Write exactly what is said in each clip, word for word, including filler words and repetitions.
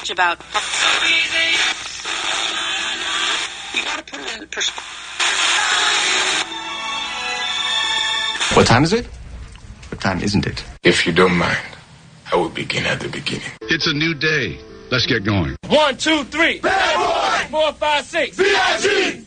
much about. So easy. You gotta put it in perspective. What time is it? What time isn't it? If you don't mind, I will begin at the beginning. It's a new day. Let's get going. One, two, three. Bad boy. Four, five, six. V I G.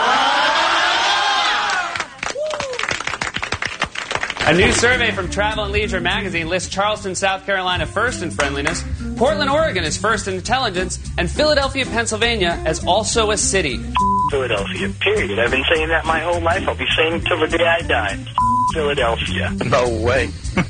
A new survey from Travel and Leisure magazine lists Charleston, South Carolina first in friendliness, Portland, Oregon is first in intelligence, and Philadelphia, Pennsylvania as also a city. Philadelphia, period. I've been saying that my whole life. I'll be saying it till the day I die. Philadelphia. No way.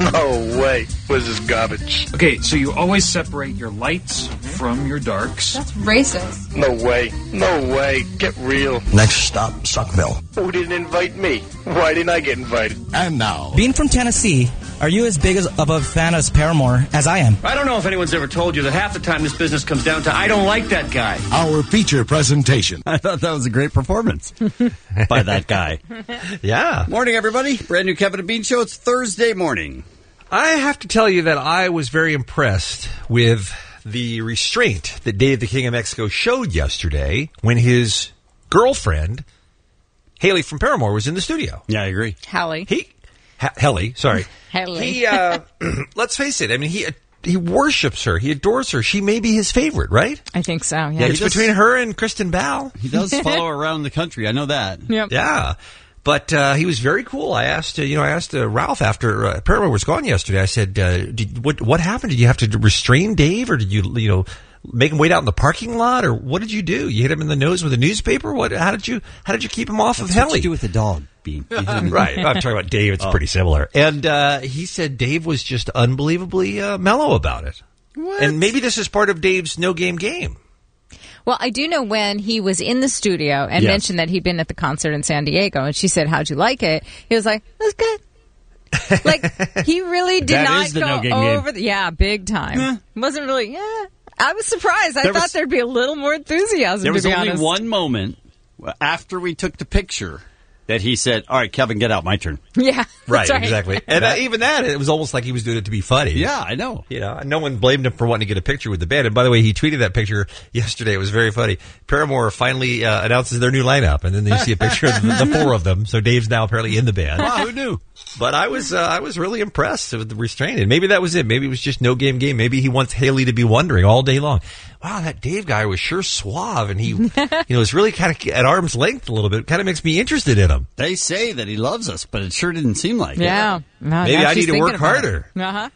No way. What is this garbage? Okay, so you always separate your lights from your darks. That's racist. No way. No way. Get real. Next stop, Suckville. Who didn't invite me? Why didn't I get invited? And now, being from Tennessee, are you as big of a fan of Paramore as I am? I don't know if anyone's ever told you that half the time this business comes down to I don't like that guy. Our feature presentation. I thought that was a great performance by that guy. Yeah. Morning, everybody. Brand new Kevin and Bean Show. It's Thursday morning. I have to tell you that I was very impressed with the restraint that Dave the King of Mexico showed yesterday when his girlfriend, Haley from Paramore, was in the studio. Yeah, I agree. Haley. He, ha- Haley, sorry. Haley. He, uh, let's face it. I mean, he he worships her. He adores her. She may be his favorite, right? I think so, yeah. yeah it's does, between her and Kristen Bell. He does follow her around the country. I know that. Yep. Yeah. But uh, he was very cool. I asked, uh, you know, I asked uh, Ralph after uh, Paramore was gone yesterday. I said, uh, did, "What what happened? Did you have to restrain Dave, or did you, you know, make him wait out in the parking lot, or what did you do? You hit him in the nose with a newspaper? What? How did you how did you keep him off That's of Helly? What you do with the dog, Bean? Right. I'm talking about Dave. It's oh. pretty similar. And uh, he said Dave was just unbelievably uh, mellow about it. What? And maybe this is part of Dave's no game game. Well, I do know when he was in the studio and yes. mentioned that he'd been at the concert in San Diego, and she said, "How'd you like it?" He was like, "It was good." Like, he really did that not is the go no game over game. The, yeah, big time. Yeah. Wasn't really, yeah. I was surprised. I there thought was, there'd be a little more enthusiasm, There was to be only honest. one moment after we took the picture that he said, "All right, Kevin, get out. My turn." Yeah. Right, right. exactly. And uh, even that, it was almost like he was doing it to be funny. Yeah, I know. You know, no one blamed him for wanting to get a picture with the band. And by the way, he tweeted that picture yesterday. It was very funny. Paramore finally uh, announces their new lineup, and then you see a picture of the, the four of them. So Dave's now apparently in the band. Wow, who knew? But I was uh, I was really impressed with the restraint. And maybe that was it. Maybe it was just no game game. Maybe he wants Haley to be wondering all day long, wow, that Dave guy was sure suave, and he, you know, was really kind of at arm's length a little bit. It kind of makes me interested in him. They say that he loves us, but it sure didn't seem like yeah. it. No, maybe I need to work harder. Uh-huh.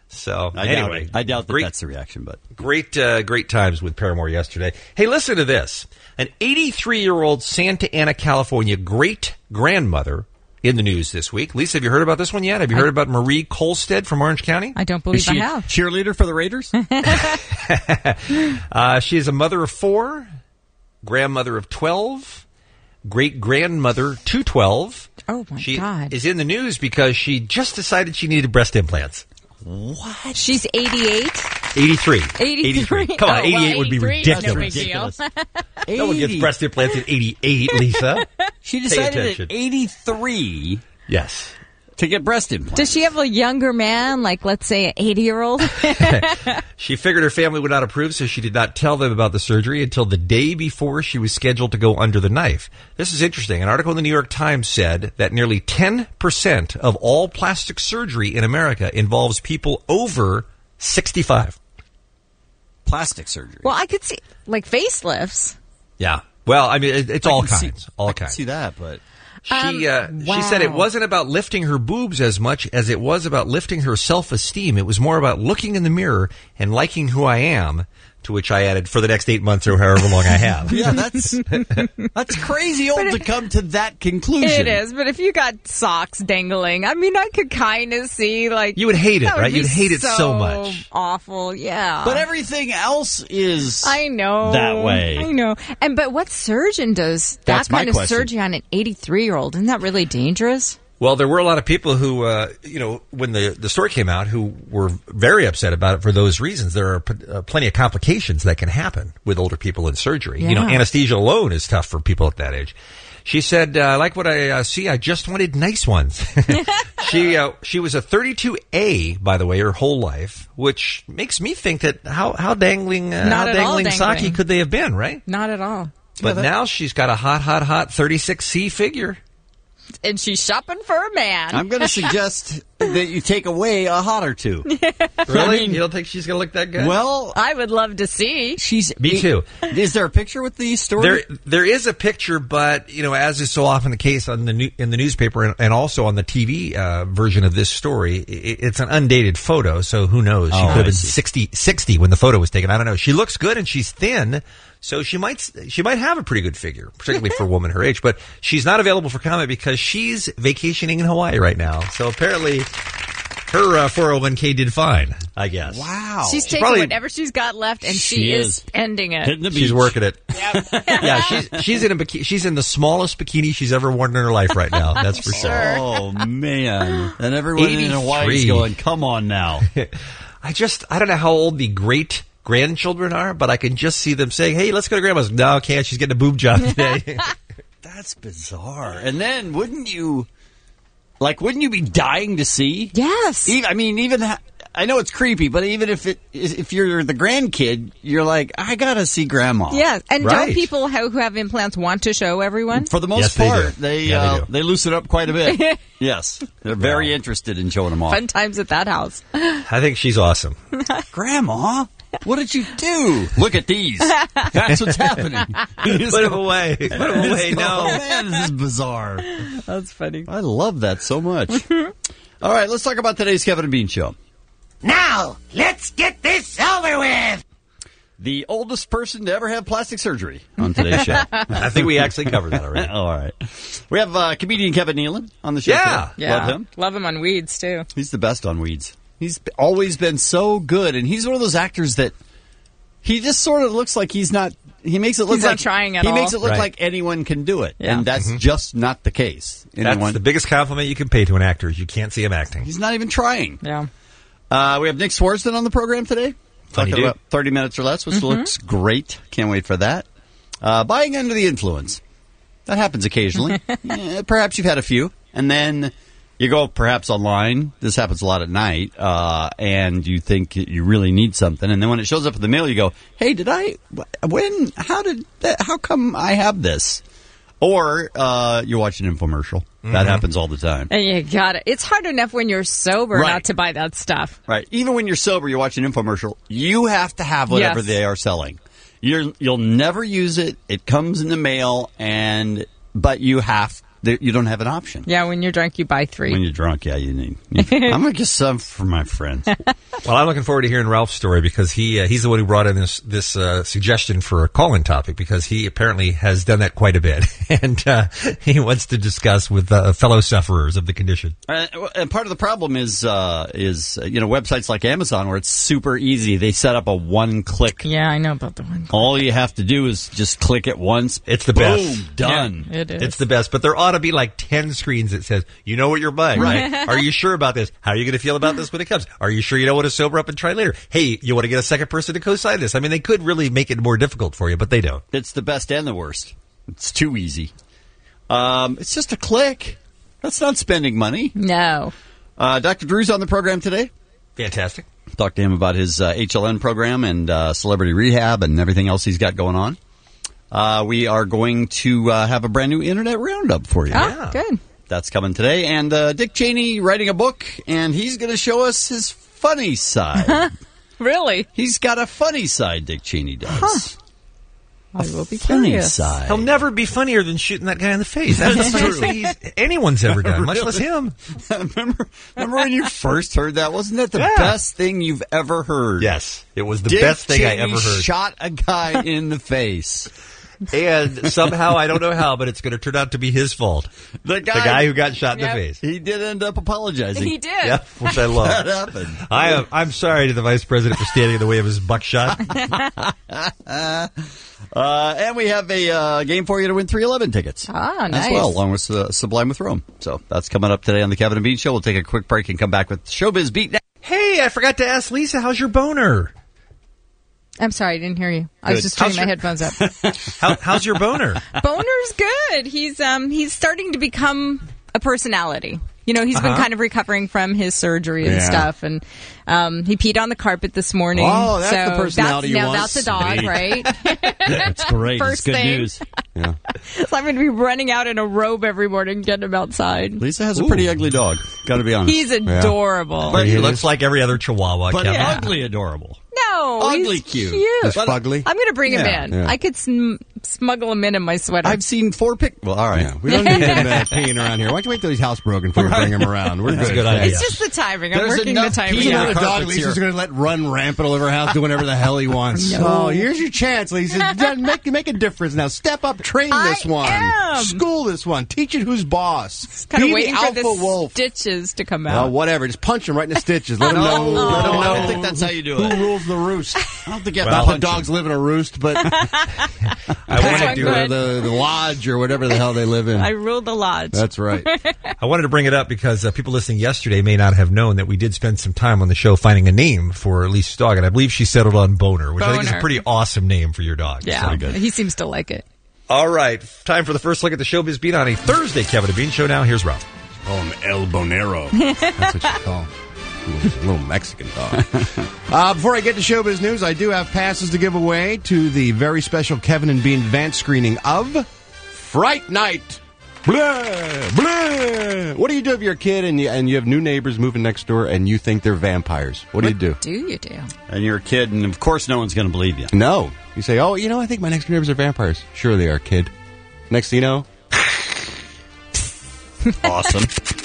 So I anyway, doubt I doubt that great, that's the reaction, but great, uh, great times with Paramore yesterday. Hey, listen to this: an eighty-three-year-old Santa Ana, California great grandmother in the news this week. Lisa, have you heard about this one yet? Have you I, heard about Marie Colstead from Orange County? I don't believe is she I have. A cheerleader for the Raiders? uh, she is a mother of four, grandmother of twelve, great grandmother to twelve. Oh my she God! She is in the news because she just decided she needed breast implants. What? She's eighty-eight? eighty-three. eighty-three. Come on, oh, eighty-eight well, would be ridiculous. No big deal. No one gets breast implants at eighty-eight, Lisa. She decided at eighty-three yes. to get breast implants. Does she have a younger man, like, let's say, an eighty-year-old? She figured her family would not approve, so she did not tell them about the surgery until the day before she was scheduled to go under the knife. This is interesting. An article in the New York Times said that nearly ten percent of all plastic surgery in America involves people over sixty-five. Plastic surgery? Well, I could see, like, facelifts. Yeah. Well, I mean, it, it's I all kinds. See, all I kinds. can see that, but... She uh, um, wow. she said it wasn't about lifting her boobs as much as it was about lifting her self-esteem. It was more about looking in the mirror and liking who I am, to which I added, for the next eight months or however long I have. Yeah, that's that's crazy old to come to that conclusion. It is, but if you got socks dangling, I mean, I could kind of see, like... You would hate it, would right? You'd hate it so, so much. Awful, yeah. But everything else is I know that way. I know. And but what surgeon does that That's kind my of question. surgery on an eighty-three-year-old? Isn't that really dangerous? Well, there were a lot of people who, uh, you know, when the, the story came out, who were very upset about it for those reasons. There are p- uh, plenty of complications that can happen with older people in surgery. Yeah. You know, anesthesia alone is tough for people at that age. She said, uh, "I like what I uh, see. I just wanted nice ones." she uh, she was a thirty-two A, by the way, her whole life, which makes me think that how how dangling uh, Not how at all dangling dangling. Saki could they have been, right? Not at all. But Yeah, that- now she's got a hot, hot, hot thirty-six C figure. And she's shopping for a man. I'm going to suggest that you take away a hot or two. Really? You don't think she's going to look that good? Well, I would love to see. she's Me too. Is there a picture with the story? There, there is a picture, but you know, as is so often the case on the new, in the newspaper and, and also on the T V uh, version of this story, it, it's an undated photo. So who knows? She Oh, could have I been see. sixty, sixty when the photo was taken. I don't know. She looks good and she's thin, so she might she might have a pretty good figure, particularly for a woman her age. But she's not available for comment because she's vacationing in Hawaii right now. So apparently, her uh, four oh one k did fine, I guess. Wow. She's She's taking probably- whatever she's got left, and she, She is is. spending it. Hitting the She's beach. working it. Yeah, she's she's in a bikini, she's in the smallest bikini she's ever worn in her life right now. That's for sure. Oh, man. And everyone in Hawaii is eighty-three. going, come on now. I just I don't know how old the great grandchildren are, but I can just see them saying, "Hey, let's go to grandma's." No, I can't. She's getting a boob job today. That's bizarre. And then wouldn't you, like, wouldn't you be dying to see? Yes. Even, I mean, even, ha- I know it's creepy, but even if it, if you're the grandkid, you're like, I gotta see grandma. Yes. And Right. don't people who, who have implants want to show everyone? For the most Yes, they part, do. they Yeah, they uh, do. they loosen up quite a bit. Yes, they're very interested in showing them off. Fun times at that house. I think she's awesome. Grandma, what did you do? Look at these. That's what's happening. Put them away. Put them away. Oh No. man, this is bizarre. That's funny. I love that so much. All right, let's talk about today's Kevin and Bean Show. Now, let's get this over with. The oldest person to ever have plastic surgery on today's show. I think we actually covered that already. All right. We have uh, comedian Kevin Nealon on the show Yeah. today. Yeah. Love him. Love him on weeds, too. He's the best on weeds. He's always been so good, and he's one of those actors that he just sort of looks like he's not. He makes it look He's like not trying at He all. makes it look Right. like anyone can do it, Yeah. and that's just not the case. That's Anyone, the biggest compliment you can pay to an actor is you can't see him acting. he's not even trying. Yeah. Uh, we have Nick Swartzen on the program today. Funny Talking dude. about thirty minutes or less, which looks great. Can't wait for that. Uh, buying under the influence. That happens occasionally. Eh, perhaps you've had a few. And then you go perhaps online. This happens a lot at night. Uh, and you think you really need something. And then when it shows up in the mail, you go, hey, did I, when, how did that, how come I have this? Or uh, you're watching an infomercial. That happens all the time. And you got it. It's hard enough when you're sober Right. not to buy that stuff. Right. Even when you're sober, you're watching an infomercial. You have to have whatever Yes. they are selling. You're, you'll never use it. It comes in the mail, and but you have there- you don't have an option. Yeah, when you're drunk, you buy three. When you're drunk, yeah, you need. you- I'm gonna get some for my friends. Well, I'm looking forward to hearing Ralph's story because he uh, he's the one who brought in this this uh, suggestion for a call-in topic because he apparently has done that quite a bit, and uh, he wants to discuss with uh, fellow sufferers of the condition. Uh, and part of the problem is is uh, is uh, you know websites like Amazon where it's super easy. They set up a one-click. Yeah, I know about the one. All you have to do is just click it once. It's the Boom, best. done. Yeah, it is. It's the best, but there ought to be like ten screens that says, "You know what you're buying, right? Right. Are you sure about this? How are you going to feel about this when it comes? Are you sure you don't want to sober up and try later? Hey, you want to get a second person to co-sign this? I mean, they could really make it more difficult for you, but they don't. It's the best and the worst. It's too easy. Um, it's just a click. That's not spending money. No. Uh, Doctor Drew's on the program today. Fantastic. Talked to him about his uh, H L N program and uh, celebrity rehab and everything else he's got going on. Uh, we are going to uh, have a brand new internet roundup for you. Oh, good. That's coming today. And uh, Dick Cheney writing a book, and he's going to show us his funny side. Really? He's got a funny side, Dick Cheney does. I will be Funny curious. side. He'll never be funnier than shooting that guy in the face. That's the funniest thing he's, anyone's ever done, much less him. remember, remember when you first heard that? Wasn't that the Yeah. best thing you've ever heard? Yes, it was the Dick best thing I Cheney ever heard. shot a guy in the face. And somehow, I don't know how, but it's going to turn out to be his fault. The guy, The guy who got shot in Yep. the face. he did end up apologizing. He did. Yeah, which I love. That happened. I am, I'm sorry to the vice president for standing in the way of his buckshot. Uh, and we have a uh, game for you to win three eleven tickets. Ah, As nice. well, along with uh, Sublime with Rome. So that's coming up today on the Kevin and Bean Show. We'll take a quick break and come back with Showbiz Beat. Hey, I forgot to ask Lisa, how's your boner? I'm sorry, I didn't hear you. I was Good. just turning How's my your- headphones up. How, how's your boner? Boner's good. He's um he's starting to become a personality. You know, he's been Uh-huh. kind of recovering from his surgery and Yeah. stuff, and um, he peed on the carpet this morning. Oh, that's so the personality that's, you now want. that's a dog, Sweet. right? That's great. First It's good thing. news. Yeah. So I'm going to be running out in a robe every morning, getting him outside. Lisa has a pretty ugly dog. Got to be honest. He's adorable. But he looks like every other Chihuahua. But Kevin. ugly adorable. No, Ugly he's cute. cute. Just fugly? I'm going to bring him Yeah, in. yeah. I could sm- smuggle him in in my sweater. I've seen four pic. Well, all right. Yeah, we don't need him uh, peeing around here. Why don't you wait till he's housebroken before we bring him around? We're That's good. a good idea. It's just the timing. I'm There's working the enough timing He's Yeah, not a out. dog carpet's Lisa's here. going to let run rampant all over our house, do whatever the hell he wants. No. Oh, here's your chance, Lisa. Done- make, make a difference now. Step up, train I this one. am. School this one. Teach it who's boss. Kind Be of waiting the for alpha the wolf. stitches to come Oh, out. whatever. Just punch him right in the stitches. Let him know. No. Let him No, know. I don't think that's how you do Who it. rules the roost? I don't think you have Not to that punch dogs him. live in a roost, but I That's wanted one to. or good. the, the lodge or whatever the hell they live in. I ruled the lodge. That's right. I wanted to bring it up because uh, people listening yesterday may not have known that we did spend some time on the show finding a name for Lisa's dog, and I believe she settled on Boner, which I think is a Boner. pretty awesome name for your dog. Yeah, So- he seems to like it. All right, time for the first look at the Showbiz Beat on a Thursday. Kevin and Bean Show now. Here's Ralph. Call him El Bonero. That's what you call him. A little, little Mexican dog. uh, before I get to showbiz news, I do have passes to give away to the very special Kevin and Bean advance screening of Fright Night. Blah, blah. What do you do if you're a kid and you, and you have new neighbors moving next door and you think they're vampires? What do you do? Do you do? And you're a kid, and of course no one's going to believe you. No. You say, oh, you know, I think my next door neighbors are vampires. Sure they are, kid. Next thing you know, Awesome.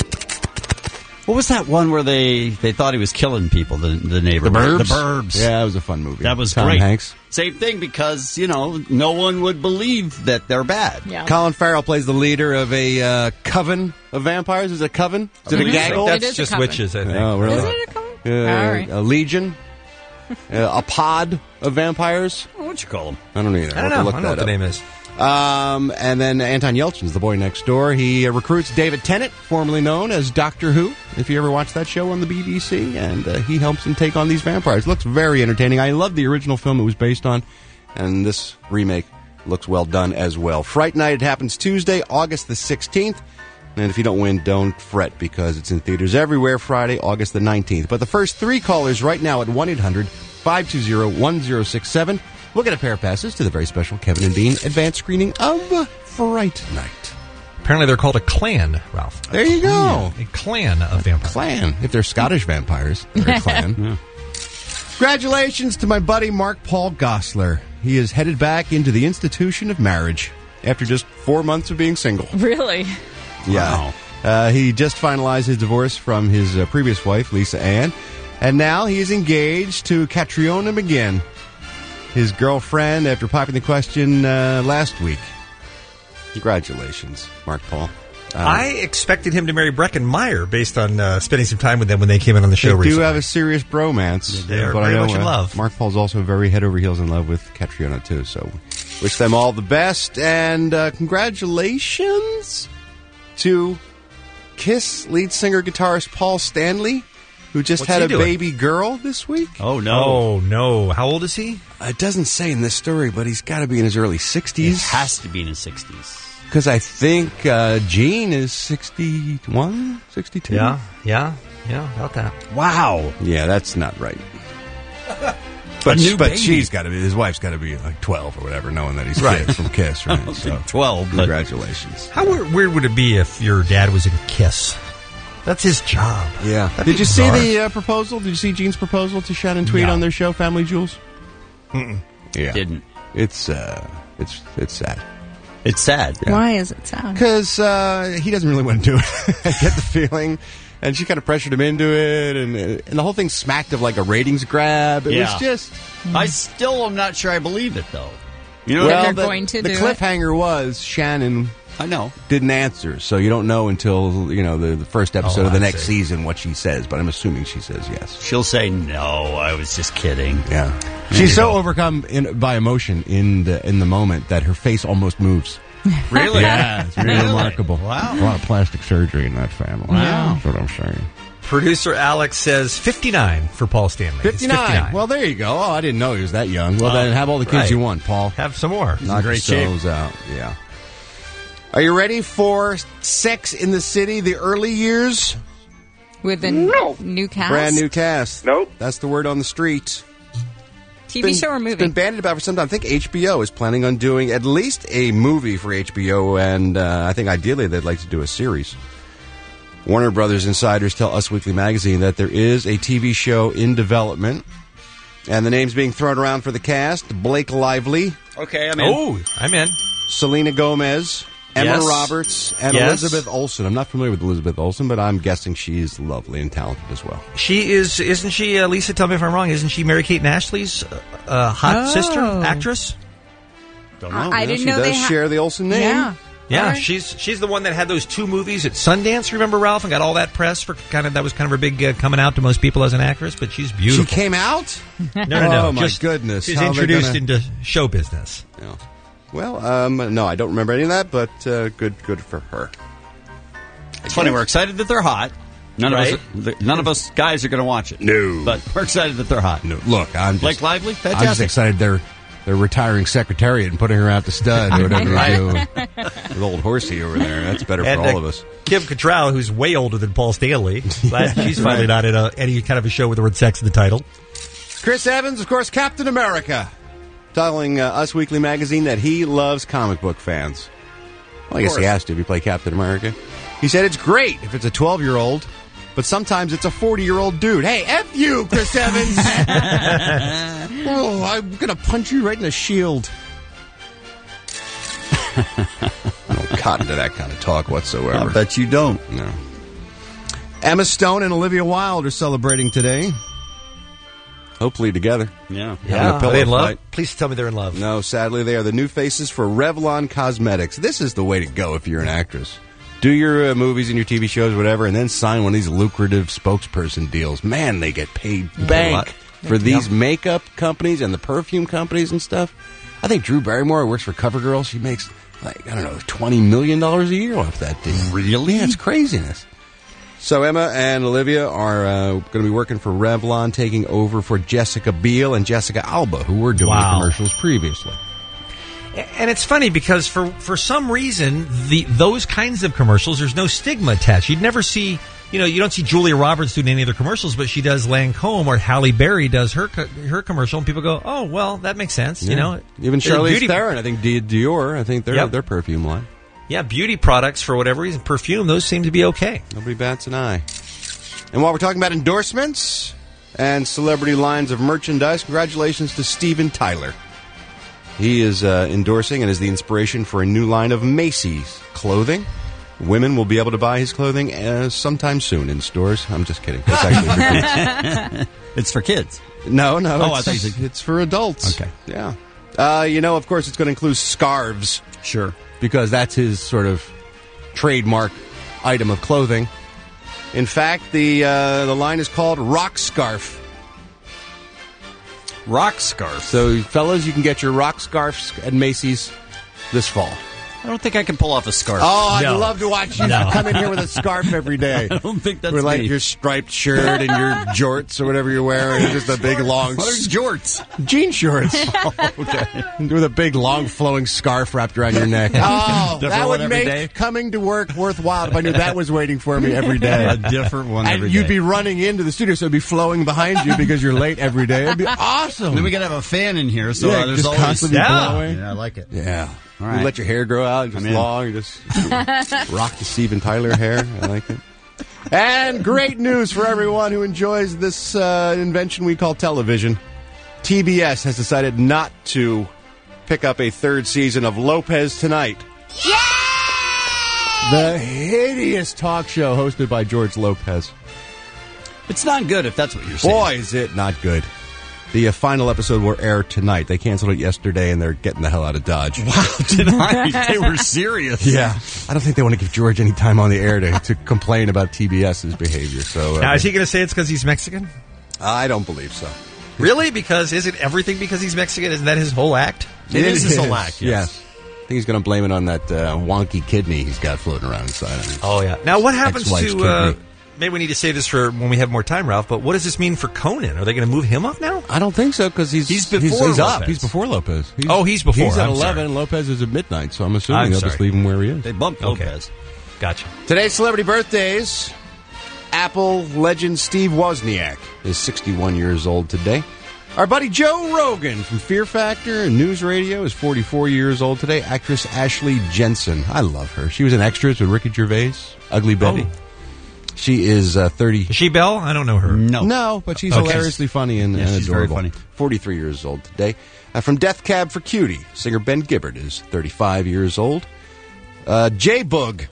What was that one where they, they thought he was killing people, the, the neighbor? The Burbs? The Burbs. Yeah, that was a fun movie. That was Tom great. Hanks. Same thing because, you know, no one would believe that they're bad. Yeah. Colin Farrell plays the leader of a uh, coven of vampires. Is it a coven? Is it a I think gaggle? That's It is a just coven. witches, I think. Oh, really? Is it a coven? Uh, All right. A legion? uh, a pod of vampires? What'd you call them? I don't either. I don't I'll have to know. look I don't know what that the up. name is. Um, and then Anton Yelchin's the boy next door. He uh, recruits David Tennant, formerly known as Doctor Who, if you ever watched that show on the B B C, and uh, he helps him take on these vampires. Looks very entertaining. I love the original film it was based on, and this remake looks well done as well. Fright Night, it happens Tuesday, August the sixteenth. And if you don't win, don't fret, because it's in theaters everywhere Friday, August the nineteenth. But the first three callers right now at one eight hundred five two zero one zero six seven will get a pair of passes to the very special Kevin and Bean advanced screening of Fright Night. Apparently they're called a clan, Ralph. There you go. A clan of vampires. Clan. If they're Scottish vampires, they're a clan. Yeah. Congratulations to my buddy Mark Paul Gosselaar. He is headed back into the institution of marriage after just four months of being single. Really? Yeah. Uh, he just finalized his divorce from his uh, previous wife, Lisa Ann, and now he is engaged to Catriona McGinn, his girlfriend, after popping the question uh, last week. Congratulations, Mark Paul. Uh, I expected him to marry Brecken Meyer based on uh, spending some time with them when they came in on the show They do recently. have a serious bromance. They are but I very know, much in uh, love. Mark Paul's also very head over heels in love with Catriona, too. So wish them all the best. And uh, congratulations to Kiss lead singer guitarist Paul Stanley, who just What's had he a doing? baby girl this week. Oh, no. Oh, no. How old is he? It doesn't say in this story, but he's got to be in his early He sixties. has to be in his sixties. Because I think uh, Gene is sixty-one, sixty-two. Yeah, yeah, yeah, about that. Wow. Yeah, that's not right. A But, new but baby. she's got to be, his wife's got to be like twelve or whatever, knowing that he's Right. Kiss, from Kiss, right? So, twelve, but congratulations. How weird, weird would it be if your dad was in Kiss? That's his job. Yeah. That'd Did be you see bizarre. the uh, proposal? Did you see Gene's proposal to Shannon Tweed No. on their show, Family Jewels? Mm-mm. Yeah. didn't. It's, uh, it's, it's sad. It's sad. Why is it sad? Because uh, he doesn't really want to do it. I get the feeling. And she kind of pressured him into it. And, and the whole thing smacked of like a ratings grab. It Yeah. was just... I still am not sure I believe it, though. You know, Well, they're the, going to the do it? cliffhanger was Shannon I know. didn't answer, so you don't know until you know the, the first episode Oh, of the I next see. season what she says. But I'm assuming she says yes. She'll say, no, I was just kidding. Yeah, she's so overcome in, by emotion in the in the moment that her face almost moves. Really? Yeah, it's really Really? remarkable. Wow. A lot of plastic surgery in that family. Wow. That's what I'm saying. Producer Alex says fifty-nine for Paul Stanley. It's fifty-nine. fifty-nine. Well, there you go. Oh, I didn't know he was that young. Well, then have all the kids right. you want, Paul. Have some more. Knock great yourselves out. Yeah. Are you ready for Sex in the City, the early years? With a No. new cast? Brand new cast. Nope. That's the word on the street. T V Been- show or It's movie? been bandied about for some time. I think H B O is planning on doing at least a movie for H B O, and uh, I think ideally they'd like to do a series. Warner Brothers insiders tell Us Weekly Magazine that there is a T V show in development, and the names being thrown around for the cast: Blake Lively, Okay, I'm in. Oh, I'm in. Selena Gomez, Emma Yes. Roberts, and Yes. Elizabeth Olsen. I'm not familiar with Elizabeth Olsen, but I'm guessing she's lovely and talented as well. She is, isn't she, uh, Lisa, tell me if I'm wrong, isn't she Mary-Kate and Ashley's uh, uh, hot Oh. sister, actress? Don't I- know. I Yeah, didn't she know does they ha- share the Olsen name. Yeah. Yeah, All right. she's she's the one that had those two movies at Sundance, remember, Ralph, and got all that press for kind of, that was kind of her big uh, coming out to most people as an actress, but she's beautiful. She came out? No, no, no. Oh, my just, goodness. She's How are they introduced gonna- into show business. Yeah. Well, um, no, I don't remember any of that, but uh, good, good for her. It's funny. We're excited that they're hot. None Right. of us, are- none of us guys are going to watch it. No. but we're excited that they're hot. No, look, I'm just, Blake Lively, I'm just fantastic. excited they're they're retiring Secretariat and putting her out to stud or whatever they do with old Horsey over there. That's better And, for all uh, of us. Kim Cattrall, who's way older than Paul Stanley. Glad she's finally not in a, any kind of a show with the word sex in the title. Chris Evans, of course, Captain America, telling uh, Us Weekly Magazine that he loves comic book fans. Well, I guess he has to if you play Captain America. He said it's great if it's a twelve-year-old, but sometimes it's a forty-year-old dude. Hey, F you, Chris Evans! Oh, I'm going to punch you right in the shield. I don't cotton to that kind of talk whatsoever. I bet you don't. No. Emma Stone and Olivia Wilde are celebrating today. Hopefully together. Yeah. Having a Are pillow they in love? fight. Please tell me they're in love. No, sadly, they are the new faces for Revlon Cosmetics. This is the way to go if you're an actress. Do your uh, movies and your T V shows, whatever, and then sign one of these lucrative spokesperson deals. Man, they get paid bank for these makeup companies and the perfume companies and stuff. I think Drew Barrymore works for CoverGirl. She makes, like, I don't know, twenty million dollars a year off that deal. Really? Yeah, it's craziness. So Emma and Olivia are uh, going to be working for Revlon, taking over for Jessica Biel and Jessica Alba, who were doing Wow. the commercials previously. And it's funny because for for some reason, the those kinds of commercials, there's no stigma attached. You'd never see, you know, you don't see Julia Roberts doing any of their commercials, but she does Lancome, or Halle Berry does her co- her commercial, and people go, oh, well, that makes sense. You Yeah. know, Even There's Charlize beauty- Theron, I think Di- Dior, I think their Yep. their perfume line. Yeah, beauty products, for whatever reason, perfume, those seem to be okay. Nobody bats an eye. And while we're talking about endorsements and celebrity lines of merchandise, congratulations to Steven Tyler. He is uh, endorsing and is the inspiration for a new line of Macy's clothing. Women will be able to buy his clothing uh, sometime soon in stores. I'm just kidding. It's actually for kids. It's for kids. No, no. Oh, I it's, thought you said- it's for adults. Okay. Yeah. Uh, you know, of course, it's going to include scarves. Sure. Because that's his sort of trademark item of clothing. In fact, the uh, the line is called Rock Scarf. Rock scarf. So, fellas, you can get your rock scarves at Macy's this fall. I don't think I can pull off a scarf. Oh, I'd No. love to watch you No. come in here with a scarf every day. I don't think that's With like me. your striped shirt and your jorts or whatever you're wearing, and just a big long What are jorts? jean shorts. Okay. With a big long flowing scarf wrapped around your neck. Oh, Different that one would every make day? coming to work worthwhile if I knew that was waiting for me every day. A different one And every you'd day. be running into the studio, so it'd be flowing behind you because you're late every day. It'd be awesome. Then we could have a fan in here, so Yeah, uh, there's just always constantly Yeah. blowing. Yeah, I like it. Yeah. All You right. let your hair grow out, just I'm in. long, you just rock the Steven Tyler hair. I like it. And great news for everyone who enjoys this uh, invention we call television. T B S has decided not to pick up a third season of Lopez Tonight. The hideous talk show hosted by George Lopez. It's not good if that's what you're saying. Boy, is it not good. The uh, final episode will air tonight. They canceled it yesterday, and they're getting the hell out of Dodge. Wow, tonight they were serious. Yeah. I don't think they want to give George any time on the air to, to complain about TBS's behavior. So uh, Now, is he going to say it's because he's Mexican? I don't believe so. Really? Because isn't everything because he's Mexican? Isn't that his whole act? It is his whole act, yes. I think he's going to blame it on that uh, wonky kidney he's got floating around inside of him. Oh, yeah. Now, what happens Ex-wife's to uh, kidney. maybe we need to say this for when we have more time, Ralph, but what does this mean for Conan? Are they going to move him up now? I don't think so, because he's, He's before he's, he's up. Lopez. He's before Lopez. He's, Oh, he's before. He's at I'm eleven, sorry. and Lopez is at midnight, so I'm assuming I'm they'll sorry. just leave him where he is. They bumped Okay. Lopez. Gotcha. Today's celebrity birthdays. Apple legend Steve Wozniak is sixty-one years old today. Our buddy Joe Rogan from Fear Factor and News Radio is forty-four years old today. Actress Ashley Jensen. I love her. She was in Extras with Ricky Gervais. Ugly Betty. Oh. She is uh, thirty. Is she Belle? I don't know her. No. No, but she's Okay. hilariously funny and, Yeah, and she's very adorable. funny. forty-three years old today. Uh, from Death Cab for Cutie, singer Ben Gibbard is thirty-five years old. Uh, J-Bug.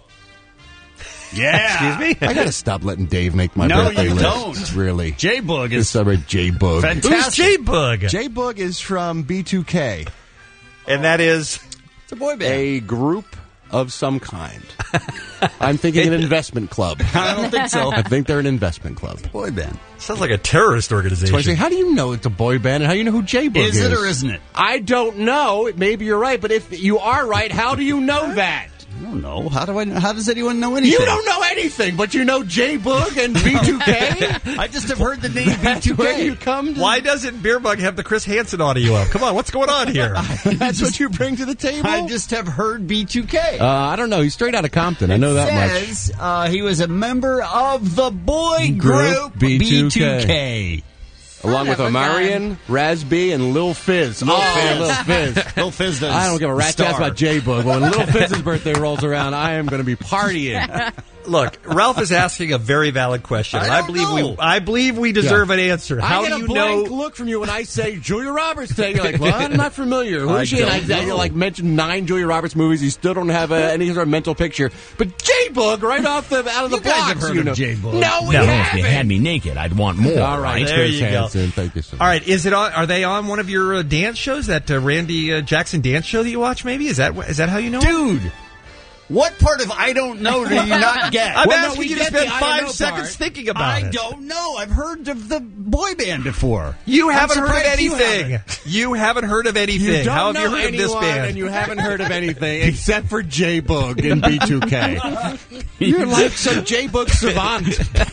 Yeah. Excuse me? I gotta stop letting Dave make my No, birthday you list. don't. Really. J-Bug Let's is celebrate J-Bug. fantastic. Who's J-Bug? J-Bug is from B two K, And that is... It's a boy band. a group of some kind. I'm thinking an investment club. I don't think so. I think they're an investment club. Boy band. Sounds like a terrorist organization. So I say, how do you know it's a boy band, and how do you know who J-Bug is? Is it or isn't it? I don't know. Maybe you're right, but if you are right, how do you know that? I don't know. How do I? How does anyone know anything? You don't know anything, but you know J-Bug and B two K? I just have heard the name B That's two where K. you come to? Why doesn't Beerbug have the Chris Hansen audio up? Come on, what's going on here? That's what you bring to the table? I just have heard B two K. Uh, I don't know. He's straight out of Compton. I know that much. Says, uh, he was a member of the boy group, Group B two K. B two K. Along with never Omarion, Razby, and Lil Fizz. Lil oh, Fizz. Lil Fizz. Lil Fizz does I don't give a rat's star. ass about J-Bug. When Lil Fizz's birthday rolls around, I am going to be partying. Look, Ralph is asking a very valid question. I and I don't believe know. we I believe we deserve Yeah. an answer. How I get do you a blank know? look from you when I say Julia Roberts today. You're like, well, I'm not familiar. Who I is she? And I, don't I know. like mentioned nine Julia Roberts movies. You still don't have uh, any sort of mental picture. But J-Bug right off the out of the You guys box. have heard you of know. J-Bug. No, we No, haven't. if you had me naked, I'd want more. All right, There Chris you go. Hansen. Thank you so much. All right, is it on? Are they on one of your uh, dance shows? That uh, Randy uh, Jackson dance show that you watch? Maybe is that is that how you know? him? Dude, what part of I don't know do you not get? I'm Well, no, asking we you to get spend the I don't five know seconds part. thinking about I it. don't know. I've heard of the boy band before. You I'm haven't heard of surprised you anything. haven't. You haven't heard of anything. You don't How have know you heard anyone, of this band? and you haven't heard of anything except for J-Bug in B two K. You're like some J-Bug savant.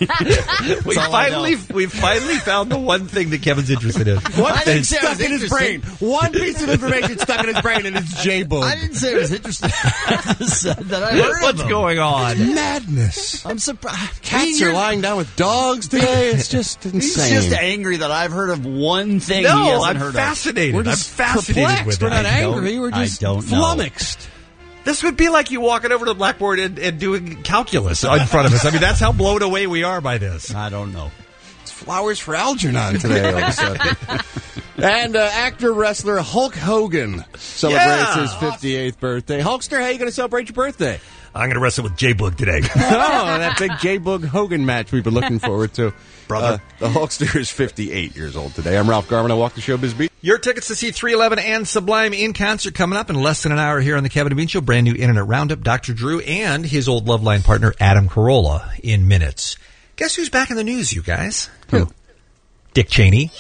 we all I finally we finally found the one thing that Kevin's interested in. One I thing didn't say I stuck was in his brain. interested. One piece of information stuck in his brain, and it's J-Bug. I didn't say it was interesting. I just said that I heard What's of them. going on? Madness. I'm surprised. Cats are lying down with dogs today. It's just He's insane. just angry that I've heard of one thing he No, hasn't I'm heard fascinated. We're I'm just fascinated perplexed. with We're it. not I don't- angry. We're I just don't know. flummoxed. This would be like you walking over to the blackboard and, and doing calculus in front of us. I mean, that's how blown away we are by this. of. I don't know. It's flowers for Algernon today, all of a sudden. And uh, actor wrestler Hulk Hogan celebrates Yeah. his fifty-eighth birthday. Hulkster, how are you going to celebrate your birthday? I'm going to wrestle with J-Bug today. Oh, that big J-Bug Hogan match we've been looking forward to. Brother. Uh, the Hulkster is fifty-eight years old today. I'm Ralph Garman. I walk the showbiz beat. Your tickets to see three eleven and Sublime in concert coming up in less than an hour here on the Kevin and Bean Show. Brand new Internet Roundup. Doctor Drew and his old Loveline partner, Adam Carolla, in minutes. Guess who's back in the news, you guys? Who? Dick Cheney.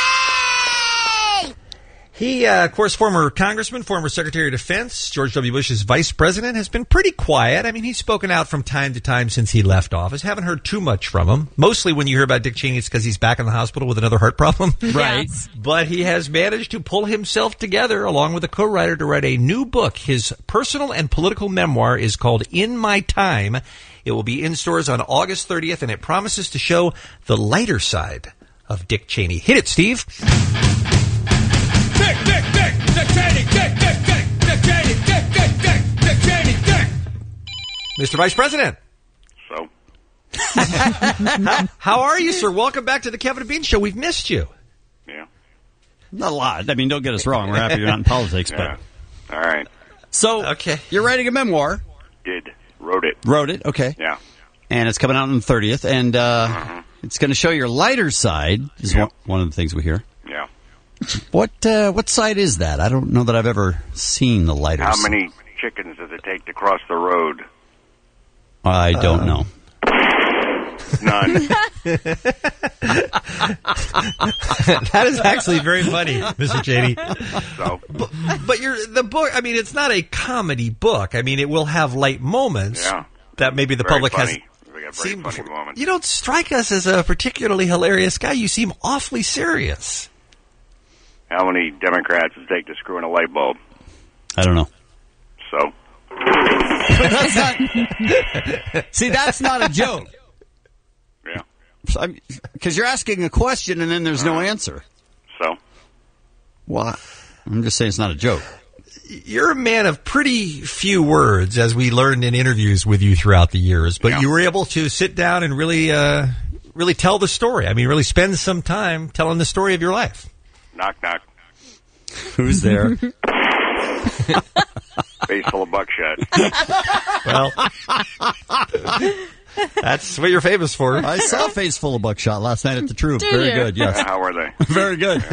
He, uh, of course, former congressman, former Secretary of Defense, George W. Bush's vice president, has been pretty quiet. I mean, he's spoken out from time to time since he left office. Haven't heard too much from him. Mostly when you hear about Dick Cheney, it's because he's back in the hospital with another heart problem. Right. But he has managed to pull himself together, along with a co-writer, to write a new book. His personal and political memoir is called In My Time. It will be in stores on August thirtieth, and it promises to show the lighter side of Dick Cheney. Hit it, Steve. Dick, Dick, Dick, Dick Cheney, Dick, Dick, Dick, Dick Cheney, Dick, Dick, Dick, Dick Cheney, Dick. Mister Vice President. So, How are you, sir? Welcome back to the Kevin and Bean Show. We've missed you. yeah. Not a lot. I mean, don't get us wrong. We're happy you're not in politics, Yeah. but All right. so Okay. you're writing a memoir. Did. Wrote it. Wrote it, okay, Yeah. and it's coming out on the thirtieth, and uh, Uh-huh. it's going to show your lighter side. Is Yeah. one, one of the things we hear. Yeah. What uh, what side is that? I don't know that I've ever seen the lighter. How side. many chickens does it take to cross the road? I don't know. None. That is actually very funny, Mister Cheney. So, But, but you're, the book, I mean, it's not a comedy book. I mean, it will have light moments yeah. that maybe the Very public funny. has. We got a very seen funny before. woman. You don't strike us as a particularly hilarious guy. You seem awfully serious. How many Democrats does it take to screw in a light bulb? I don't know. So? That's not, see, that's not a joke. Yeah. Because you're asking a question and then there's no answer. So? Well, I'm just saying it's not a joke. You're a man of pretty few words, as we learned in interviews with you throughout the years, but yeah. you were able to sit down and really, uh, really tell the story. I mean, really spend some time telling the story of your life. Knock, knock. Who's there? Face full of buckshot. Well, that's what you're famous for. I saw Face Full of Buckshot last night at the Troop. Did Very you? good, yes. Uh, how were they? Very good.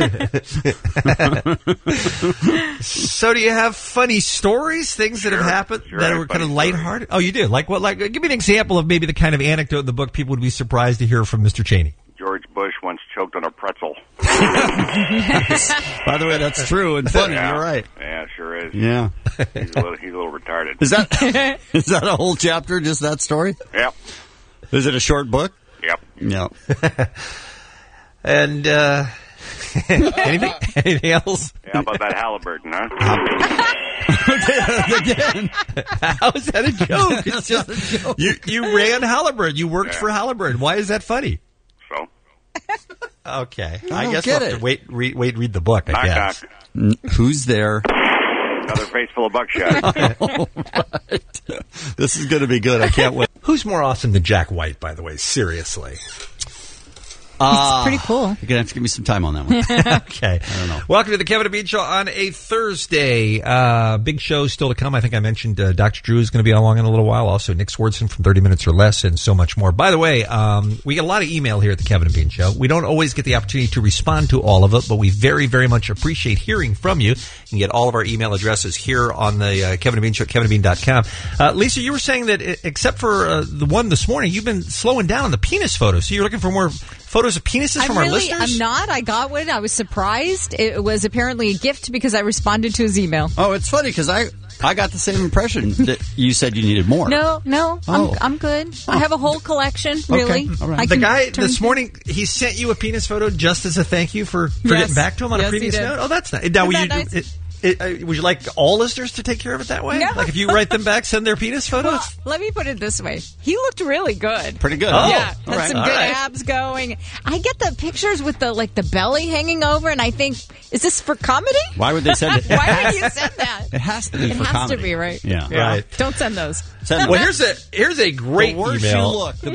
So do you have funny stories, things that Sure, have happened sure, that I were have kind of funny lighthearted? Oh, you do? Like what? Like, give me an example of maybe the kind of anecdote in the book people would be surprised to hear from Mister Cheney. George Bush once choked on a pretzel. By the way, that's true and funny. Yeah. You're right. Yeah, sure is. Yeah. He's a little, he's a little retarded. Is that is that a whole chapter, just that story? Yep. Is it a short book? Yep. No. And uh, anything, anything else? How about that Halliburton, huh? Again. How is that a joke? It's just a joke. You, you ran Halliburton. You worked Yeah. for Halliburton. Why is that funny? So? Okay. I I, don't guess get we'll have it. to wait, read, wait, read the book, I Knock, guess. knock. Who's there? Another face full of buckshot. Oh, right. This is going to be good. I can't wait. Who's more awesome than Jack White, by the way? Seriously. Uh, pretty cool. You're going to have to give me some time on that one. Okay. I don't know. Welcome to the Kevin and Bean Show on a Thursday. Uh, big show still to come. I think I mentioned uh, Doctor Drew is going to be along in a little while. Also, Nick Swardson from thirty minutes or Less and so much more. By the way, um, we get a lot of email here at the Kevin and Bean Show. We don't always get the opportunity to respond to all of it, but we very, very much appreciate hearing from you. You can get all of our email addresses here on the uh, Kevin and Bean Show at kevin and bean dot com. Uh, Lisa, you were saying that uh, except for uh, the one this morning, you've been slowing down on the penis photos. So you're looking for more photos of penises from I'm our really, listeners? I'm not. I got one. I was surprised. It was apparently a gift because I responded to his email. Oh, it's funny because I, I got the same impression that you said you needed more. No, no, Oh. I'm, I'm good. I have a whole collection, really. all right. I The can guy turn- this morning, he sent you a penis photo just as a thank you for, for Yes. getting back to him on Yes, a he previous did. note. Oh, that's nice. Now, Isn't would that you, nice? it, it, uh, would you like all listeners to take care of it that way? No. Like if you write them back, send their penis photos? Well, let me put it this way. He looked really good. Pretty good. Oh. Yeah, all had right. some All good right. abs going. I get the pictures with the like the belly hanging over, and I think, is this for comedy? Why would they send it? Why would you send that? It has to be It for has comedy. to be, right? Yeah. Right. Don't send those. Send Well, it. here's a here's a great the worse email. you look, the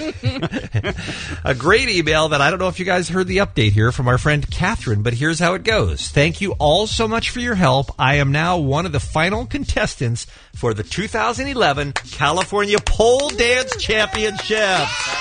better. A great email that I don't know if you guys heard the update here from our friend Catherine, but here's how it goes. Thank you all so much for your help. I am now one of the final contestants for the two thousand eleven California Pole Dance Championships.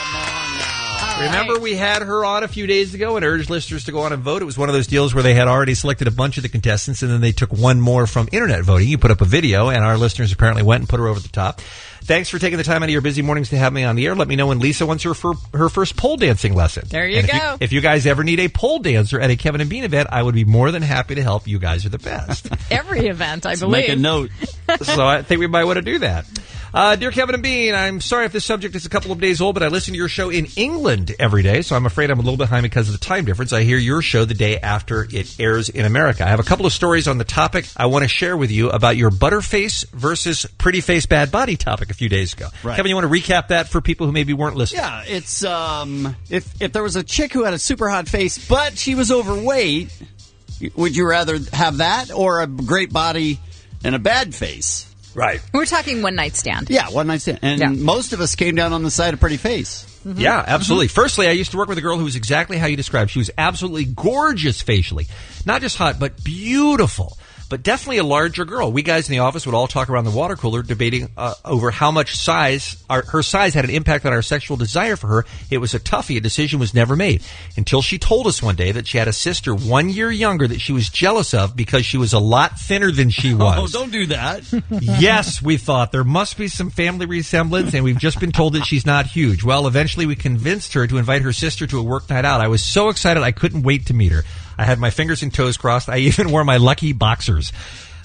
Remember, we had her on a few days ago and urged listeners to go on and vote. It was one of those deals where they had already selected a bunch of the contestants, and then they took one more from internet voting. You put up a video, and our listeners apparently went and put her over the top. Thanks for taking the time out of your busy mornings to have me on the air. Let me know when Lisa wants her for her first pole dancing lesson. There you And go. If you, if you guys ever need a pole dancer at a Kevin and Bean event, I would be more than happy to help. You guys are the best. Every event, I Make believe. a note. So I think we might want to do that. Uh, dear Kevin and Bean, I'm sorry if this subject is a couple of days old, but I listen to your show in England every day, so I'm afraid I'm a little behind because of the time difference. I hear your show the day after it airs in America. I have a couple of stories on the topic I want to share with you about your butterface versus pretty face bad body topic a few days ago. Right. Kevin, you want to recap that for people who maybe weren't listening? Yeah, it's um, if if there was a chick who had a super hot face, but she was overweight, would you rather have that or a great body and a bad face? Right. We're talking one night stand. Yeah, one night stand. And Yeah. most of us came down on the side of pretty face. Mm-hmm. Yeah, absolutely. Firstly, I used to work with a girl who was exactly how you described. She was absolutely gorgeous facially. Not just hot, but beautiful. But definitely a larger girl. We guys in the office would all talk around the water cooler debating uh, over how much size, our, her size had an impact on our sexual desire for her. It was a toughie. A decision was never made. Until she told us one day that she had a sister one year younger that she was jealous of because she was a lot thinner than she was. Oh, don't do that. Yes, we thought there must be some family resemblance, and we've just been told that she's not huge. Well, eventually we convinced her to invite her sister to a work night out. I was so excited I couldn't wait to meet her. I had my fingers and toes crossed. I even wore my lucky boxers.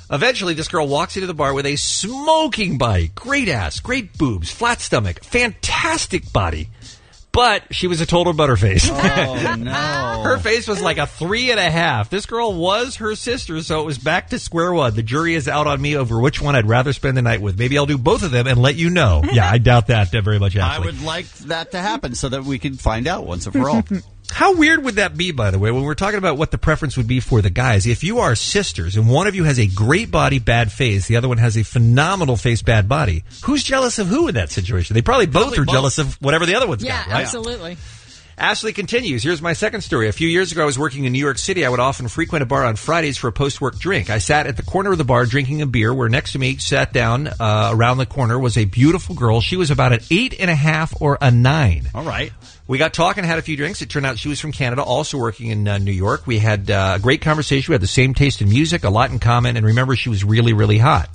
Eventually, this girl walks into the bar with a smoking body. Great ass, great boobs, flat stomach, fantastic body. But she was a total butterface. Oh, no. Her face was like a three and a half. This girl was her sister, so it was back to square one. The jury is out on me over which one I'd rather spend the night with. Maybe I'll do both of them and let you know. Yeah, I doubt that very much, actually. I would like that to happen so that we can find out once and for all. How weird would that be, by the way, when we're talking about what the preference would be for the guys? If you are sisters and one of you has a great body, bad face, the other one has a phenomenal face, bad body, who's jealous of who in that situation? They probably both Probably are both. jealous of whatever the other one's Yeah, got, right? absolutely. Ashley continues. Here's my second story. A few years ago, I was working in New York City. I would often frequent a bar on Fridays for a post-work drink. I sat at the corner of the bar drinking a beer, where next to me, sat down uh, around the corner, was a beautiful girl. She was about an eight and a half or a nine. All right. We got talking, had a few drinks. It turned out she was from Canada, also working in uh, New York. We had uh, a great conversation. We had the same taste in music, a lot in common, and remember, she was really, really hot.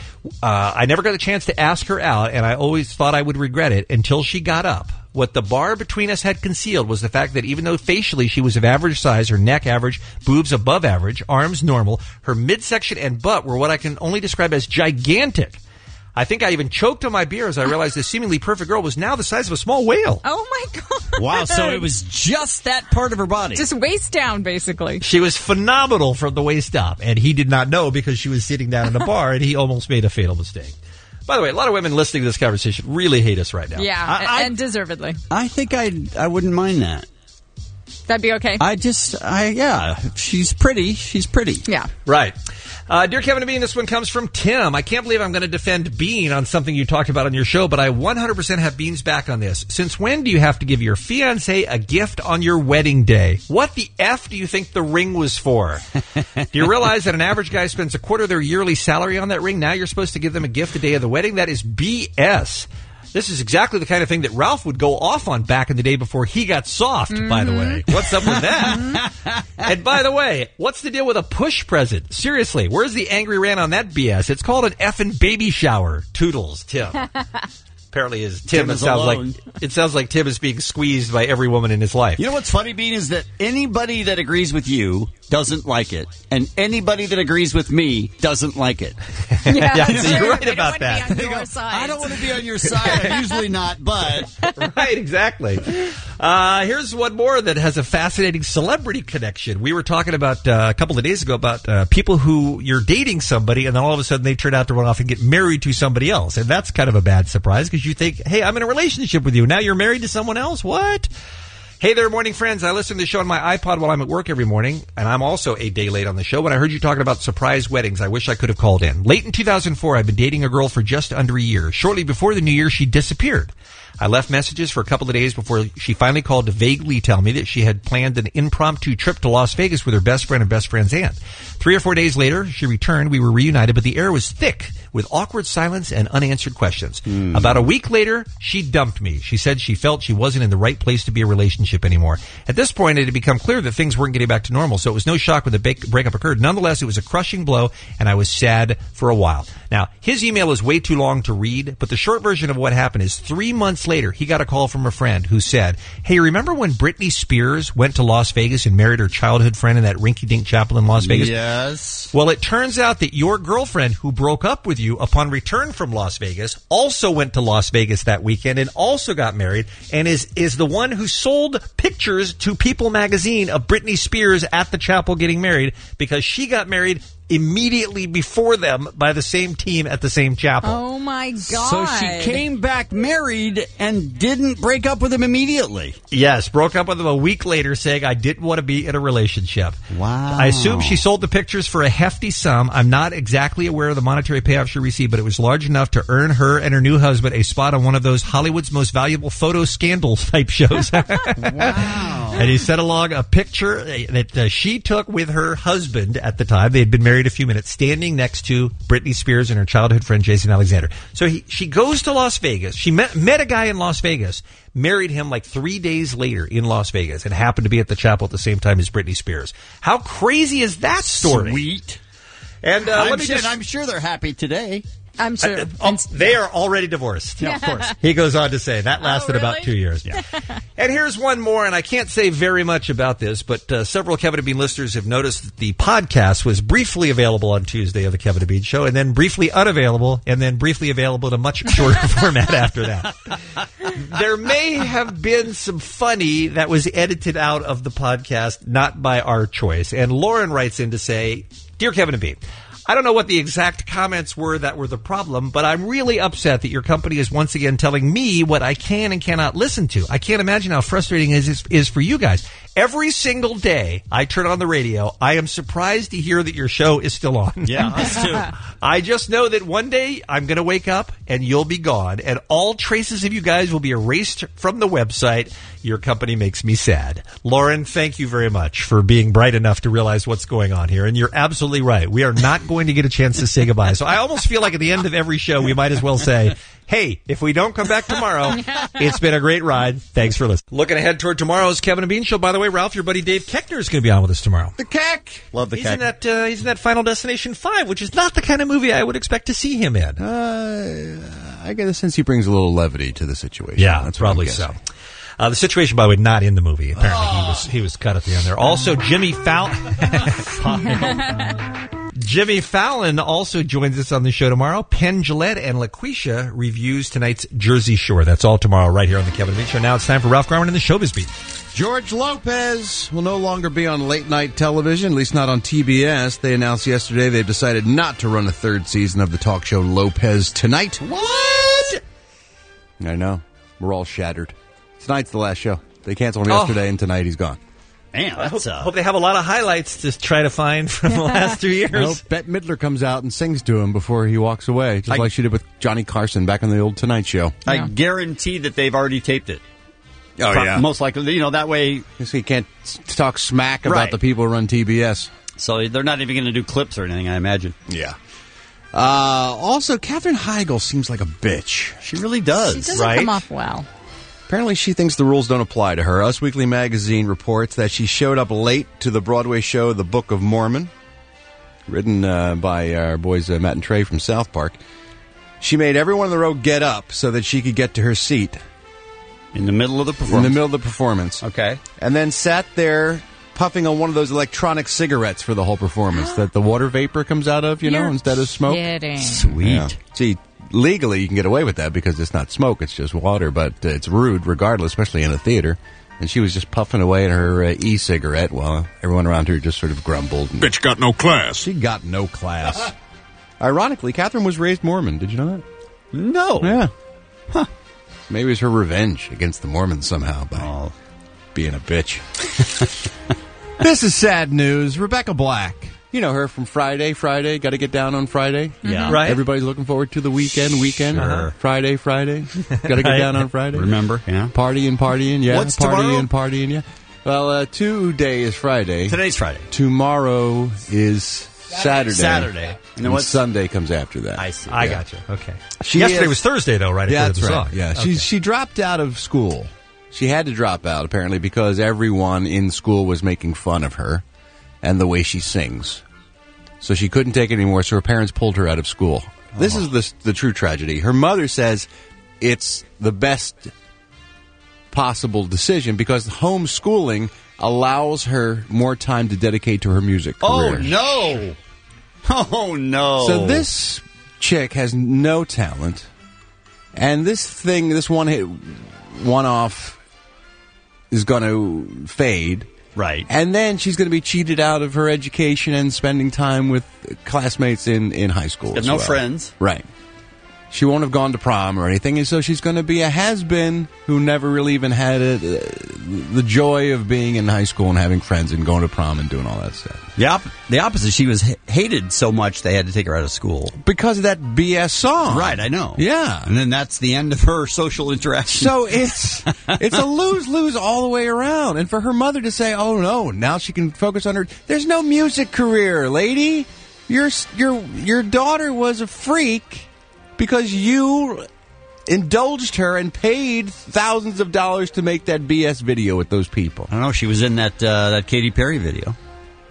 Uh, I never got the chance to ask her out, and I always thought I would regret it until she got up. What the bar between us had concealed was the fact that even though facially she was of average size, her neck average, boobs above average, arms normal, her midsection and butt were what I can only describe as gigantic. I think I even choked on my beer as I realized this seemingly perfect girl was now the size of a small whale. Oh, my God. Wow, so it was just that part of her body. Just waist down, basically. She was phenomenal from the waist up, and he did not know because she was sitting down in the bar, and he almost made a fatal mistake. By the way, a lot of women listening to this conversation really hate us right now. Yeah, I- I- and deservedly. I think I I wouldn't mind that. That'd be okay. I just, I yeah, she's pretty. She's pretty. Yeah. Right. Uh, dear Kevin and Bean, this one comes from Tim. I can't believe I'm going to defend Bean on something you talked about on your show, but I one hundred percent have Bean's back on this. Since when do you have to give your fiancé a gift on your wedding day? What the F do you think the ring was for? Do you realize that an average guy spends a quarter of their yearly salary on that ring? Now you're supposed to give them a gift the day of the wedding? That is B S. This is exactly the kind of thing that Ralph would go off on back in the day before he got soft, mm-hmm. by the way. What's up with that? And by the way, what's the deal with a push present? Seriously, where's the angry rant on that B S? It's called an effing baby shower. Toodles, Tim. Apparently, is Tim. Tim it is sounds alone. like it sounds like Tim is being squeezed by every woman in his life. You know what's funny, Bean, is that anybody that agrees with you doesn't like it, and anybody that agrees with me doesn't like it. Yeah, yeah true. you're right They about don't that. want to be on your side. I don't want to be on your side. I'm usually not, but Right, exactly. Uh, here's one more that has a fascinating celebrity connection. We were talking about uh, a couple of days ago about uh, people who you're dating somebody and then all of a sudden they turn out to run off and get married to somebody else. And that's kind of a bad surprise because you think, hey, I'm in a relationship with you. Now you're married to someone else? What? Hey there, morning friends. I listen to the show on my iPod while I'm at work every morning, and I'm also a day late on the show. When I heard you talking about surprise weddings, I wish I could have called in. Late in two thousand four, I've been dating a girl for just under a year. Shortly before the new year, she disappeared. I left messages for a couple of days before she finally called to vaguely tell me that she had planned an impromptu trip to Las Vegas with her best friend and best friend's aunt. Three or four days later, she returned. We were reunited, but the air was thick with awkward silence and unanswered questions. Mm. About a week later, she dumped me. She said she felt she wasn't in the right place to be a relationship anymore. At this point, it had become clear that things weren't getting back to normal, so it was no shock when the break- breakup occurred. Nonetheless, it was a crushing blow, and I was sad for a while. Now, his email is way too long to read, but the short version of what happened is three months later, he got a call from a friend who said, hey, remember when Britney Spears went to Las Vegas and married her childhood friend in that rinky-dink chapel in Las Vegas? Yes. Well, it turns out that your girlfriend who broke up with you upon return from Las Vegas also went to Las Vegas that weekend and also got married and is, is the one who sold pictures to People magazine of Britney Spears at the chapel getting married because she got married immediately before them by the same team at the same chapel. Oh, my God. So she came back married and didn't break up with him immediately. Yes, broke up with him a week later saying, I didn't want to be in a relationship. Wow. I assume she sold the pictures for a hefty sum. I'm not exactly aware of the monetary payoff she received, but it was large enough to earn her and her new husband a spot on one of those Hollywood's most valuable photo scandals type shows. Wow. And he sent along a picture that uh, she took with her husband at the time. They had been married a few minutes, standing next to Britney Spears and her childhood friend Jason Alexander. So he, she goes to Las Vegas. She met, met a guy in Las Vegas, married him like three days later in Las Vegas, and happened to be at the chapel at the same time as Britney Spears. How crazy is that story? Sweet. And uh, I'm, let me sure, just... I'm sure they're happy today. I'm sure. Uh, oh, they are already divorced. Yeah, of course. He goes on to say that lasted Oh, about really? two years. Yeah. And here's one more, and I can't say very much about this, but uh, several Kevin and Bean listeners have noticed that the podcast was briefly available on Tuesday of the Kevin and Bean Show, and then briefly unavailable, and then briefly available in a much shorter format after that. There may have been some funny that was edited out of the podcast, not by our choice. And Lauren writes in to say, Dear Kevin and Bean, I don't know what the exact comments were that were the problem, but I'm really upset that your company is once again telling me what I can and cannot listen to. I can't imagine how frustrating it is, is for you guys. Every single day I turn on the radio, I am surprised to hear that your show is still on. Yeah, us too. I just know that one day I'm going to wake up and you'll be gone, and all traces of you guys will be erased from the website. Your company makes me sad. Lauren, thank you very much for being bright enough to realize what's going on here. And you're absolutely right. We are not going to get a chance to say goodbye. So I almost feel like at the end of every show, we might as well say, hey, if we don't come back tomorrow, it's been a great ride. Thanks for listening. Looking ahead toward tomorrow's Kevin and Bean Show. By the way, Ralph, your buddy Dave Keckner is going to be on with us tomorrow. The Keck! Love the He's Keck. in that, uh, he's in that Final Destination five, which is not the kind of movie I would expect to see him in. Uh, I get a sense he brings a little levity to the situation. Yeah, That's what I'm probably guessing. so. Uh, the situation, by the way, not in the movie. Apparently, he was he was cut at the end there. Also, Jimmy Fallon. Jimmy Fallon also joins us on the show tomorrow. Penn Jillette and LaQuisha reviews tonight's Jersey Shore. That's all tomorrow right here on the Kevin and Bean Show. Now it's time for Ralph Garman and the Showbiz Beat. George Lopez will no longer be on late night television, at least not on T B S. They announced yesterday they've decided not to run a third season of the talk show Lopez Tonight. What? I know. We're all shattered. Tonight's the last show. They canceled him Oh. yesterday, and tonight he's gone. Man, I hope, that's uh, hope they have a lot of highlights to try to find from the last two years. I hope Bette Midler comes out and sings to him before he walks away, just I- like she did with Johnny Carson back on the old Tonight Show. I guarantee that they've already taped it. Oh, Pro- yeah. Most likely, you know, that way. So you can't s- talk smack about Right. the people who run T B S. So they're not even going to do clips or anything, I imagine. Yeah. Uh, also, Katherine Heigl seems like a bitch. She really does. She doesn't right? come off well. Apparently, she thinks the rules don't apply to her. Us Weekly Magazine reports that she showed up late to the Broadway show The Book of Mormon, written uh, by our boys uh, Matt and Trey from South Park. She made everyone in the row get up so that she could get to her seat. In the middle of the In performance. the middle of the performance. Okay. And then sat there puffing on one of those electronic cigarettes for the whole performance that the water vapor comes out of, you know, You're instead of smoke. kidding. Sweet. Yeah. See, legally you can get away with that because it's not smoke, it's just water, but uh, it's rude regardless, especially in a theater. And she was just puffing away at her uh, e-cigarette while everyone around her just sort of grumbled. And Bitch got no class. she got no class. Ironically, Catherine was raised Mormon. Did you know that? No. Yeah. Huh. Maybe it was her revenge against the Mormons somehow by Oh. being a bitch. This is sad news. Rebecca Black. You know her from Friday, Friday. Got to get down on Friday. Yeah. Right. Everybody's looking forward to the weekend, weekend. Sure. Friday, Friday. Got to get Right. down on Friday. Remember? Yeah. Partying, partying, yeah. What's partying, tomorrow? partying, yeah. Well, uh, today is Friday. Today's Friday. Tomorrow is Saturday. Saturday. And, And then what's- Sunday comes after that. I see. I Yeah. got you. Okay. She Yesterday is- was Thursday, though, right? Yeah, according that's to the right. song. Yeah, Okay. she she dropped out of school. She had to drop out apparently because everyone in school was making fun of her and the way she sings. So she couldn't take it anymore. So her parents pulled her out of school. This is the the true tragedy. Her mother says it's the best possible decision because homeschooling allows her more time to dedicate to her music career. Oh, no. Oh, no. So this chick has no talent, and this thing, this one hit, one off, is going to fade. Right. And then she's going to be cheated out of her education and spending time with classmates in, in high school. Got as no well. friends. Right. She won't have gone to prom or anything, and so she's going to be a has-been who never really even had it, uh, the joy of being in high school and having friends and going to prom and doing all that stuff. The, op- the opposite. She was h- hated so much they had to take her out of school. Because of that B S song. Right, I know. Yeah. And then that's the end of her social interaction. So it's it's a lose-lose all the way around. And for her mother to say, "Oh no, now she can focus on her." There's no music career, lady. Your your your daughter was a freak because you indulged her and paid thousands of dollars to make that B S video with those people. I don't know. She was in that uh, that Katy Perry video.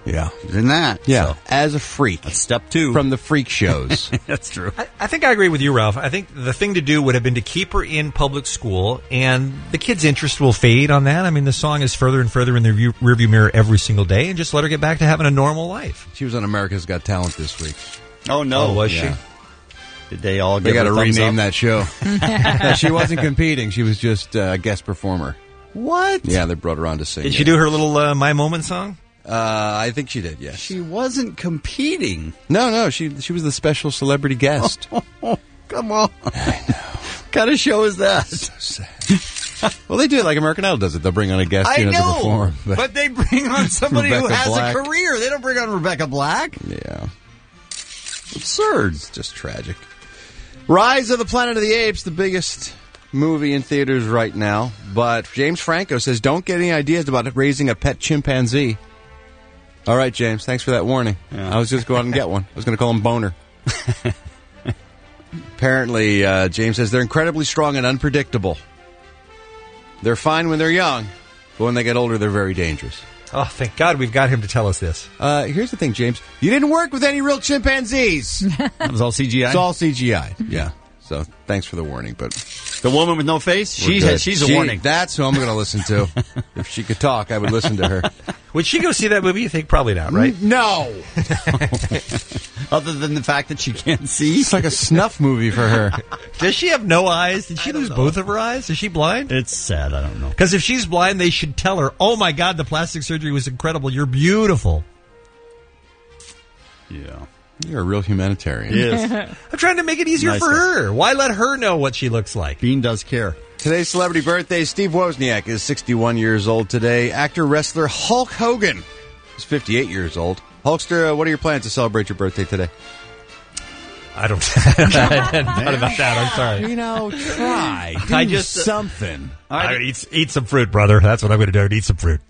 Yeah. She's in that. Yeah. So. As a freak. That's step two. From the freak shows. That's true. I, I think I agree with you, Ralph. I think the thing to do would have been to keep her in public school, and the kids' interest will fade on that. I mean, the song is further and further in the view, rearview mirror every single day, and just let her get back to having a normal life. She was on America's Got Talent this week. Oh, no. Oh, was Yeah. she? Did they all They give got her to a thumbs rename up? that show. No, she wasn't competing. She was just uh, a guest performer. What? Yeah, they brought her on to sing. Did yeah. she do her little uh, My Moment song? Uh, I think she did, yes. She wasn't competing. No, no, she she was the special celebrity guest. Oh, come on. I know. What kind of show is that? So sad. Well, they do it like American Idol does it. They'll bring on a guest I you know, know, to perform. but they bring on somebody who Rebecca has Black. a career. They don't bring on Rebecca Black. Yeah. Absurd. It's just tragic. Rise of the Planet of the Apes, the biggest movie in theaters right now. But James Franco says, don't get any ideas about raising a pet chimpanzee. All right, James, thanks for that warning. Yeah. I was just going out and get one. I was going to call him Boner. Apparently, uh, James says, they're incredibly strong and unpredictable. They're fine when they're young, but when they get older, they're very dangerous. Oh, thank God we've got him to tell us this. Uh, here's the thing, James. You didn't work with any real chimpanzees. That was all C G I? It's all C G I, yeah. So thanks for the warning, but The woman with no face? She good. has, she's a She- warning. That's who I'm going to listen to. If she could talk, I would listen to her. Would she go see that movie? You think probably not, right? No. Other than the fact that she can't see. It's like a snuff movie for her. Does she have no eyes? Did she lose both of her eyes? Is she blind? It's sad. I don't know. Because if she's blind, they should tell her, oh my God, the plastic surgery was incredible. You're beautiful. Yeah. You're a real humanitarian. Yes. I'm trying to make it easier Nice for one. her. Why let her know what she looks like? Bean does care. Today's celebrity birthday, Steve Wozniak is sixty-one years old today. Actor, wrestler Hulk Hogan is fifty-eight years old. Hulkster, uh, what are your plans to celebrate your birthday today? I don't I hadn't thought about that. I'm sorry. You know, try. Do I just- something. I'm going to eat, eat some fruit, brother. That's what I'm going to do. Eat some fruit.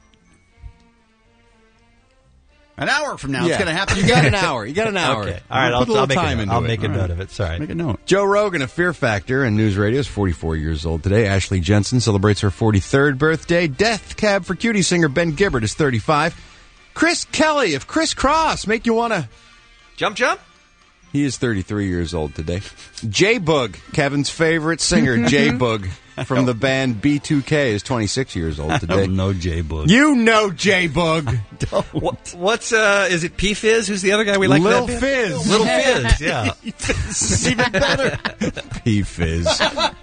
An hour from now, Yeah. it's going to happen. You got an hour. You got an hour. Okay. All right. We'll I'll, put a little I'll make, time a, into I'll it. make a All note right. of it. Sorry. Make a note. Joe Rogan of Fear Factor and News Radio is forty-four years old today. Ashley Jensen celebrates her forty-third birthday. Death Cab for Cutie singer Ben Gibbard is thirty-five. Chris Kelly of Criss Cross, make you want to... Jump, jump. He is thirty-three years old today. J-Bug, Kevin's favorite singer, J-Bug, from the band B two K, is twenty-six years old I today. don't know J-Bug. You know J-Bug. What, what's, uh, is it P Fizz? Who's the other guy we like? Lil that band? Fizz. Little Fizz, yeah. Even better. P-Fizz.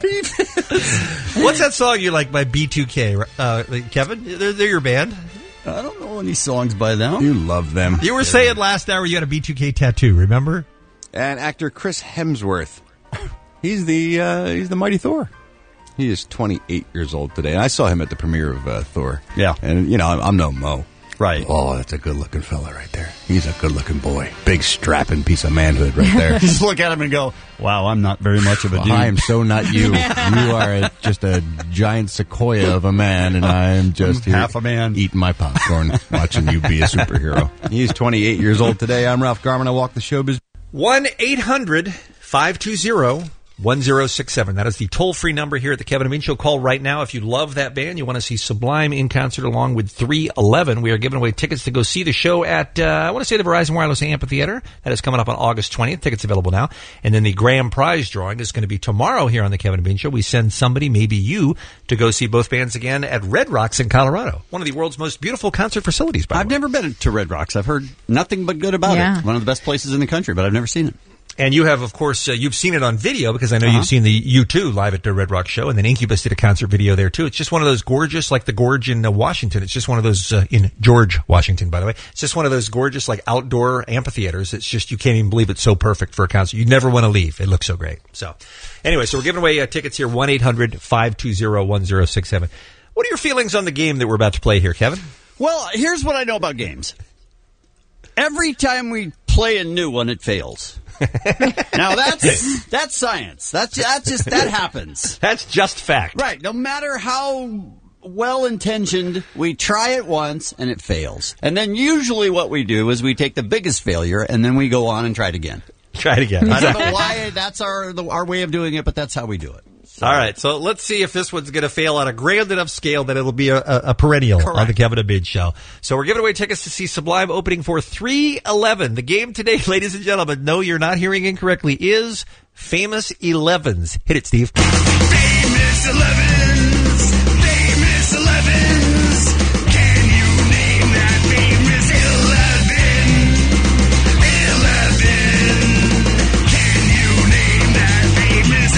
What's that song you like by B two K, uh, Kevin? They're, they're your band. I don't know any songs by them. You love them. You were saying last hour you had a B two K tattoo, remember? And actor Chris Hemsworth. He's the uh, he's the mighty Thor. He is twenty-eight years old today. And I saw him at the premiere of uh, Thor. Yeah. And, you know, I'm, I'm no Mo. Right. Oh, that's a good-looking fella right there. He's a good-looking boy. Big, strapping piece of manhood right there. Just look at him and go, wow, I'm not very much of a Well, dude. I am so not you. You are a, just a giant sequoia of a man, and I am just here half a man. eating my popcorn, watching you be a superhero. He's twenty-eight years old today. I'm Ralph Garman. I walk the showbiz. one eight hundred five two zero one zero six seven. That is the toll-free number here at the Kevin and Bean Show. Call right now if you love that band. You want to see Sublime in concert along with three eleven. We are giving away tickets to go see the show at, uh, I want to say, the Verizon Wireless Amphitheater. That is coming up on August twentieth. Tickets available now. And then the grand prize drawing is going to be tomorrow here on the Kevin and Bean Show. We send somebody, maybe you, to go see both bands again at Red Rocks in Colorado. One of the world's most beautiful concert facilities, by the I've way. never been to Red Rocks. I've heard nothing but good about Yeah. it. One of the best places in the country, but I've never seen it. And you have, of course, uh, you've seen it on video because I know Uh-huh. you've seen the U two live at the Red Rock show, and then Incubus did a concert video there too. It's just one of those gorgeous, like the Gorge in uh, Washington. It's just one of those uh, in George, Washington, by the way. It's just one of those gorgeous, like outdoor amphitheaters. It's just you can't even believe it's so perfect for a concert. You never want to leave. It looks so great. So, anyway, so we're giving away uh, tickets here. One eight hundred five two zero one zero six seven. What are your feelings on the game that we're about to play here, Kevin? Well, here's what I know about games. Every time we play a new one, it fails. Now that's that's science. That's that's just that happens. That's just fact. Right. No matter how well intentioned, we try it once and it fails. And then usually what we do is we take the biggest failure and then we go on and try it again. Try it again. I don't know why that's our the, our way of doing it, but that's how we do it. All right, so let's see if this one's going to fail on a grand enough scale that it'll be a, a, a perennial Correct. on the Kevin and Bean Show. So we're giving away tickets to see Sublime opening for three eleven. The game today, ladies and gentlemen, no, you're not hearing incorrectly, is Famous Elevens. Hit it, Steve. Famous Elevens. Famous Elevens. Can you name that famous eleven? Eleven. Can you name that famous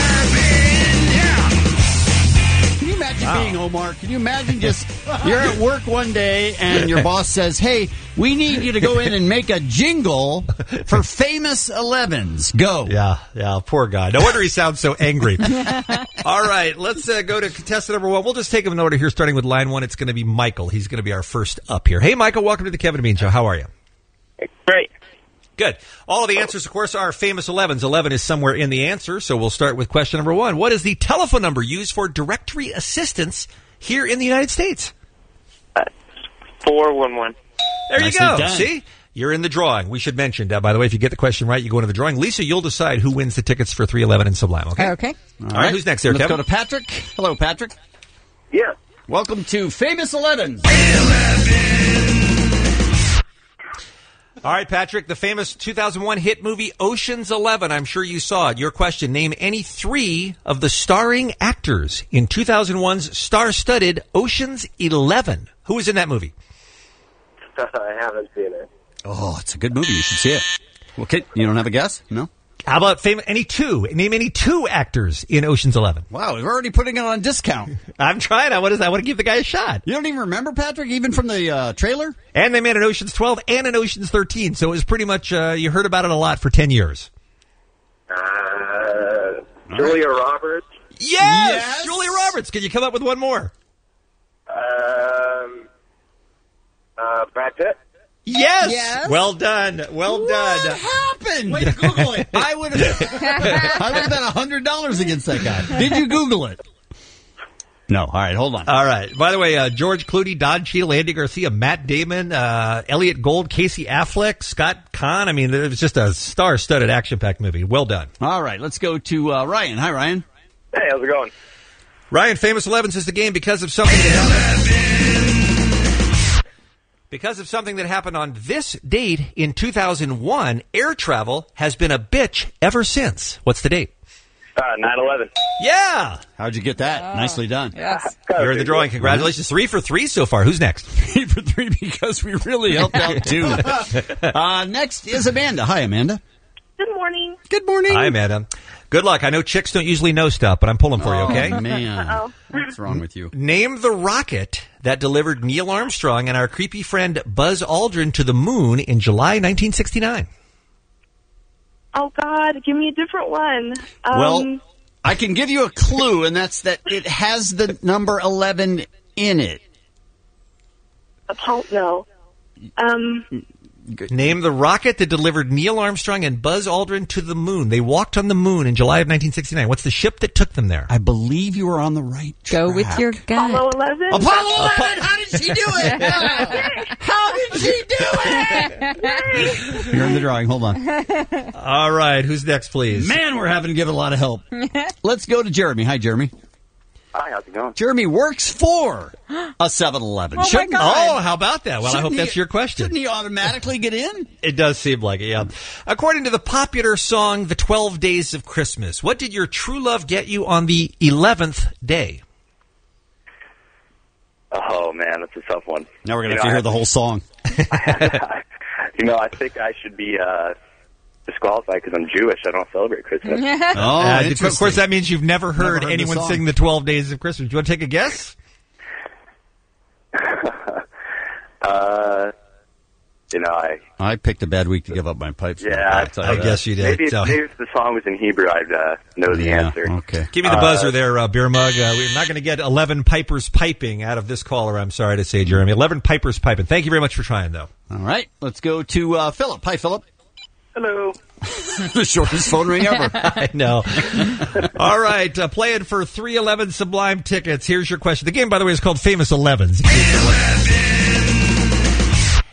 eleven? Yeah. Can you imagine wow. being Omar? Can you imagine just you're at work one day and your boss says, "Hey, we need you to go in and make a jingle for Famous Elevens. Go." Yeah, yeah, poor guy. No wonder he sounds so angry. All right, let's uh, go to contestant number one. We'll just take them in order here, starting with line one. It's going to be Michael. He's going to be our first up here. Hey, Michael, welcome to the Kevin and Bean Show. How are you? Great. Good. All of the answers, of course, are Famous Elevens. eleven is somewhere in the answer, so we'll start with question number one. What is the telephone number used for directory assistance here in the United States? Uh, four one one. There Nicely you go. done. See? You're in the drawing. We should mention, uh, by the way, if you get the question right, you go into the drawing. Lisa, you'll decide who wins the tickets for three eleven and Sublime, okay? Okay. All, All right. right. Who's next there, Let's Kevin? go to Patrick. Hello, Patrick. Yeah. Welcome to Famous Elevens. All right, Patrick, the famous two thousand one hit movie Ocean's Eleven. I'm sure you saw it. Your question, name any three of the starring actors in two thousand one's star-studded Ocean's Eleven. Who was in that movie? I haven't seen it. Oh, it's a good movie. You should see it. Okay, you don't have a guess? No? How about fam- any two? Name any two actors in Ocean's Eleven. Wow, we're already putting it on discount. I'm trying. I want to. I want to give the guy a shot. You don't even remember, Patrick, even from the uh, trailer? And they made an Ocean's twelve and an Ocean's thirteen, so it was pretty much, uh, you heard about it a lot for ten years. Uh, Julia Roberts. Yes! Yes! Julia Roberts. Can you come up with one more? Um, uh, Brad Pitt. Yes! Yes. Well done. Well what done. What happened? Wait, Google it. I would have I would have bet one hundred dollars against that guy. Did you Google it? No. All right, hold on. All right. By the way, uh, George Clooney, Don Cheadle, Andy Garcia, Matt Damon, uh, Elliot Gould, Casey Affleck, Scott Conn. I mean, it was just a star-studded, action-packed movie. Well done. All right, let's go to uh, Ryan. Hi, Ryan. Hey, how's it going? Ryan, Famous Elevens is the game because of something that happened. Because of something that happened on this date in two thousand one, air travel has been a bitch ever since. What's the date? Uh, nine eleven. Yeah! How'd you get that? Oh, Nicely done. Yes. You're in the drawing. Congratulations. Three for three so far. Who's next? Three for three because we really helped out, too. uh, next is Amanda. Hi, Amanda. Good morning. Good morning. Hi, Amanda. Good luck. I know chicks don't usually know stuff, but I'm pulling for you, okay? Oh, man. Uh-oh. What's wrong with you? Name the rocket that delivered Neil Armstrong and our creepy friend Buzz Aldrin to the moon in July nineteen sixty-nine. Oh, God. Give me a different one. Um, Well, I can give you a clue, and that's that it has the number eleven in it. I don't know. Um, Name the rocket that delivered Neil Armstrong and Buzz Aldrin to the moon. They walked on the moon in July of nineteen sixty-nine. What's the ship that took them there? I believe you were on the right track. Go with your gut. Apollo eleven? Apollo eleven! How did she do it? How did she do it? You're in the drawing. Hold on. All right. Who's next, please? Man, we're having to give a lot of help. Let's go to Jeremy. Hi, Jeremy. Hi, how's it going? Jeremy works for a seven eleven. Oh, my God. Oh, how about that? Well, I Shouldn't hope that's he- your question. Shouldn't he automatically get in? It does seem like it, yeah. According to the popular song, The twelve Days of Christmas, what did your true love get you on the eleventh day? Oh, man, that's a tough one. Now we're going You to have know, to I- hear the whole song. You know, I think I should be uh, disqualified because I'm Jewish. I don't celebrate Christmas. Oh, Uh, of interesting. course, that means you've never heard, Never heard the anyone song. sing The twelve Days of Christmas. Do you want to take a guess? uh, you know, I I picked a bad week to give up my pipes. yeah, I'll tell you I that. guess you did. maybe, So- maybe if the song was in Hebrew, I'd uh, know the Yeah, answer. okay. Give me the Uh, buzzer there, uh, beer mug. Uh, we're not going to get eleven pipers piping out of this caller, I'm sorry to say, Jeremy. eleven pipers piping. Thank you very much for trying, though. All right, let's go to uh, Philip. Hi, Philip. Hello. The shortest phone ring ever. I know. All right, uh, playing for three eleven Sublime tickets. Here's your question. The game, by the way, is called Famous Elevens.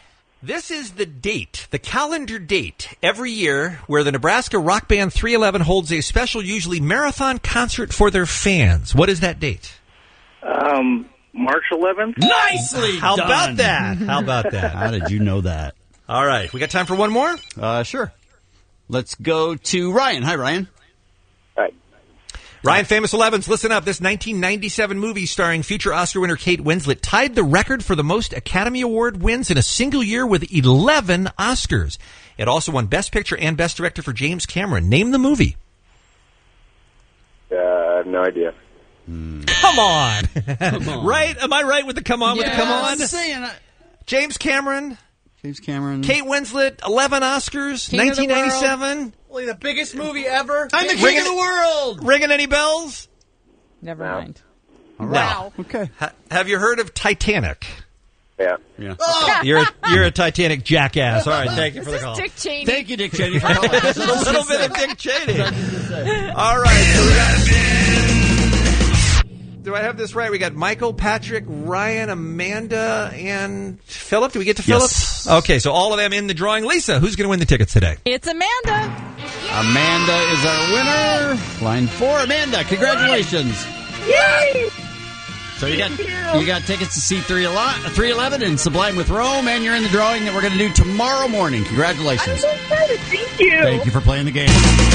This is the date, the calendar date, every year where the Nebraska rock band three eleven holds a special, usually marathon concert for their fans. What is that date? Um, March eleventh. Nicely How done. about that? How about that? How did you know that? All right. We got time for one more? Uh, sure. Let's go to Ryan. Hi, Ryan. Hi. Ryan, Famous elevens, listen up. This nineteen ninety-seven movie starring future Oscar winner Kate Winslet tied the record for the most Academy Award wins in a single year with eleven Oscars. It also won Best Picture and Best Director for James Cameron. Name the movie. Uh, I have no idea. Come on. Come on. Right? Am I right with the come on, with the come on? I'm saying, uh, James Cameron, James Cameron. Kate Winslet, eleven Oscars, King of the nineteen ninety-seven. The biggest movie ever. I'm the king Ringing- of the world. Ringing any bells? Never mind. All Wow. Okay. Ha- have you heard of Titanic? Yeah. Yeah. Oh! You're a, you're a Titanic jackass. All right, thank you for the call. Dick Cheney. Thank you, Dick Cheney, for calling. Just a little bit of Dick Cheney. All right. So we got, do I have this right? We got Michael, Patrick, Ryan, Amanda, and Philip. Do we get to Philip? Yes. Okay, so all of them in the drawing. Lisa, who's going to win the tickets today? It's Amanda. Amanda is our winner. Line four, Amanda. Congratulations. Yay! So you got you. got tickets to see three eleven in Sublime with Rome, and you're in the drawing that we're going to do tomorrow morning. I'm Congratulations. so excited. Thank you. Thank you for playing the game.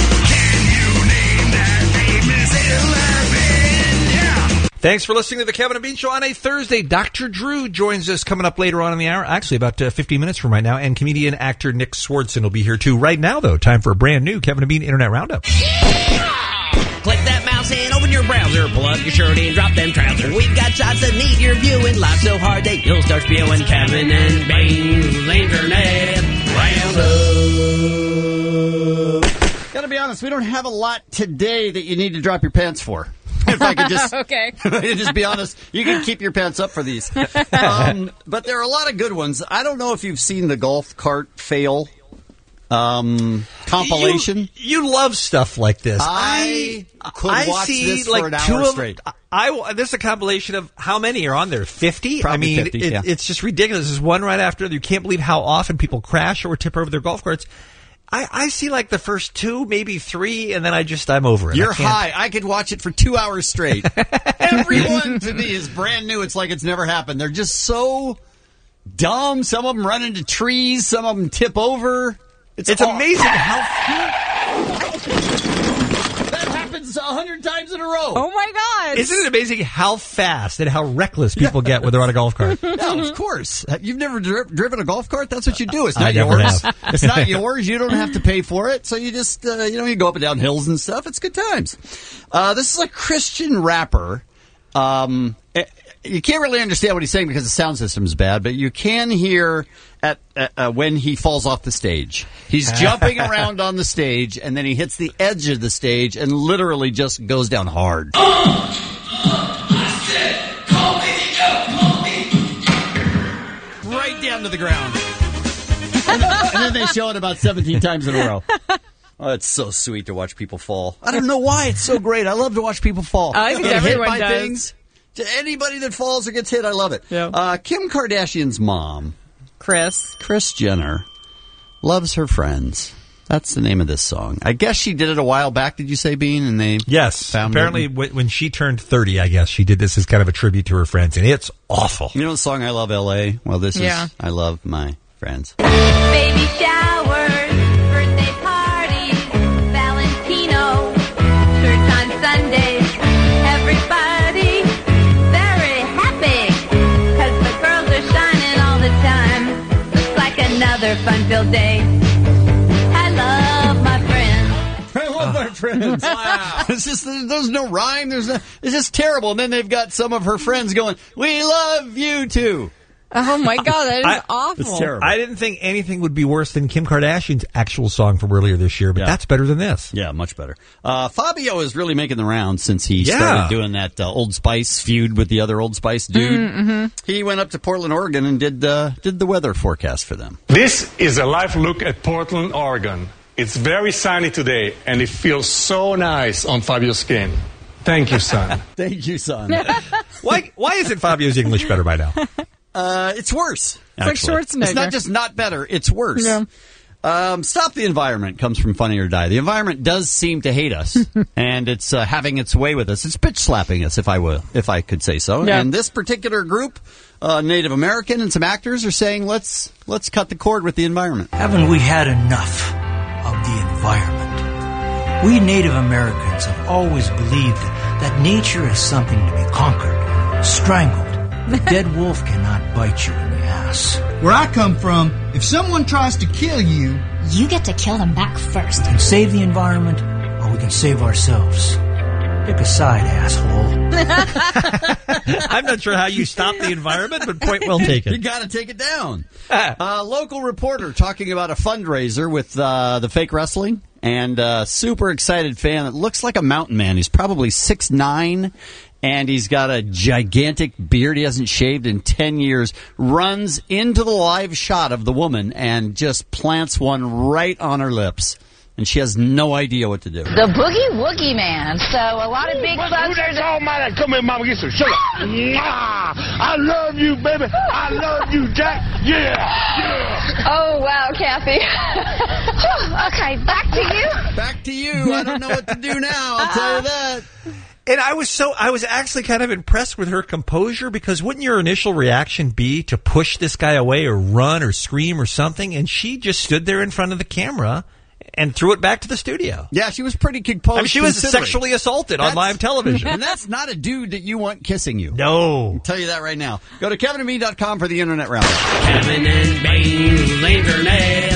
Thanks for listening to the Kevin and Bean Show on a Thursday. Doctor Drew joins us coming up later on in the hour. Actually, about uh, fifteen minutes from right now. And comedian actor Nick Swardson will be here too. Right now, though, time for a brand new Kevin and Bean Internet Roundup. Click that mouse and open your browser. Pull up your shirt and drop them trousers. We've got shots that need your viewing. Live so hard that you'll start spewing. Kevin and Bean's Internet Roundup. Gotta be honest, we don't have a lot today that you need to drop your pants for. If I could just, okay. if I could just be honest, you can keep your pants up for these. Um, but there are a lot of good ones. I don't know if you've seen the golf cart fail um, compilation. You, you love stuff like this. I, I could I watch see this like for an two hour of, straight. I, I this is a compilation of how many are on there? Fifty. Probably I mean, fifty, it, yeah. it's just ridiculous. There's one right after. You can't believe how often people crash or tip over their golf carts. I, I see like the first two, maybe three, and then I just I'm over it. You're I can't- high. I could watch it for two hours straight. Everyone to me is brand new. It's like it's never happened. They're just so dumb. Some of them run into trees. Some of them tip over. It's, It's aw- amazing how. that happens a hundred times in a row. Oh my God! Isn't it amazing how fast and how reckless people get when they're on a golf cart? No, of course. You've never dri- driven a golf cart? That's what you do. It's I not never yours. have. It's not yours. You don't have to pay for it. So you just, uh, you know, you go up and down hills and stuff. It's good times. Uh, this is a Christian rapper. Um, eh, you can't really understand what he's saying because the sound system's bad, but you can hear at uh, uh, when he falls off the stage. He's jumping around on the stage, and then he hits the edge of the stage and literally just goes down hard. Right down to the ground. And then, and then they show it about seventeen times in a row. Oh, it's so sweet to watch people fall. I don't know why. It's so great. I love to watch people fall. I think Get everyone hit by does. things. To anybody that falls or gets hit, I love it. Yeah. Uh, Kim Kardashian's mom, Kris. Kris Jenner, loves her friends. That's the name of this song. I guess she did it a while back, did you say, Bean? And they Yes. found Apparently, it. when when she turned thirty, I guess she did this as kind of a tribute to her friends, and it's awful. You know the song I Love L A? Well, this Yeah. is I Love My Friends. Baby showers, birthday parties, Valentino, church on Sundays. Everybody very happy, cause the girls are shining all the time. Looks like another fun-filled day. I love my friends. I love my friends. Wow. It's just, there's no rhyme. There's no, it's just terrible. And then they've got some of her friends going, "We love you too." Oh my God, that is I- awful. It's terrible. I didn't think anything would be worse than Kim Kardashian's actual song from earlier this year, but Yeah. that's better than this. Yeah, much better. Uh, Fabio is really making the rounds since he Yeah. started doing that uh, Old Spice feud with the other Old Spice dude. Mm-hmm. He went up to Portland, Oregon, and did uh, did the weather forecast for them. This is a live look at Portland, Oregon. It's very sunny today, and it feels so nice on Fabio's skin. Thank you, son. Thank you, son. Why Why isn't Fabio's English better by now? Uh, it's worse. It's like actually. Schwarzenegger. It's not just not better, it's worse. Yeah. Um, Stop the Environment comes from Funny or Die. The environment does seem to hate us, and it's uh, having its way with us. It's bitch slapping us, if I will, if I could say so. Yeah. And this particular group, uh, Native American and some actors, are saying let's let's cut the cord with the environment. Haven't we had enough of the environment? We Native Americans have always believed that nature is something to be conquered, strangled. The dead wolf cannot bite you in the ass. Where I come from, if someone tries to kill you, you get to kill them back first. We can save the environment, or we can save ourselves. Pick a side, asshole. I'm not sure how you stop the environment, but point well taken. You got to take it down. uh, local reporter talking about a fundraiser with uh, the fake wrestling, and a super excited fan that looks like a mountain man. He's probably six nine. And he's got a gigantic beard he hasn't shaved in ten years, runs into the live shot of the woman and just plants one right on her lips. And she has no idea what to do. The Boogie Woogie Man. So a lot of big Who bugs that are... all my Come here, mama, get some sugar. Mwah! I love you, baby. I love you, Jack. Yeah, yeah. Oh, wow, Kathy. Okay, back to you. Back to you. I don't know what to do now, I'll tell you that. And I was so, I was actually kind of impressed with her composure, because wouldn't your initial reaction be to push this guy away or run or scream or something? And she just stood there in front of the camera and threw it back to the studio. Yeah, she was pretty composed. I mean, she was considering. sexually assaulted That's, on live television. And that's not a dude that you want kissing you. No. I'll tell you that right now. Go to kevin and bean dot com for the internet roundup. Kevin and Bean's Internet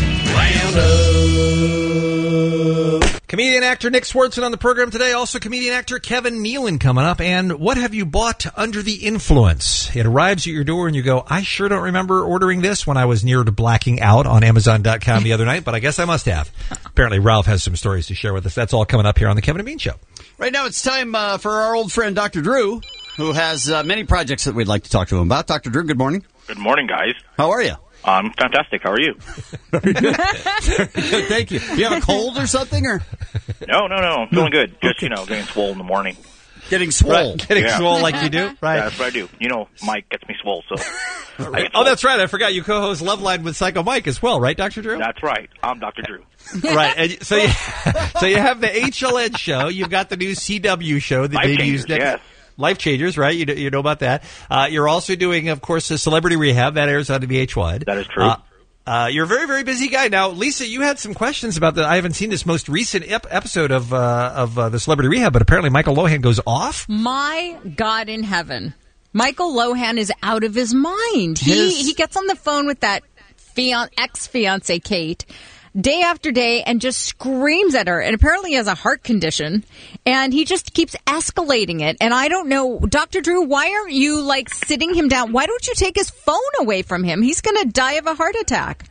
Roundup. Comedian actor Nick Swartzen on the program today. Also comedian actor Kevin Nealon coming up. And what have you bought under the influence? It arrives at your door and you go, I sure don't remember ordering this when I was near to blacking out on amazon dot com the other night, but I guess I must have. Apparently Ralph has some stories to share with us. That's all coming up here on the Kevin and Bean Show. Right now it's time uh, for our old friend Doctor Drew, who has uh, many projects that we'd like to talk to him about. Doctor Drew, good morning. Good morning, guys. How are you? I'm fantastic. How are you? Thank you. Do you have a cold or something? Or No, no, no. I'm feeling good. Just, you know, getting swole in the morning. Getting swole. Right. Getting Yeah. swole like you do? Right. That's what I do. You know, Mike gets me swole, so. I get Oh, that's right. I forgot you co-host Loveline with Psycho Mike as well, right, Doctor Drew? That's right. I'm Doctor Drew. Right. And so you, so you have the H L N show. You've got the new C W show that Life debuts Changers, next. yes. Life Changers, right? You know, you know about that. Uh, you're also doing, of course, the Celebrity Rehab. That airs on V H one. That is true. Uh, uh, you're a very, very busy guy. Now, Lisa, you had some questions about the. I haven't seen this most recent ep- episode of uh, of uh, the Celebrity Rehab, but apparently Michael Lohan goes off. My God in heaven. Michael Lohan is out of his mind. He His- he gets on the phone with that fian- ex-fiancée, Kate, day after day and just screams at her. And apparently he has a heart condition. And he just keeps escalating it. And I don't know, Doctor Drew, why aren't you, like, sitting him down? Why don't you take his phone away from him? He's going to die of a heart attack.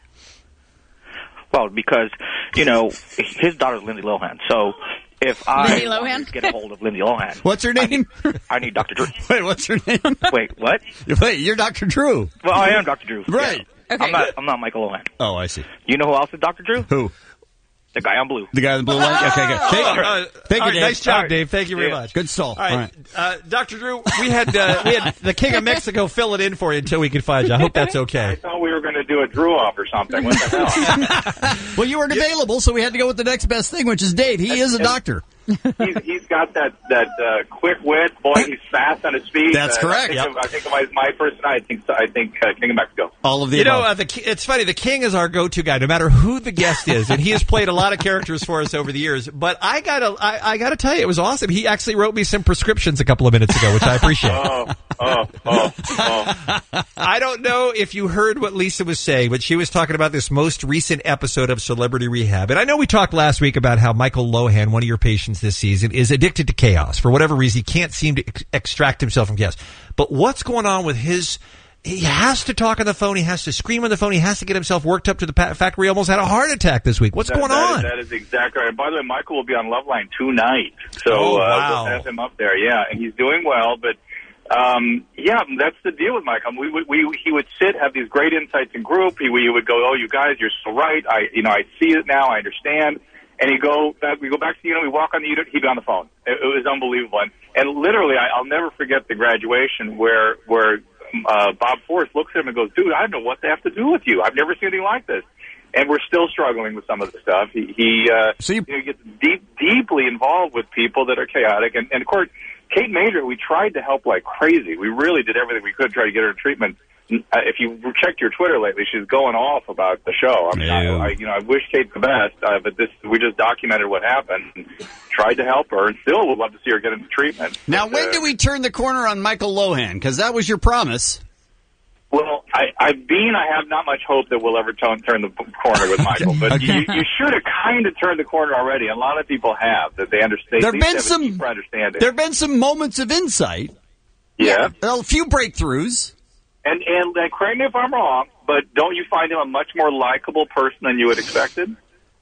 Well, because, you know, his daughter's Lindsay Lohan. So if I Lindsay wanted Lohan? to get a hold of Lindsay Lohan. What's her name? I need, I need Doctor Drew. Wait, what's her name? Wait, what? Wait, you're Doctor Drew. Well, I am Doctor Drew. Right. Yeah. Okay. I'm not, I'm not Michael Lohan. Oh, I see. You know who else is Doctor Drew? Who? The guy on blue. The guy in the blue light? Okay, good. Thank you. Uh, Thank all you, right, Dave. nice job, All right. Dave. Thank you very Yeah. much. Good stall. All right, All right. Uh, Doctor Drew, we had uh, we had the King of Mexico fill it in for you until we could find you. I hope that's okay. I thought we were going to do a Drew off or something. What the hell? Well, you weren't available, so we had to go with the next best thing, which is Dave. He is a doctor. he's, he's got that that uh, quick wit. Boy, he's fast on his feet. That's Uh, correct. I think, Yep. of, I think of my, my person. I think I think uh, King of Mexico. All of the You know, above. uh, the, ki- it's funny. The King is our go-to guy, no matter who the guest is, and he has played a lot of characters for us over the years. But I gotta, I, I gotta tell you, it was awesome. He actually wrote me some prescriptions a couple of minutes ago, which I appreciate. Oh, oh, oh, oh. I don't know if you heard what Lisa was saying, but she was talking about this most recent episode of Celebrity Rehab. And I know we talked last week about how Michael Lohan, one of your patients this season, is addicted to chaos. For whatever reason, he can't seem to ex- extract himself from chaos. But what's going on with his... He has to talk on the phone. He has to scream on the phone. He has to get himself worked up to the pa- fact where he almost had a heart attack this week. What's That- going that on? Is, that is exactly right. By the way, Michael will be on Loveline tonight, so Oh, uh, wow. we'll have him up there. Yeah, and he's doing well. But um, yeah, that's the deal with Michael. We, we, we he would sit, have these great insights in group. He, we would go, "Oh, you guys, you're so right. I, you know, I see it now. I understand." And he go back, we go back to the unit, we walk on the unit, he'd be on the phone. It, it was unbelievable. And, and literally, I, I'll never forget the graduation where, where uh, Bob Forrest looks at him and goes, dude, I don't know what they have to do with you. I've never seen anything like this. And we're still struggling with some of the stuff. He, he, uh, so you, you know, gets deep, deeply involved with people that are chaotic. And, and of course, Kate Major, we tried to help like crazy. We really did everything we could to try to get her treatment. Uh, if you checked your Twitter lately, she's going off about the show. I mean, I, I, you know, I wish Kate the best, uh, but this we just documented what happened, and tried to help her, and still would love to see her get into treatment. Now, but, when uh, do we turn the corner on Michael Lohan? Because that was your promise. Well, I, I've been, I have not much hope that we'll ever turn, turn the corner with Michael, but Okay. you, you should have kind of turned the corner already. A lot of people have, that they understand. There've at least been have a some- deeper understanding. There have been some moments of insight. Yeah. A few breakthroughs. And, and uh, correct me if I'm wrong, but don't you find him a much more likable person than you had expected?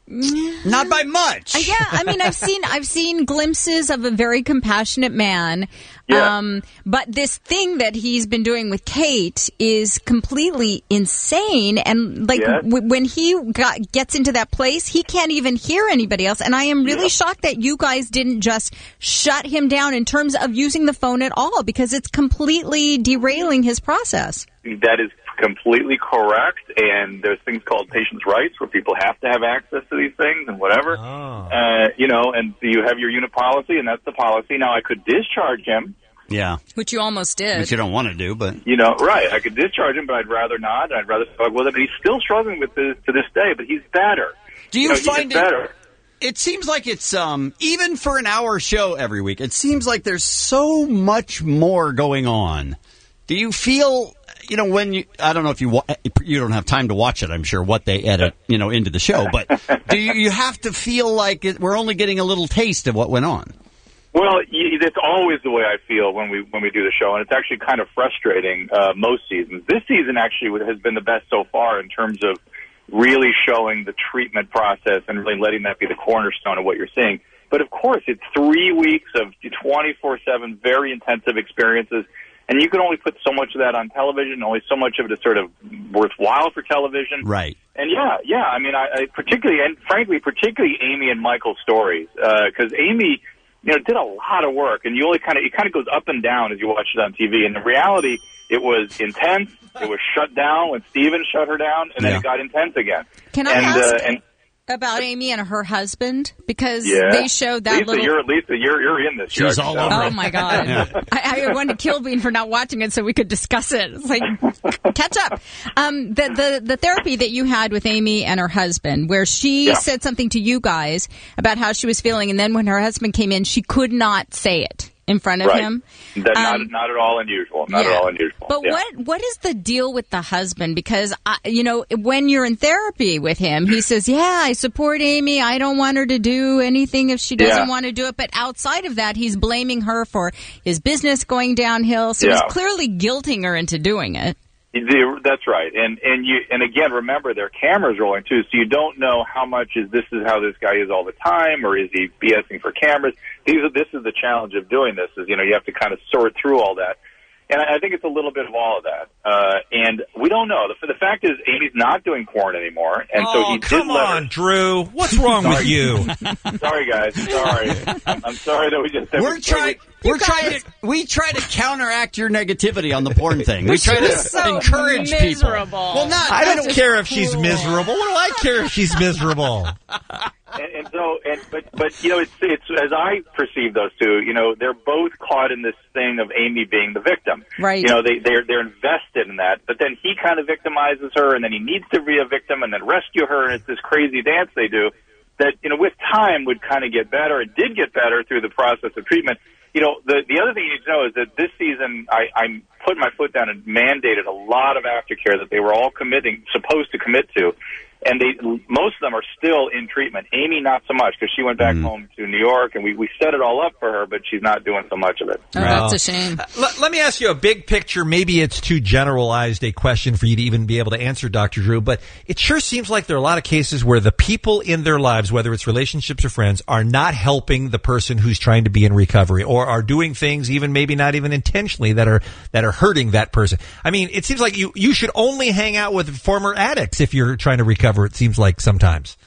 Not by much. Uh, yeah, I mean, I've seen I've seen glimpses of a very compassionate man. Yeah. Um, but this thing that he's been doing with Kate is completely insane. And like Yeah. w- when he got, gets into that place, he can't even hear anybody else. And I am really Yeah. shocked that you guys didn't just shut him down in terms of using the phone at all, because it's completely derailing his process. That is completely correct, and there's things called patients' rights where people have to have access to these things and whatever. Oh. Uh, you know, and you have your unit policy, and that's the policy. Now, I could discharge him. Yeah. Which you almost did. Which you don't want to do, but... You know, right. I could discharge him, but I'd rather not. I'd rather talk with him. And he's still struggling with this to this day, but he's better. Do you, know, he find gets it... better. It seems like it's, um, even for an hour show every week, it seems like there's so much more going on. Do you feel, you know, when you, I don't know if you, wa- you don't have time to watch it, I'm sure, what they edit, you know, into the show, but do you, you have to feel like it, we're only getting a little taste of what went on? Well, y- that's always the way I feel when we when we do the show, and it's actually kind of frustrating uh, most seasons. This season actually has been the best so far in terms of really showing the treatment process and really letting that be the cornerstone of what you're seeing. But of course, it's three weeks of twenty-four seven very intensive experiences, and you can only put so much of that on television. Only so much of it is sort of worthwhile for television. Right. And yeah, yeah. I mean, I, I particularly, and frankly, particularly Amy and Michael's stories, because Amy, you know, did a lot of work, and you only kind of it kind of goes up and down as you watch it on T V. And in reality, it was intense. It was shut down when Steven shut her down, and then Yeah. it got intense again. Can I and, ask uh, and about Amy and her husband? Because yeah, they showed that Lisa, little... you're Lisa, you're you're in this. She's You're- all uh, over Oh, it. my God. I, I wanted to kill Bean for not watching it so we could discuss it. It's like, catch up. Um, the, the, the therapy that you had with Amy and her husband, where she Yeah. said something to you guys about how she was feeling, and then when her husband came in, she could not say it in front of Right. him. That, not, Um, not at all unusual. Not yeah. at all unusual. But yeah. what what is the deal with the husband? Because, I, you know, when you're in therapy with him, he says, yeah, I support Amy. I don't want her to do anything if she doesn't Yeah. want to do it. But outside of that, he's blaming her for his business going downhill. So Yeah. he's clearly guilting her into doing it. The- That's right, and and you and again, remember there are cameras rolling too, so you don't know how much is this is how this guy is all the time, or is he BSing for cameras? These are this is the challenge of doing this is you know you have to kind of sort through all that, and I, I think it's a little bit of all of that, uh, and we don't know. The, the fact is, Amy's not doing porn anymore, and so oh, he did come let on, her. Drew. What's wrong with you? Sorry, guys. Sorry, I'm, I'm sorry that we just. that We're we- trying. We're trying to. We try to counteract your negativity on the porn thing. We try to so encourage people. miserable. Well, not. I don't care if she's miserable. What do I care if she's miserable? And, and so, and but but you know, it's it's as I perceive those two. You know, they're both caught in this thing of Amy being the victim. Right. You know, they they're they're invested in that. But then he kind of victimizes her, and then he needs to be a victim, and then rescue her, and it's this crazy dance they do. That you know, with time would kind of get better. It did get better through the process of treatment. You know, the the other thing you need to know is that this season I, I'm putting my foot down and mandated a lot of aftercare that they were all committing, supposed to commit to, and they most of them are still in treatment. Amy, not so much because she went back Mm. home to New York, and we we set it all up for her, but she's not doing so much of it. Oh, that's a shame. Uh, let, let me ask you a big picture. Maybe it's too generalized a question for you to even be able to answer, Doctor Drew, but it sure seems like there are a lot of cases where the people in their lives, whether it's relationships or friends, are not helping the person who's trying to be in recovery, or are doing things even maybe not even intentionally that are that are hurting that person. I mean, it seems like you, you should only hang out with former addicts if you're trying to recover, it seems like sometimes.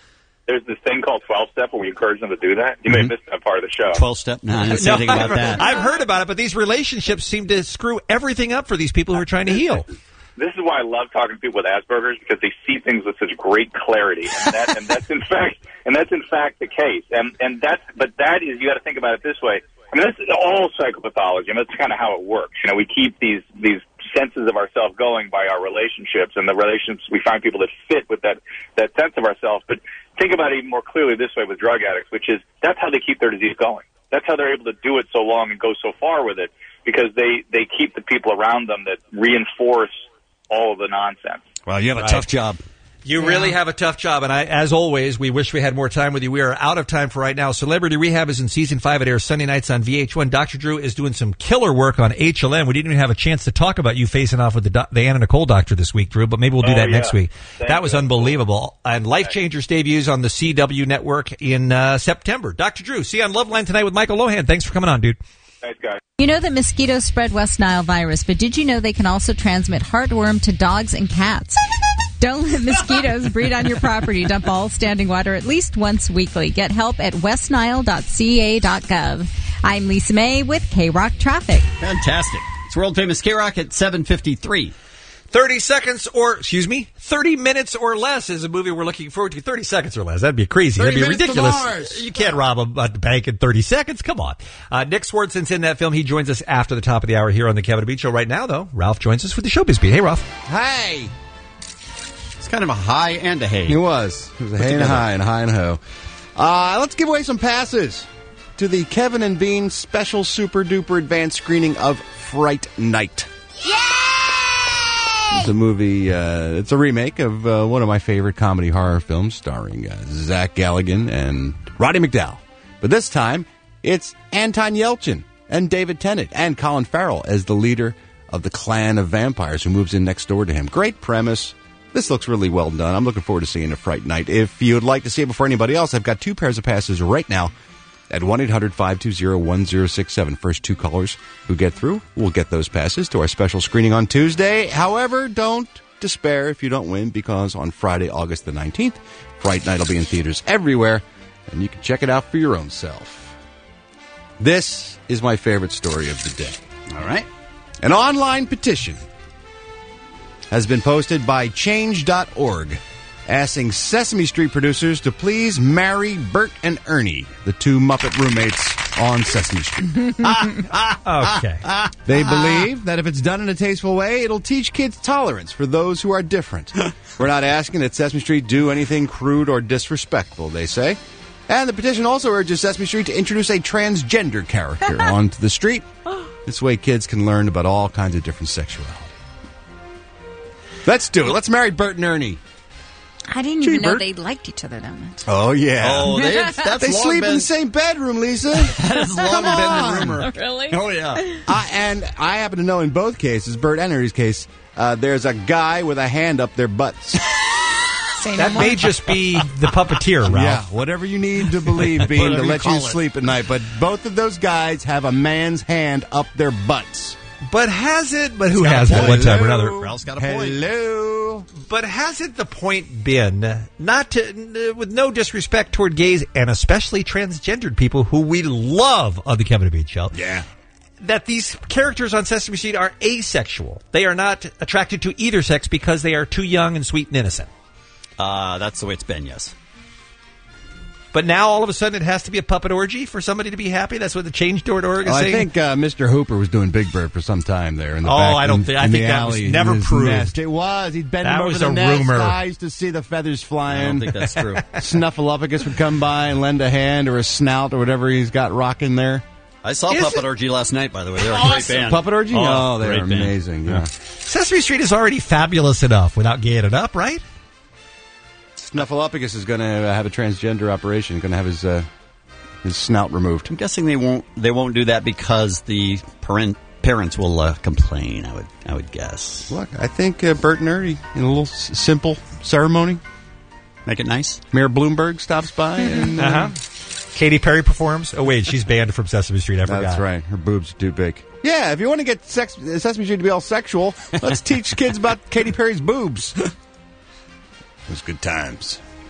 there's this thing called twelve-step where we encourage them to do that. You may have missed that part of the show. twelve-step? No, I didn't say anything about that. I've heard about it, but these relationships seem to screw everything up for these people who are trying to heal. This is why I love talking to people with Asperger's, because they see things with such great clarity, and, that, and that's in fact, and that's in fact the case. And and that's, but that is, you got to think about it this way. I mean, that's all psychopathology. I mean, that's kind of how it works. You know, we keep these these senses of ourselves going by our relationships, and the relationships we find people that fit with that that sense of ourselves. But think about it even more clearly this way with drug addicts, which is that's how they keep their disease going. That's how they're able to do it so long and go so far with it, because they they keep the people around them that reinforce all of the nonsense. Well, you have a Right. tough job. You yeah. really have a tough job, and I, as always, we wish we had more time with you. We are out of time for right now. Celebrity Rehab is in season five. It airs Sunday nights on V H one. Doctor Drew is doing some killer work on H L N. We didn't even have a chance to talk about you facing off with the, do- the Anna Nicole doctor this week, Drew, but maybe we'll do Oh, that yeah. next week. Thank that was you. unbelievable. And Life Changers debuts on the C W network in uh, September. Doctor Drew, see you on Loveline tonight with Michael Lohan. Thanks for coming on, dude. Thanks, guys. You know that mosquitoes spread West Nile virus, but did you know they can also transmit heartworm to dogs and cats? Don't let mosquitoes breed on your property. Dump all standing water at least once weekly. Get help at west nile dot c a dot gov. I'm Lisa May with K-Rock Traffic. Fantastic. It's world famous K-Rock at seven fifty-three. thirty seconds or, excuse me, thirty minutes or less is a movie we're looking forward to. thirty seconds or less. That'd be crazy. That'd be minutes to ridiculous. Mars. You can't rob a, a bank in thirty seconds. Come on. Uh, Nick Swardson's in that film. He joins us after the top of the hour here on the Kevin and Bean Show. Right now, though, Ralph joins us with the Showbiz Beat. Hey, Ralph. Hey! It's kind of a high and a hay. It was. It was a hay and a high and a high and a ho. Uh, let's give away some passes to the Kevin and Bean special super duper advanced screening of Fright Night. It's a movie, uh, it's a remake of uh, one of my favorite comedy horror films starring uh, Zach Galligan and Roddy McDowall. But this time, it's Anton Yelchin and David Tennant and Colin Farrell as the leader of the clan of vampires who moves in next door to him. Great premise. This looks really well done. I'm looking forward to seeing it Fright Night. If you'd like to see it before anybody else, I've got two pairs of passes right now at one eight hundred five two zero one zero six seven. First two callers who get through will get those passes to our special screening on Tuesday. However, don't despair if you don't win, because on Friday, August the nineteenth, Fright Night will be in theaters everywhere, and you can check it out for your own self. This is my favorite story of the day. All right. An online petition has been posted by change dot org asking Sesame Street producers to please marry Bert and Ernie, the two Muppet roommates on Sesame Street. Okay. They believe that if it's done in a tasteful way, it'll teach kids tolerance for those who are different. We're not asking that Sesame Street do anything crude or disrespectful, they say. And the petition also urges Sesame Street to introduce a transgender character onto the street. This way kids can learn about all kinds of different sexuality. Let's do it. Let's marry Bert and Ernie. I didn't Gee, even know Bert. they liked each other that much. Oh, yeah. Oh, they, that's they long sleep been, in the same bedroom, Lisa. That has long Come been on. the rumor. Really? Oh, yeah. Uh, and I happen to know in both cases, Bert and Ernie's case, uh, there's a guy with a hand up their butts. Say no That more. may just be the puppeteer, Ralph. Yeah, whatever you need to believe, Bean, to Whatever you let you call it. sleep at night. But both of those guys have a man's hand up their butts. But has it, but who got a has at point. one time or another? Ralph's got a point. Hello. But hasn't the point been, not to, with no disrespect toward gays and especially transgendered people who we love on the Kevin and Bean Show, Yeah. that these characters on Sesame Street are asexual. They are not attracted to either sex because they are too young and sweet and innocent. Uh, that's the way it's been, yes. But now all of a sudden it has to be a puppet orgy for somebody to be happy? That's what the change dot org is Well, I saying? think uh, Mister Hooper was doing Big Bird for some time there in the Oh, back. I don't in, think- I in think the that was alley, never in his proved. nest. It was. He'd bend That him over was the a nest, rumor. eyes to see the feathers flying. I don't think that's true. Snuffleupagus would come by and lend a hand or a snout or whatever he's got rocking there. I saw Is Puppet it- Orgy last night, by the way. They're a Awesome. great band. Puppet Orgy? Oh, they're great band. amazing. Yeah. Sesame Street is already fabulous enough without gaying it up, right? Snuffleupagus is going to have a transgender operation. Going to have his uh, his snout removed. I'm guessing they won't. They won't do that because the parent parents will uh, complain. I would. I would guess. Look, I think uh, Bert and Ernie, in a little s- simple ceremony. Make it nice. Mayor Bloomberg stops by and. Uh, Uh-huh. Katy Perry performs. Oh, wait, she's banned from Sesame Street. I forgot. That's right. Her boobs are too big. Yeah, if you want to get sex, Sesame Street to be all sexual, let's teach kids about Katy Perry's boobs. It was good times.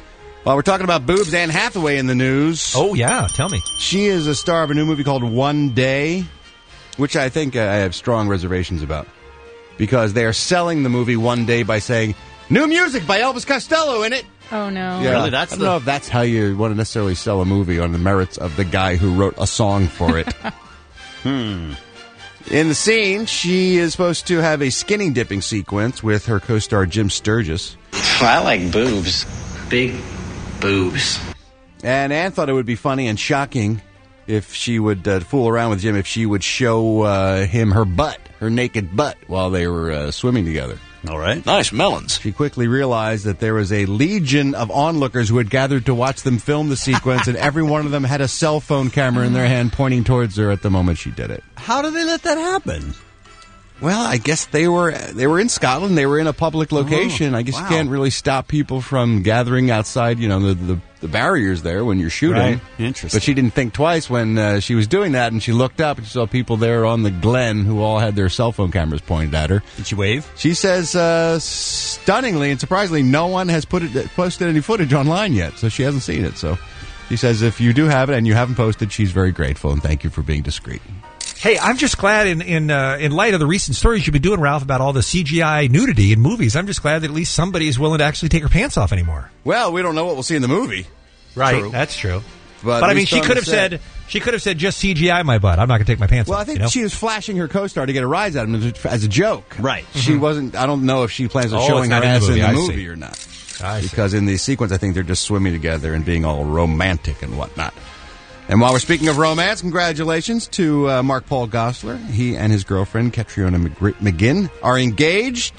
While we're talking about boobs, Anne Hathaway in the news. Oh, yeah. Tell me. She is a star of a new movie called One Day, which I think uh, I have strong reservations about. Because they are selling the movie One Day by saying, new music by Elvis Costello in it. Oh, no. Yeah, Really? That's I don't the- know if that's how you want to necessarily sell a movie, on the merits of the guy who wrote a song for it. Hmm. In the scene, she is supposed to have a skinny dipping sequence with her co-star Jim Sturgis. I like boobs. Big boobs. And Anne thought it would be funny and shocking if she would uh, fool around with Jim, if she would show uh, him her butt, her naked butt, while they were uh, swimming together. All right. Nice melons. She quickly realized that there was a legion of onlookers who had gathered to watch them film the sequence, and every one of them had a cell phone camera in their hand pointing towards her at the moment she did it. How did they let that happen? Well, I guess they were they were in Scotland. They were in a public location. Oh, I guess wow. you can't really stop people from gathering outside, you know, the, the, the barriers there when you're shooting. Right. Interesting. But she didn't think twice when uh, she was doing that, and she looked up and she saw people there on the Glen who all had their cell phone cameras pointed at her. Did she wave? She says, uh, stunningly and surprisingly, no one has put it posted any footage online yet, so she hasn't seen it. So she says if you do have it and you haven't posted, she's very grateful, and thank you for being discreet. Hey, I'm just glad in in uh, in light of the recent stories you've been doing, Ralph, about all the C G I nudity in movies. I'm just glad that at least somebody is willing to actually take her pants off anymore. Well, we don't know what we'll see in the movie. Right, True. that's true. But, But, at I mean, least she on could the have set- said she could have said just C G I my butt. I'm not going to take my pants Well, off. I think you know? she was flashing her co-star to get a rise out of him as a joke. Right. She Mhm. wasn't. I don't know if she plans on Oh, showing it's her not in the ass in movie. the I movie see. or not. I see. Because in the sequence, I think they're just swimming together and being all romantic and whatnot. And while we're speaking of romance, congratulations to uh, Mark Paul Gosselaar. He and his girlfriend, Catriona McG- McGinn, are engaged.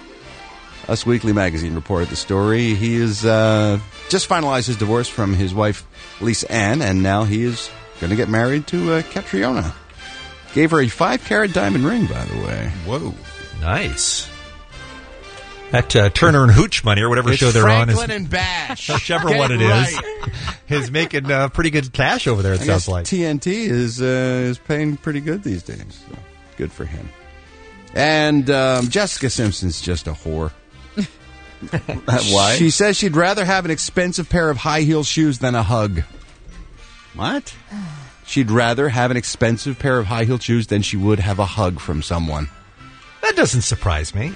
Us Weekly Magazine reported the story. He is uh, just finalized his divorce from his wife, Lisa Ann, and now he is going to get married to uh, Catriona. Gave her a five-carat diamond ring, by the way. Whoa. Nice. That uh, Turner and Hooch money, or whatever It's show they're Franklin on, is and Bash. whichever Get one it it is, right. is making uh, pretty good cash over there. It I sounds guess like. T N T is uh, is paying pretty good these days. So good for him. And um, Jessica Simpson's just a whore. Why? She says she'd rather have an expensive pair of high heel shoes than a hug. What? She'd rather have an expensive pair of high heel shoes than she would have a hug from someone. That doesn't surprise me.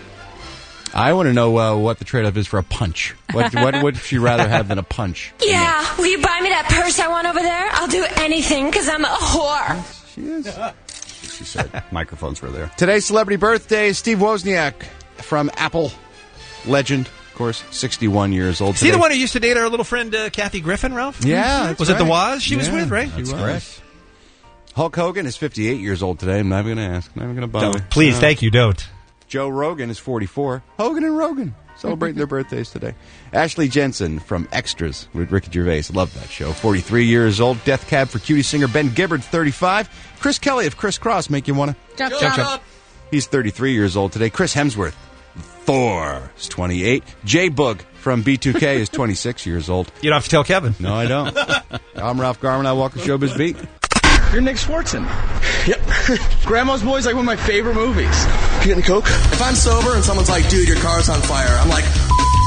I want to know uh, what the trade-off is for a punch. What, what would she rather have than a punch? Yeah, will you buy me that purse I want over there? I'll do anything because I'm a whore. She is. She said microphones were there. Today's celebrity birthday, Steve Wozniak from Apple. Legend, of course, sixty-one years old Is he today. the one who used to date our little friend uh, Kathy Griffin, Ralph? Yeah. that's Was it the right. Woz she was Yeah, with, right? she That's was. correct. Hulk Hogan is fifty-eight years old today. I'm not even going to ask. I'm not even going to bother. Don't. Please, No. thank you, don't. Joe Rogan is forty-four. Hogan and Rogan celebrating their birthdays today. Ashley Jensen from Extras with Ricky Gervais. Love that show. forty-three years old. Death Cab for Cutie singer Ben Gibbard, thirty-five. Chris Kelly of Criss Cross. Make you want to Jump, jump, jump. He's thirty-three years old today. Chris Hemsworth, Thor, is twenty-eight. Jay Boog from B two K is twenty-six years old. You don't have to tell Kevin. No, I don't. I'm Ralph Garman. I walk the showbiz beat. You're Nick Swartzen. Yep. Grandma's Boy's like one of my favorite movies. You getting Coke? If I'm sober and someone's like, dude, your car's on fire, I'm like,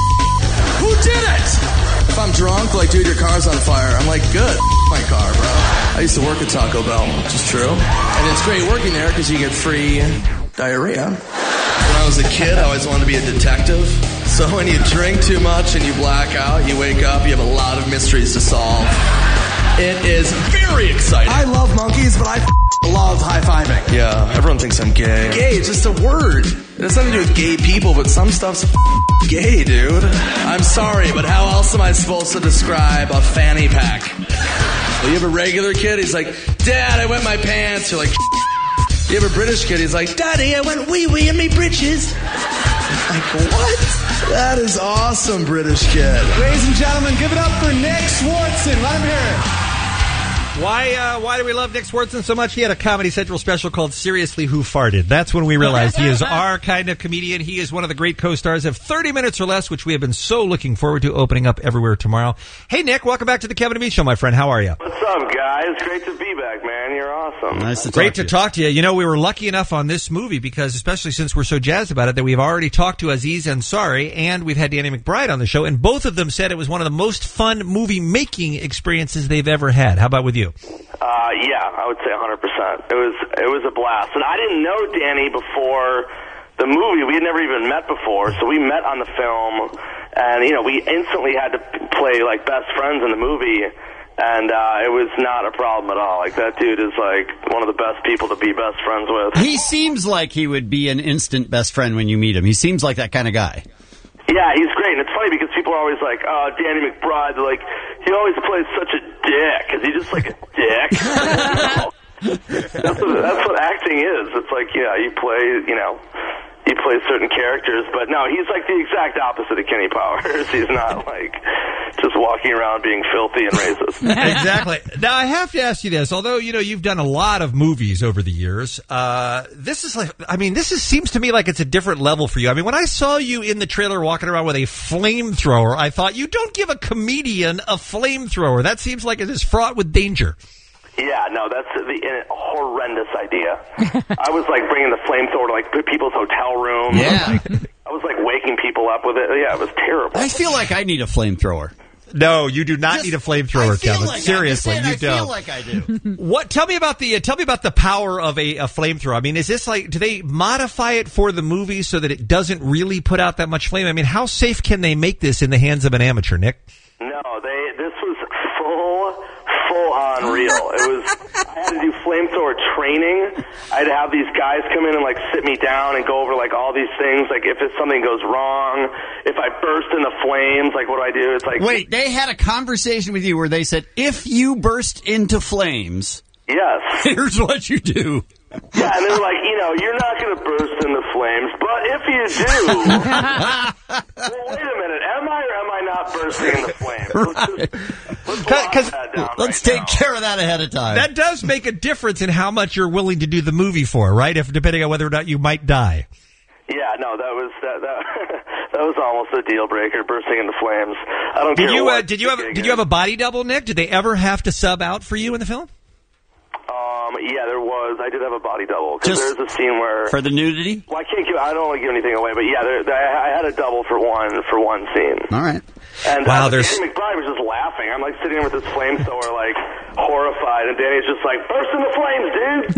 who did it? If I'm drunk, like, dude, your car's on fire, I'm like, good. My car, bro. I used to work at Taco Bell, which is true. And it's great working there because you get free diarrhea. When I was a kid, I always wanted to be a detective. So when you drink too much and you black out, you wake up, you have a lot of mysteries to solve. It is very exciting. I love monkeys, but I love high-fiving. Yeah, everyone thinks I'm gay. Gay is just a word. It has nothing to do with gay people, but some stuff's gay, dude. I'm sorry, but how else am I supposed to describe a fanny pack? Well, you have a regular kid, he's like, Dad, I wet my pants. You're like, you have a British kid, he's like, Daddy, I went wee-wee in me britches. Like, what? That is awesome, British kid. Ladies and gentlemen, give it up for Nick Swartzen. Let him hear it. Why uh, why do we love Nick Swartzen so much? He had a Comedy Central special called Seriously, Who Farted? That's when we realized he is our kind of comedian. He is one of the great co-stars of thirty minutes or Less, which we have been so looking forward to opening up everywhere tomorrow. Hey, Nick, welcome back to the Kevin and Bean Show, my friend. How are you? What's up, guys? Great to be back, man. You're awesome. Nice to Great talk to talk to you. You know, we were lucky enough on this movie because, especially since we're so jazzed about it, that we've already talked to Aziz Ansari and we've had Danny McBride on the show, and both of them said it was one of the most fun movie-making experiences they've ever had. How about with you? Uh, yeah, I would say one hundred percent. It was it was a blast. And I didn't know Danny before the movie. We had never even met before, so we met on the film, and, you know, we instantly had to play, like, best friends in the movie, and uh, it was not a problem at all. Like, that dude is, like, one of the best people to be best friends with. He seems like he would be an instant best friend when you meet him. He seems like that kind of guy. Yeah, he's great, and it's funny because people are always like, oh, Danny McBride, like, he always plays such a dick. Is he just like a dick? that's, what, that's what acting is. It's like, yeah, you play, you know, he plays certain characters, but no, he's like the exact opposite of Kenny Powers. He's not like just walking around being filthy and racist. Exactly. Now, I have to ask you this. Although, you know, you've done a lot of movies over the years, uh, this is like, I mean, this is, seems to me like it's a different level for you. I mean, when I saw you in the trailer walking around with a flamethrower, I thought, you don't give a comedian a flamethrower. That seems like it is fraught with danger. Yeah, no, that's the a horrendous idea. I was like bringing the flamethrower to like people's hotel rooms. Yeah. Like, I was like waking people up with it. Yeah, it was terrible. I feel like I need a flamethrower. No, you do not Just, need a flamethrower, Kevin. Like Seriously, I, you I don't. feel like I do. What? Tell me about the uh, tell me about the power of a, a flamethrower. I mean, is this like, do they modify it for the movie so that it doesn't really put out that much flame? I mean, how safe can they make this in the hands of an amateur, Nick? No, they. This was full. Full on real. It was. I had to do flamethrower training. I had to have these guys come in and like sit me down and go over like all these things. Like if something goes wrong, if I burst into flames, like what do I do? It's like wait, they had a conversation with you where they said if you burst into flames, yes, here's what you do. Yeah, and they were like, you know, you're not going to burst into flames, but if you do, well, wait a minute, am I or am I not bursting into flames? Right. Let's, just, let's, Cause, that down let's right take now. care of that ahead of time. That does make a difference in how much you're willing to do the movie for, right? If depending on whether or not you might die. Yeah, no, that was that that, that was almost a deal breaker, bursting into flames. I don't Did care you what uh, did you have gig did is. you have a body double, Nick? Did they ever have to sub out for you in the film? Um, yeah, there was. I did have a body double because Just there's a scene where for the nudity. Well, I can't give. I don't want to give anything away, but yeah, there, there, I had a double for one for one scene. All right. And Wow, uh, there's- Danny McBride was just laughing. I'm like sitting there with this flamethrower, like horrified, and Danny's just like, "Burst in the flames,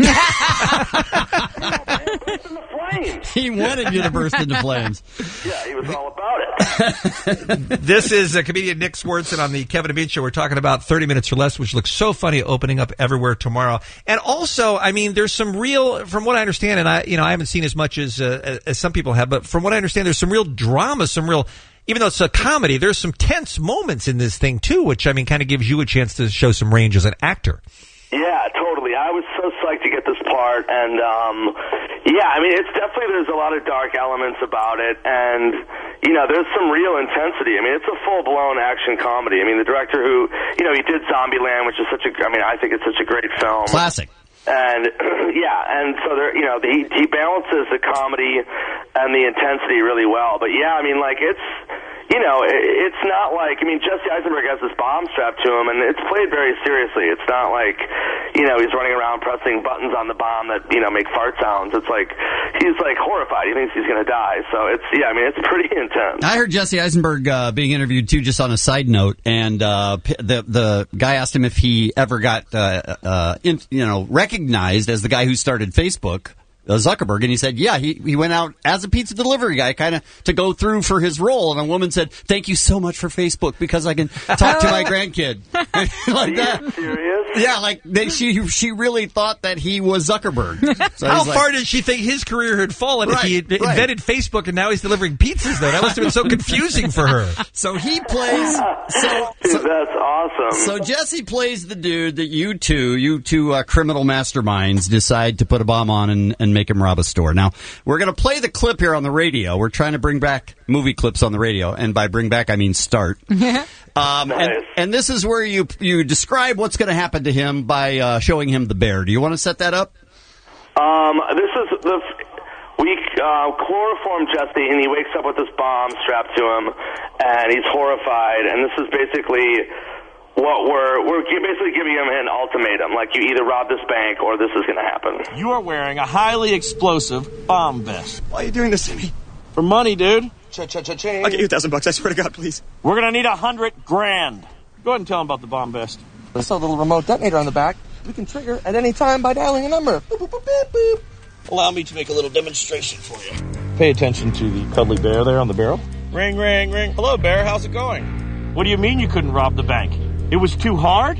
dude! Burst in the flames!" He wanted you to burst into flames. Yeah, he was all about it. This is uh, comedian Nick Swartzen on the Kevin and Bean Show. We're talking about thirty minutes or Less, which looks so funny, opening up everywhere tomorrow. And also, I mean, there's some real, from what I understand, and I, you know, I haven't seen as much as uh, as some people have, but from what I understand, there's some real drama, some real. Even though it's a comedy, there's some tense moments in this thing too, which I mean, kind of gives you a chance to show some range as an actor. Yeah, totally. I was so psyched to get this part, and um, yeah, I mean, it's definitely there's a lot of dark elements about it, and you know, there's some real intensity. I mean, it's a full blown action comedy. I mean, the director who, you know, he did Zombieland, which is such a, I mean, I think it's such a great film, Classic. And yeah, and so there, you know, he he balances the comedy and the intensity really well. But yeah, I mean, like it's, you know, it, it's not like, I mean, Jesse Eisenberg has this bomb strapped to him, and it's played very seriously. It's not like, you know, he's running around pressing buttons on the bomb that, you know, make fart sounds. It's like he's like horrified. He thinks he's going to die. So it's, yeah, I mean, it's pretty intense. I heard Jesse Eisenberg uh, being interviewed too, just on a side note, and uh, the the guy asked him if he ever got uh, uh, in, you know recognized as the guy who started Facebook. Uh, Zuckerberg, and he said, yeah, he, he went out as a pizza delivery guy kind of to go through for his role, and a woman said, thank you so much for Facebook because I can talk to my grandkid. Like that. Are you serious? Yeah, like they, she she really thought that he was Zuckerberg. So How he's like, far did she think his career had fallen Right, if he had right. invented Facebook and now he's delivering pizzas, though? That must have been so confusing for her. So he plays... So, Dude, so, that's awesome. So Jesse plays the dude that you two, you two uh, criminal masterminds decide to put a bomb on and, and and make him rob a store. Now, we're going to play the clip here on the radio. We're trying to bring back movie clips on the radio, and by bring back, I mean start. um, and, and this is where you you describe what's going to happen to him by uh, showing him the bear. Do you want to set that up? Um, this is the we uh, chloroform Jesse, and he wakes up with this bomb strapped to him, and he's horrified. And this is basically what we're we're basically giving him an ultimatum: like, you either rob this bank or this is going to happen. You are wearing a highly explosive bomb vest. Why are you doing this to me? For money, dude. Cha-cha-cha-ching. I'll give you a thousand bucks. I swear to God, please. We're going to need a hundred grand. Go ahead and tell him about the bomb vest. There's a little remote detonator on the back. We can trigger at any time by dialing a number. Boop, boop, boop, boop, boop. Allow me to make a little demonstration for you. Pay attention to the cuddly bear there on the barrel. Ring, ring, ring. Hello, bear. How's it going? What do you mean you couldn't rob the bank? It was too hard?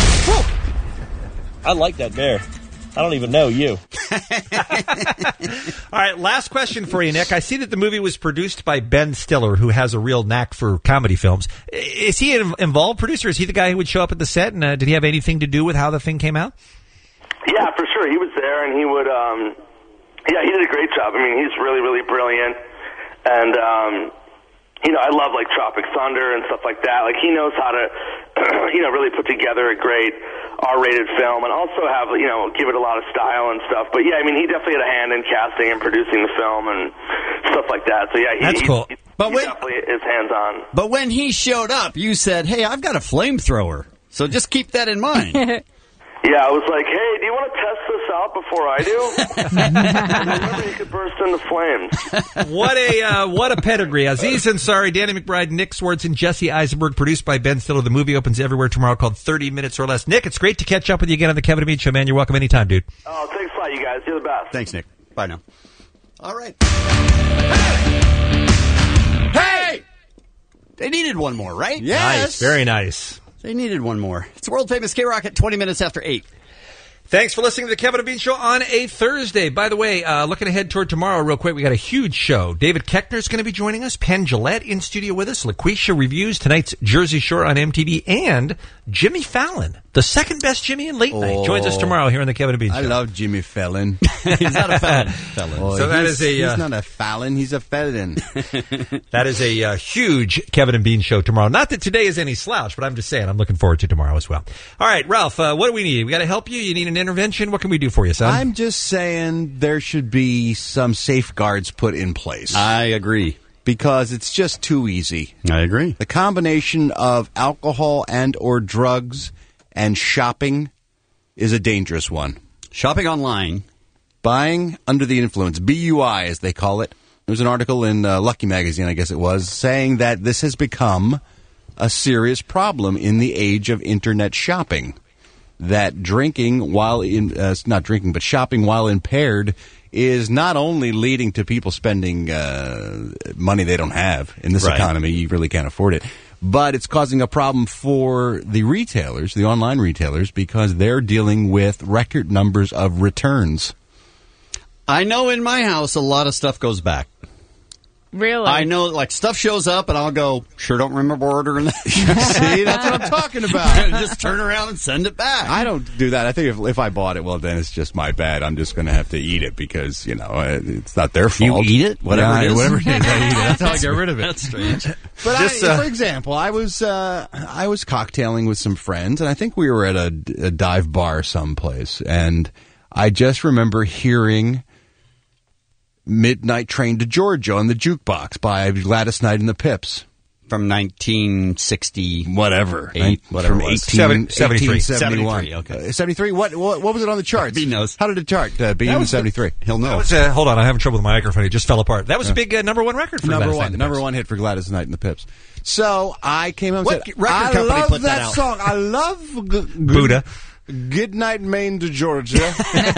I like that bear. I don't even know you. All right, last question for you, Nick. I see that the movie was produced by Ben Stiller, who has a real knack for comedy films. Is he an involved producer? Is he the guy who would show up at the set? And uh, did he have anything to do with how the thing came out? Yeah, for sure. He was there, and he would, um, yeah, he did a great job. I mean, he's really, really brilliant. And, um, you know, I love, like, Tropic Thunder and stuff like that. Like, he knows how to, you know, really put together a great R-rated film and also have, you know, give it a lot of style and stuff. But, yeah, I mean, he definitely had a hand in casting and producing the film and stuff like that. So, yeah, he, That's cool. he, but he when, definitely is hands-on. But when he showed up, you said, hey, I've got a flamethrower. So just keep that in mind. Yeah, I was like, hey, do you want to test this out before I do? And remember, you could burst into flames. What a uh, what a pedigree. Aziz Ansari, Danny McBride, Nick Swartz, and Jesse Eisenberg, produced by Ben Stiller. The movie opens everywhere tomorrow, called thirty minutes or Less. Nick, it's great to catch up with you again on the Kevin and Bean Show, man. You're welcome anytime, dude. Oh, thanks a lot, you guys. You're the best. Thanks, Nick. Bye now. All right. Hey! They needed one more, right? Yes. Nice. Very nice. They needed one more. It's world famous K-Rock at twenty minutes after eight. Thanks for listening to the Kevin and Bean Show on a Thursday. By the way, uh, looking ahead toward tomorrow real quick, we got a huge show. David Koechner's going to be joining us. Penn Jillette in studio with us. LaQuisha reviews tonight's Jersey Shore on M T V. And Jimmy Fallon, the second best Jimmy in late night, Oh. joins us tomorrow here on the Kevin and Bean Show. I love Jimmy Fallon. He's not a Fallon. Fallon. Oh, So that he's- is a, uh, He's not a Fallon. He's a felon. That is a uh, huge Kevin and Bean Show tomorrow. Not that today is any slouch, but I'm just saying I'm looking forward to tomorrow as well. All right, Ralph, uh, what do we need? We got to help you? You need an intervention? What can we do for you, son? I'm just saying there should be some safeguards put in place. I agree. Because it's just too easy. I agree. The combination of alcohol and or drugs and shopping is a dangerous one. Shopping online. Buying under the influence, B U I as they call it. There was an article in uh, Lucky Magazine, I guess it was, saying that this has become a serious problem in the age of internet shopping. That drinking while in, uh, not drinking, but shopping while impaired is not only leading to people spending uh, money they don't have in this Right. economy, you really can't afford it, but it's causing a problem for the retailers, the online retailers, because they're dealing with record numbers of returns. I know in my house a lot of stuff goes back. Really? I know, like, stuff shows up and I'll go, sure don't remember ordering that. See, that's what I'm talking about. Just turn around and send it back. I don't do that. I think if, if I bought it, well, then it's just my bad. I'm just going to have to eat it because, you know, it's not their fault. You eat it? Whatever Yeah, it is? Whatever it is, I eat it. That's how I get rid of it. That's strange. But Just, I, uh, for example, I was uh, I was cocktailing with some friends, and I think we were at a, a dive bar someplace, and I just remember hearing Midnight Train to Georgia on the jukebox by Gladys Knight and the Pips. From nineteen sixty, whatever, eight, whatever from it was. eighteen, seventy-three. eighteen seventy-one. seventy-three, okay. Uh, seventy-three. What, what what was it on the charts? Bean knows. How did it chart? Uh, Bean in seventy-three. He'll know. That was, uh, hold on, I'm having trouble with my microphone. It just fell apart. That was a big uh, number one record for number Gladys Knight one, and the number Pips. one hit for Gladys Knight and the Pips. So I came up and What said, record "I company love put that, that out?" song. I love g- good, Buddha. Good Night, Maine to Georgia."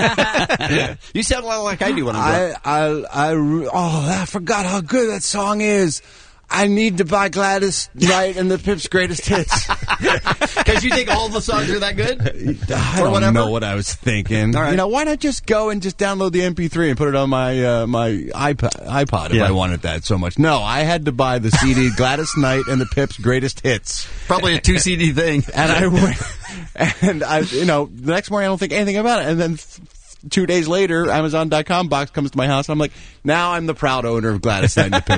You sound a lot like I do when I'm drunk. I, I, I, oh, I forgot how good that song is. I need to buy Gladys Knight and the Pips' greatest hits. Because you think all the songs are that good? I Or don't whatever? know what I was thinking. All right. You know, why not just go and just download the M P three and put it on my uh, my iPod, iPod if Yeah. I wanted that so much? No, I had to buy the C D Gladys Knight and the Pips' greatest hits. Probably a two C D thing. And I went, and I, you know, the next morning I don't think anything about it. And then th- two days later, Amazon dot com box comes to my house. And I'm like, now I'm the proud owner of Gladys Knight and the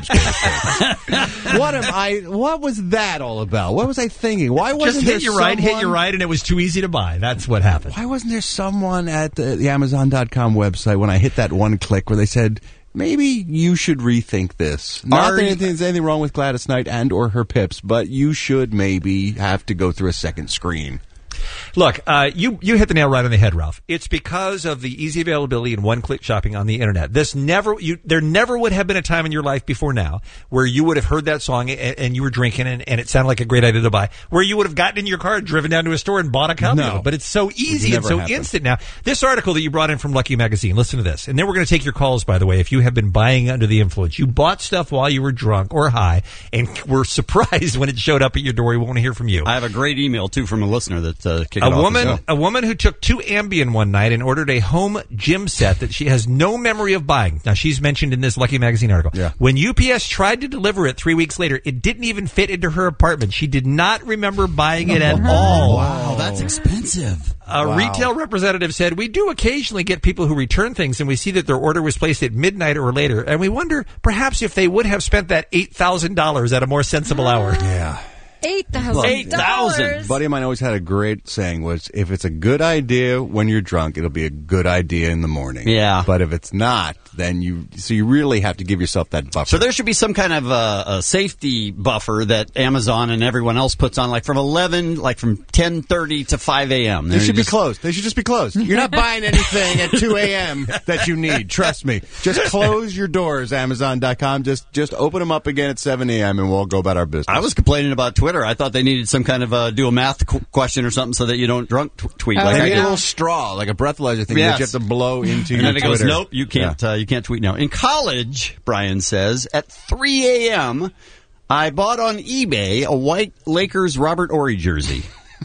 Pips. What am I? What was that all about? What was I thinking? Why wasn't Just there hit your right, hit someone- your right, and it was too easy to buy. That's what happened. Why wasn't there someone at the, the Amazon dot com website when I hit that one click where they said, maybe you should rethink this? Not Are- that anything- there's anything wrong with Gladys Knight and or her Pips, but you should maybe have to go through a second screen. Look, uh, you you hit the nail right on the head, Ralph. It's because of the easy availability and one-click shopping on the internet. This never, you, there never would have been a time in your life before now where you would have heard that song and, and you were drinking and, and it sounded like a great idea to buy. Where you would have gotten in your car, and driven down to a store, and bought a copy No. of it. But it's so easy and never so happen. instant now. This article that you brought in from Lucky Magazine. Listen to this, and then we're going to take your calls. By the way, if you have been buying under the influence, you bought stuff while you were drunk or high, and were surprised when it showed up at your door. We want to hear from you. I have a great email, too, from a listener that uh, kicked it A off woman, the show. a woman who took two Ambien one night and ordered a home gym set that she has no memory of buying. Now, she's mentioned in this Lucky Magazine article. Yeah. When U P S tried to deliver it three weeks later, it didn't even fit into her apartment. She did not remember buying it at all. Wow, that's expensive. A Wow. retail representative said, we do occasionally get people who return things, and we see that their order was placed at midnight or later, and we wonder perhaps if they would have spent that eight thousand dollars at a more sensible hour. Yeah. Eight thousand. Eight thousand. Buddy of mine always had a great saying was, if it's a good idea when you're drunk, it'll be a good idea in the morning. Yeah. But if it's not, then you, so you really have to give yourself that buffer. So there should be some kind of uh, a safety buffer that Amazon and everyone else puts on, like from eleven, like from ten thirty to five a.m. They They're should be just- closed. They should just be closed. You're not buying anything at two a.m. that you need. Trust me. Just close your doors, Amazon dot com. Just just open them up again at seven a.m. and we'll go about our business. I was complaining about Twitter. I thought they needed some kind of uh, do a math qu- question or something so that you don't drunk t- tweet. Uh, like they I need a did. little straw, like a breathalyzer thing Yes. that you have to blow into And your then it goes, Twitter. nope, you can't. Uh, you can't tweet now. In college, Brian says, at three a.m., I bought on eBay a white Lakers Robert Horry jersey.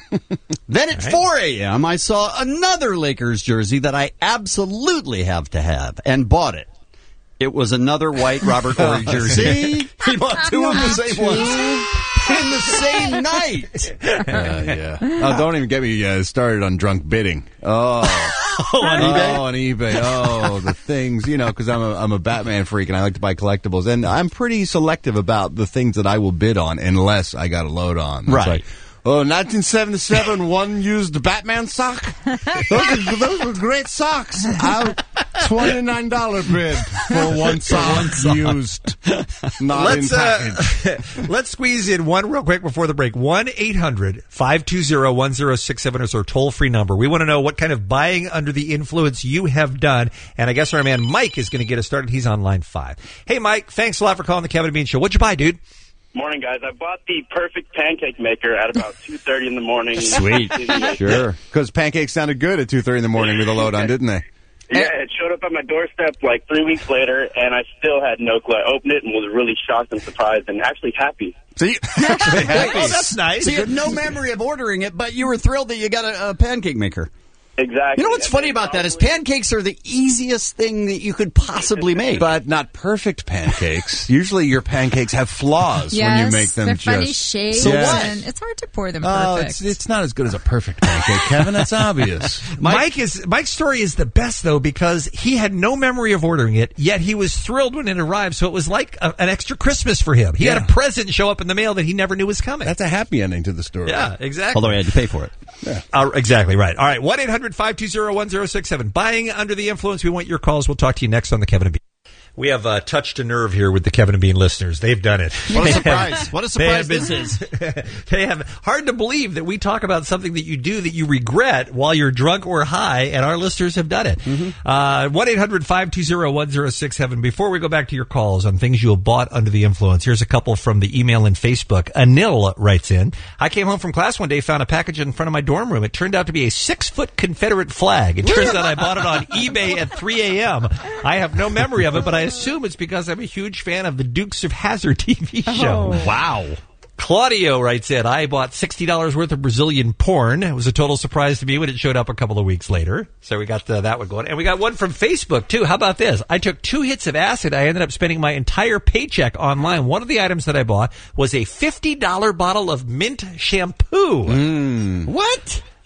Then at four a.m., I saw another Lakers jersey that I absolutely have to have and bought it. It was another white Robert Horry jersey. See? He bought two of the same ones in the same night. Uh, yeah. Oh, don't even get me uh, started on drunk bidding. Oh. Oh, on eBay? Oh, on eBay. Oh, the things, you know, because I'm a, I'm a Batman freak and I like to buy collectibles. And I'm pretty selective about the things that I will bid on unless I got a load on. It's Right. like, oh, nineteen seventy-seven, one used Batman sock. Those, are, those were great socks. I, twenty-nine dollars bid for one sock, One sock. used. Not Let's in package. uh, let's squeeze in one real quick before the break. one eight hundred five two zero one zero six seven is our toll-free number. We want to know what kind of buying under the influence you have done. And I guess our man Mike is going to get us started. He's on line five. Hey, Mike, thanks a lot for calling the Kevin and Bean Show. What'd you buy, dude? Morning, guys. I bought the perfect pancake maker at about two thirty in the morning. Sweet. Sure. Because pancakes sounded good at two thirty in the morning with a load on, didn't they? Yeah, it showed up at my doorstep like three weeks later, and I still had no clue. I opened it and was really shocked and surprised and actually happy. So you, Oh, that's nice. So you had no memory of ordering it, but you were thrilled that you got a, a pancake maker. Exactly. You know what's funny about that is pancakes are the easiest thing that you could possibly make. But not perfect pancakes. Usually your pancakes have flaws Yes, when you make them they're just... funny shapes, So what? and it's hard to pour them Oh, perfect. it's, it's not as good as a perfect pancake, Kevin. That's obvious. Mike, is Mike's story is the best though because he had no memory of ordering it, yet he was thrilled when it arrived. So it was like a, an extra Christmas for him. He Yeah. had a present show up in the mail that he never knew was coming. That's a happy ending to the story. Yeah, exactly. Although I had to pay for it. Yeah. Uh, exactly right. All right, one eight hundred five two zero one zero six seven. Buying under the influence. We want your calls. We'll talk to you next on the Kevin and Bean. We have uh, touched a nerve here with the Kevin and Bean listeners. They've done it. What a They surprise. have- What a they have surprise been- this is. They have hard to believe that we talk about something that you do that you regret while you're drunk or high, and our listeners have done it. Uh, one eight hundred five two zero one zero six seven. Before we go back to your calls on things you have bought under the influence, here's a couple from the email and Facebook. Anil writes in, I came home from class one day, found a package in front of my dorm room. It turned out to be a six-foot Confederate flag. It turns out I bought it on eBay at three a.m. I have no memory of it, but I assume it's because I'm a huge fan of the Dukes of Hazzard T V show. Oh. Wow. Claudio writes in, I bought sixty dollars worth of Brazilian porn. It was a total surprise to me when it showed up a couple of weeks later. So we got uh, that one going. And we got one from Facebook, too. How about this? I took two hits of acid. I ended up spending my entire paycheck online. One of the items that I bought was a fifty dollars bottle of mint shampoo. Mm. What?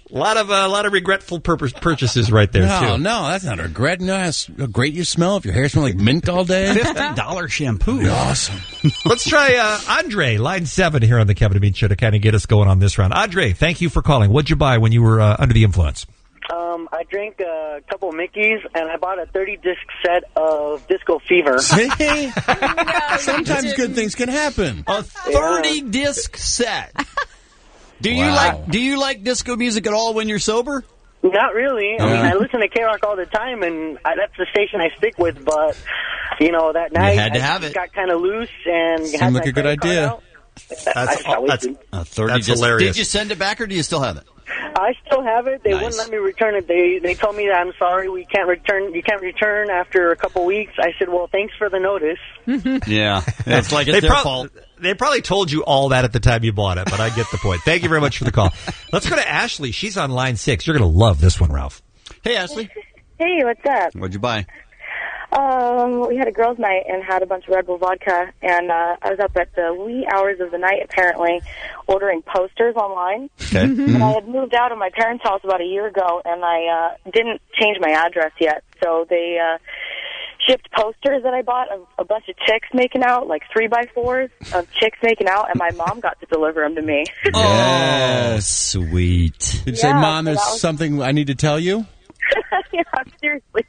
A lot of a uh, lot of regretful purpose purchases right there No, too. no, that's not a regret. You know how great you smell if your hair smells like mint all day? fifty dollars shampoo. Awesome. Let's try uh, Andre, line seven here on the Kevin and Bean Show to kind of get us going on this round. Andre, thank you for calling. What'd you buy when you were uh, under the influence? Um, I drank a couple of Mickeys, and I bought a thirty-disc set of Disco Fever. See? Sometimes good things can happen. A thirty-disc set. Do you Wow. like Do you like disco music at all when you're sober? Not really. I mean, Yeah. I listen to K-Rock all the time, and I, that's the station I stick with, but, you know, that night had to I have it. got kind of loose and Seemed had like my a good credit card idea. out. I just got That's wasted. a thirty. That's disc. hilarious. Did you send it back, or do you still have it? I still have it. They Nice. wouldn't let me return it. They they told me that I'm sorry, we can't return. You can't return after a couple weeks. I said, well, thanks for the notice. Yeah, it's like it's They their prob- fault. They probably told you all that at the time you bought it, but I get the point. Thank you very much for the call. Let's go to Ashley. She's on line six. You're going to love this one, Ralph. Hey, Ashley. Hey, what's up? What'd you buy? Um, we had a girls' night and had a bunch of Red Bull vodka, and uh, I was up at the wee hours of the night, apparently, ordering posters online. Okay. And I had moved out of my parents' house about a year ago, and I uh, didn't change my address yet, so they uh, shipped posters that I bought of a bunch of chicks making out, like three by fours of chicks making out, and my mom got to deliver them to me. Oh, sweet. Did you say, Yeah, Mom, so there's that was- something I need to tell you? Yeah, seriously.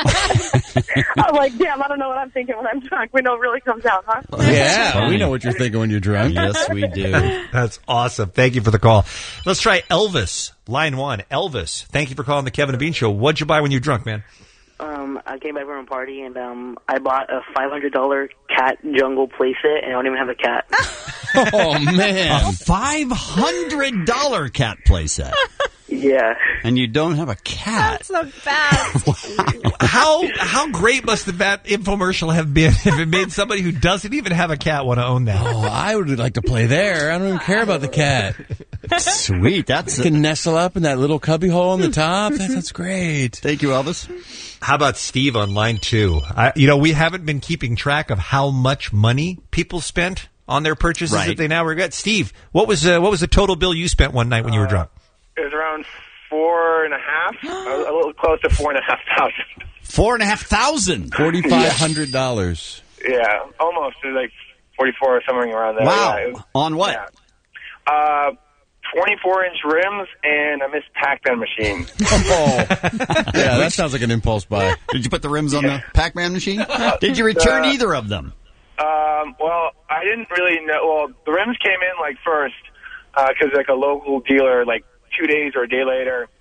I'm like, damn, I don't know what I'm thinking when I'm drunk. We know it really comes out, huh? Yeah, we know what you're thinking when you're drunk. Yes, we do. That's awesome. Thank you for the call. Let's try Elvis, line one. Elvis, thank you for calling the Kevin and Bean Show. What'd you buy when you were drunk, man? Um, I came back from a party, and um, I bought a five hundred dollars cat jungle playset, and I don't even have a cat. Oh, man. A five hundred dollars cat playset. Yeah. And you don't have a cat. That's not bad. How how great must the that infomercial have been if it made somebody who doesn't even have a cat want to own that? Oh, I would like to play there. I don't even care about the cat. Sweet. That's You can nestle up in that little cubby hole on the top. That, that's great. Thank you, Elvis. How about Steve on line two? I, you know, we haven't been keeping track of how much money people spent on their purchases Right. that they now regret. Steve, what was uh, what was the total bill you spent one night when you were drunk? It was around four and a half, a little close to four and a half thousand. Four and a half thousand. Forty-five hundred dollars. Yeah, almost. It was like forty-four or something around there. Wow. Yeah, it was- On what? yeah. Uh, twenty-four inch rims and a Miss Pac-Man machine. Oh. Yeah, that sounds like an impulse buy. Did you put the rims on the Pac-Man machine? Did you return Uh, either of them? Um, well, I didn't really know. Well, the rims came in like first because like a local dealer, like two days or a day later,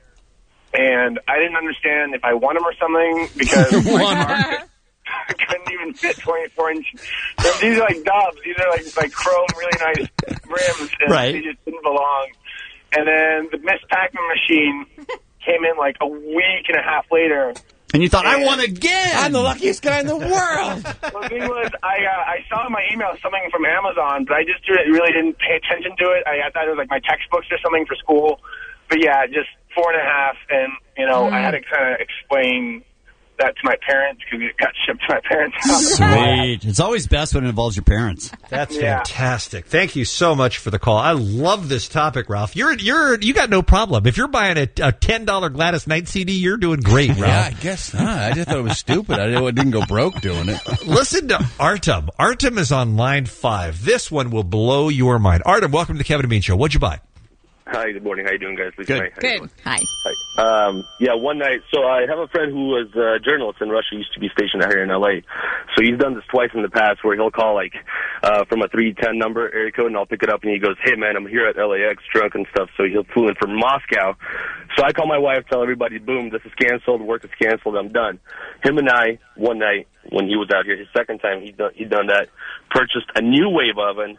and I didn't understand if I won them or something because my car could, couldn't even fit twenty-four inch. These are like Dubs. These are like like chrome, really nice rims, and Right. they just didn't belong. And then the Miss Pac-Man machine came in like a week and a half later. And you thought, I won again. I'm the luckiest guy in the world. Well, the thing was, I uh, I saw in my email something from Amazon, but I just didn't, really didn't pay attention to it. I, I thought it was like my textbooks or something for school. But yeah, just four and a half, and you know, I had to kind of explain that to my parents because it got shipped to my parents' house. Sweet. It's always best when it involves your parents. That's Yeah. fantastic. Thank you so much for the call. I love this topic, Ralph. You're you're you got no problem. If you're buying a, a ten dollar Gladys Knight C D, you're doing great, Ralph. Yeah, I guess not. I just thought it was stupid. I didn't, didn't go broke doing it. Listen to Artem. Artem is on line five. This one will blow your mind. Artem, welcome to the Kevin and Bean Show. What'd you buy? Hi, good morning. How you doing, guys? Lisa, Good. hi. How you Good. Hi. Hi. Um, yeah, one night, so I have a friend who was a journalist in Russia, used to be stationed out here in L A. So he's done this twice in the past where he'll call, like, uh, from a three ten number area code, and I'll pick it up, and he goes, hey, man, I'm here at L A X drunk and stuff. So he'll flew in from Moscow. So I call my wife, tell everybody, boom, this is canceled, work is canceled, I'm done. Him and I, one night, when he was out here, his second time he'd done, he'd done that, purchased a new wave oven.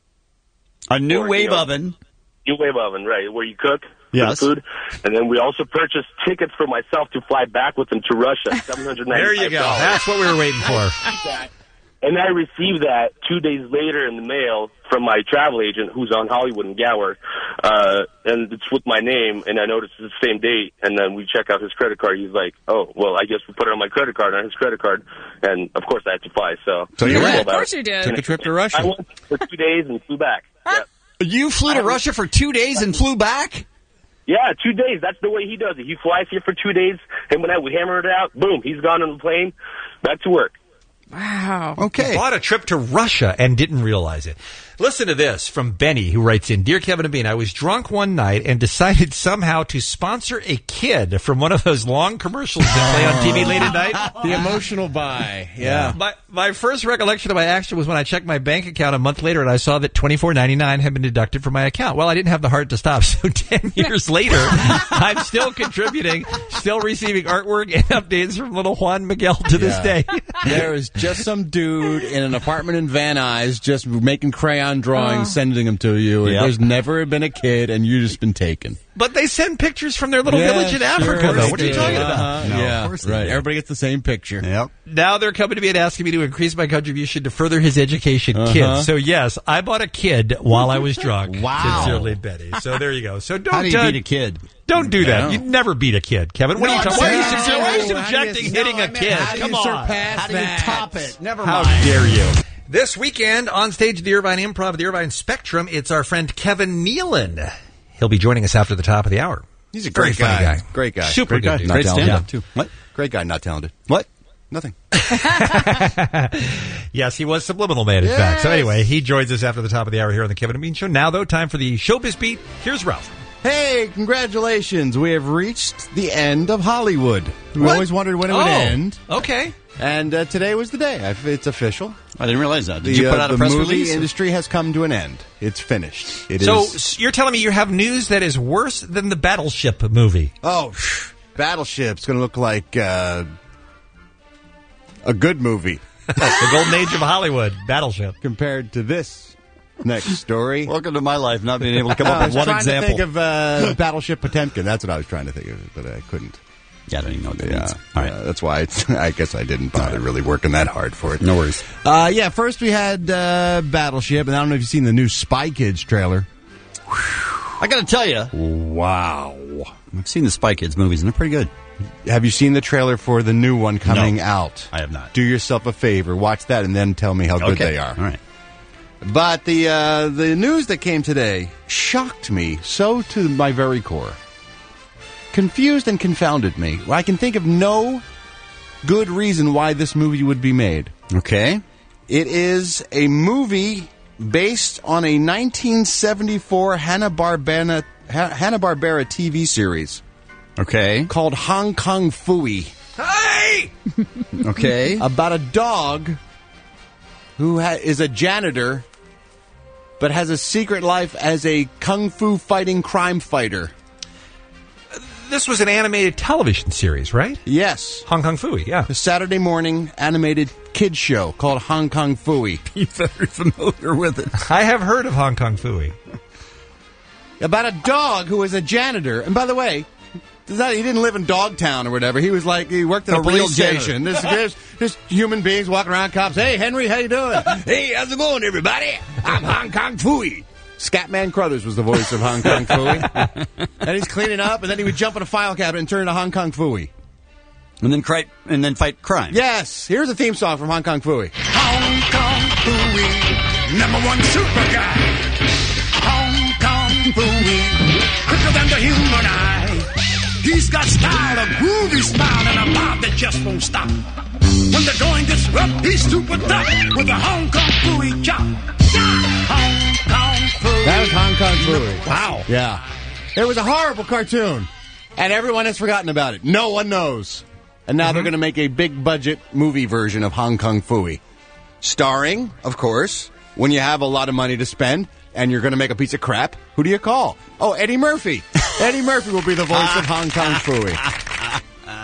A new Or, wave you know, oven. New wave oven, right, where you cook Yes. for the food. And then we also purchased tickets for myself to fly back with him to Russia, seven hundred ninety-five dollars. There you go. That's what we were waiting for. And I received that two days later in the mail from my travel agent, who's on Hollywood and Gower, uh, and it's with my name, and I noticed it's the same date, and then we check out his credit card. He's like, oh, well, I guess we put it on my credit card, on his credit card, and of course I had to fly, so. So you went. Of course you did. Took a trip to Russia. I went for two days and flew back. Yep. You flew to Russia for two days and flew back? Yeah, two days. That's the way he does it. He flies here for two days. Him and I, we hammer it out. Boom, he's gone on the plane. Back to work. Wow. Okay. He bought a trip to Russia and didn't realize it. Listen to this from Benny, who writes in, Dear Kevin and Bean, I was drunk one night and decided somehow to sponsor a kid from one of those long commercials that play on T V late at night. The emotional buy. Yeah. My my first recollection of my action was when I checked my bank account a month later and I saw that twenty-four ninety-nine had been deducted from my account. Well, I didn't have the heart to stop, so ten years later, I'm still contributing, still receiving artwork and updates from little Juan Miguel to this Yeah. day. There is just some dude in an apartment in Van Nuys just making crayon drawings, Oh. sending them to you. Yep. There's never been a kid, and you've just been taken. But they send pictures from their little Yeah, village in sure Africa, though. What are you they talking do. about? Uh-huh. No, yeah, of course they right. do. Everybody gets the same picture. Yep. Now they're coming to me and asking me to increase my contribution to further his education, Uh-huh. kids. So yes, I bought a kid while I was drunk. Wow. Sincerely, Betty. So there you go. So don't How do you uh, beat a kid? Don't do I that. don't. You never beat a kid, Kevin. What No, are you I'm talking? Why are you, saying- subject- why are you No, how do you- subjecting no, hitting I a meant, kid? how do Come you on. surpass How do you that? top it? Never How mind. dare you? This weekend on stage at the Irvine Improv, the Irvine Spectrum, it's our friend Kevin Nealon. He'll be joining us after the top of the hour. He's a Very great funny guy. guy. Great guy. Super great good guy. dude. Not Great talented. stand-up, too. What? Great guy, not talented. What? Nothing. Yes, he was Subliminal Man, in Yes. fact. So anyway, he joins us after the top of the hour here on the Kevin and Bean Show. Now, though, time for the Showbiz Beat. Here's Ralph. Hey, congratulations. We have reached the end of Hollywood. We What? always wondered when it would Oh, end. Okay. And uh, today was the day. I- It's official. I didn't realize that. Did the, you put uh, out a the press movie release? industry has come to an end. It's finished. It is. so s- you're telling me you have news that is worse than the Battleship movie? Oh, phew, Battleship's going to look like uh, a good movie the golden age of Hollywood, Battleship. compared to this next story. Welcome to my life, not being able to come I up was with one trying example. to think of uh, Battleship Potemkin. That's what I was trying to think of, but I couldn't. yeah, I don't even know what that Yeah, means. All right. yeah, that's why it's, I guess I didn't bother really working that hard for it. No worries. Uh, yeah, first we had uh, Battleship, and I don't know if you've seen the new Spy Kids trailer. I got to tell you, Wow. I've seen the Spy Kids movies, and they're pretty good. Have you seen the trailer for the new one coming No, out? I have not. Do yourself a favor, watch that, and then tell me how good Okay. they are. All right. But the uh, the news that came today shocked me so to my very core. Confused and confounded me. I can think of no good reason why this movie would be made. Okay. It is a movie based on a nineteen seventy-four Hanna-Barbera Ha- Hanna-Barbera T V series Okay. called Hong Kong Phooey. Hey! Okay. About a dog who ha- is a janitor but has a secret life as a kung fu fighting crime fighter. This was an animated television series, right? Yes. Hong Kong Phooey, yeah. A Saturday morning animated kids show called Hong Kong Phooey. You're very familiar with it. I have heard of Hong Kong Phooey. About a dog who was a janitor. And by the way, does that- he didn't live in Dogtown or whatever. He was like, he worked at a, A real police station. This, this, this human beings walking around, cops. Hey, Henry, how you doing? Hey, how's it going, everybody? I'm Hong Kong Phooey. Scatman Crothers was the voice of Hong Kong Phooey. And he's cleaning up, and then he would jump in a file cabinet and turn into Hong Kong Phooey. And then cri- and then fight crime. Yes, here's a theme song from Hong Kong Phooey. Hong Kong Phooey, number one super guy. Hong Kong Phooey, quicker than the human eye. He's got style, a groovy smile, and a bob that just won't stop. When the going gets rough, he's super tough with a Hong Kong Phooey chop. Hong Kong Phooey. That was Hong Kong Phooey. Wow. Yeah. It was a horrible cartoon, and everyone has forgotten about it. No one knows. And now they're going to make a big budget movie version of Hong Kong Phooey. Starring, of course, when you have a lot of money to spend and you're going to make a piece of crap, who do you call? Oh, Eddie Murphy. Eddie Murphy will be the voice of Hong Kong Phooey.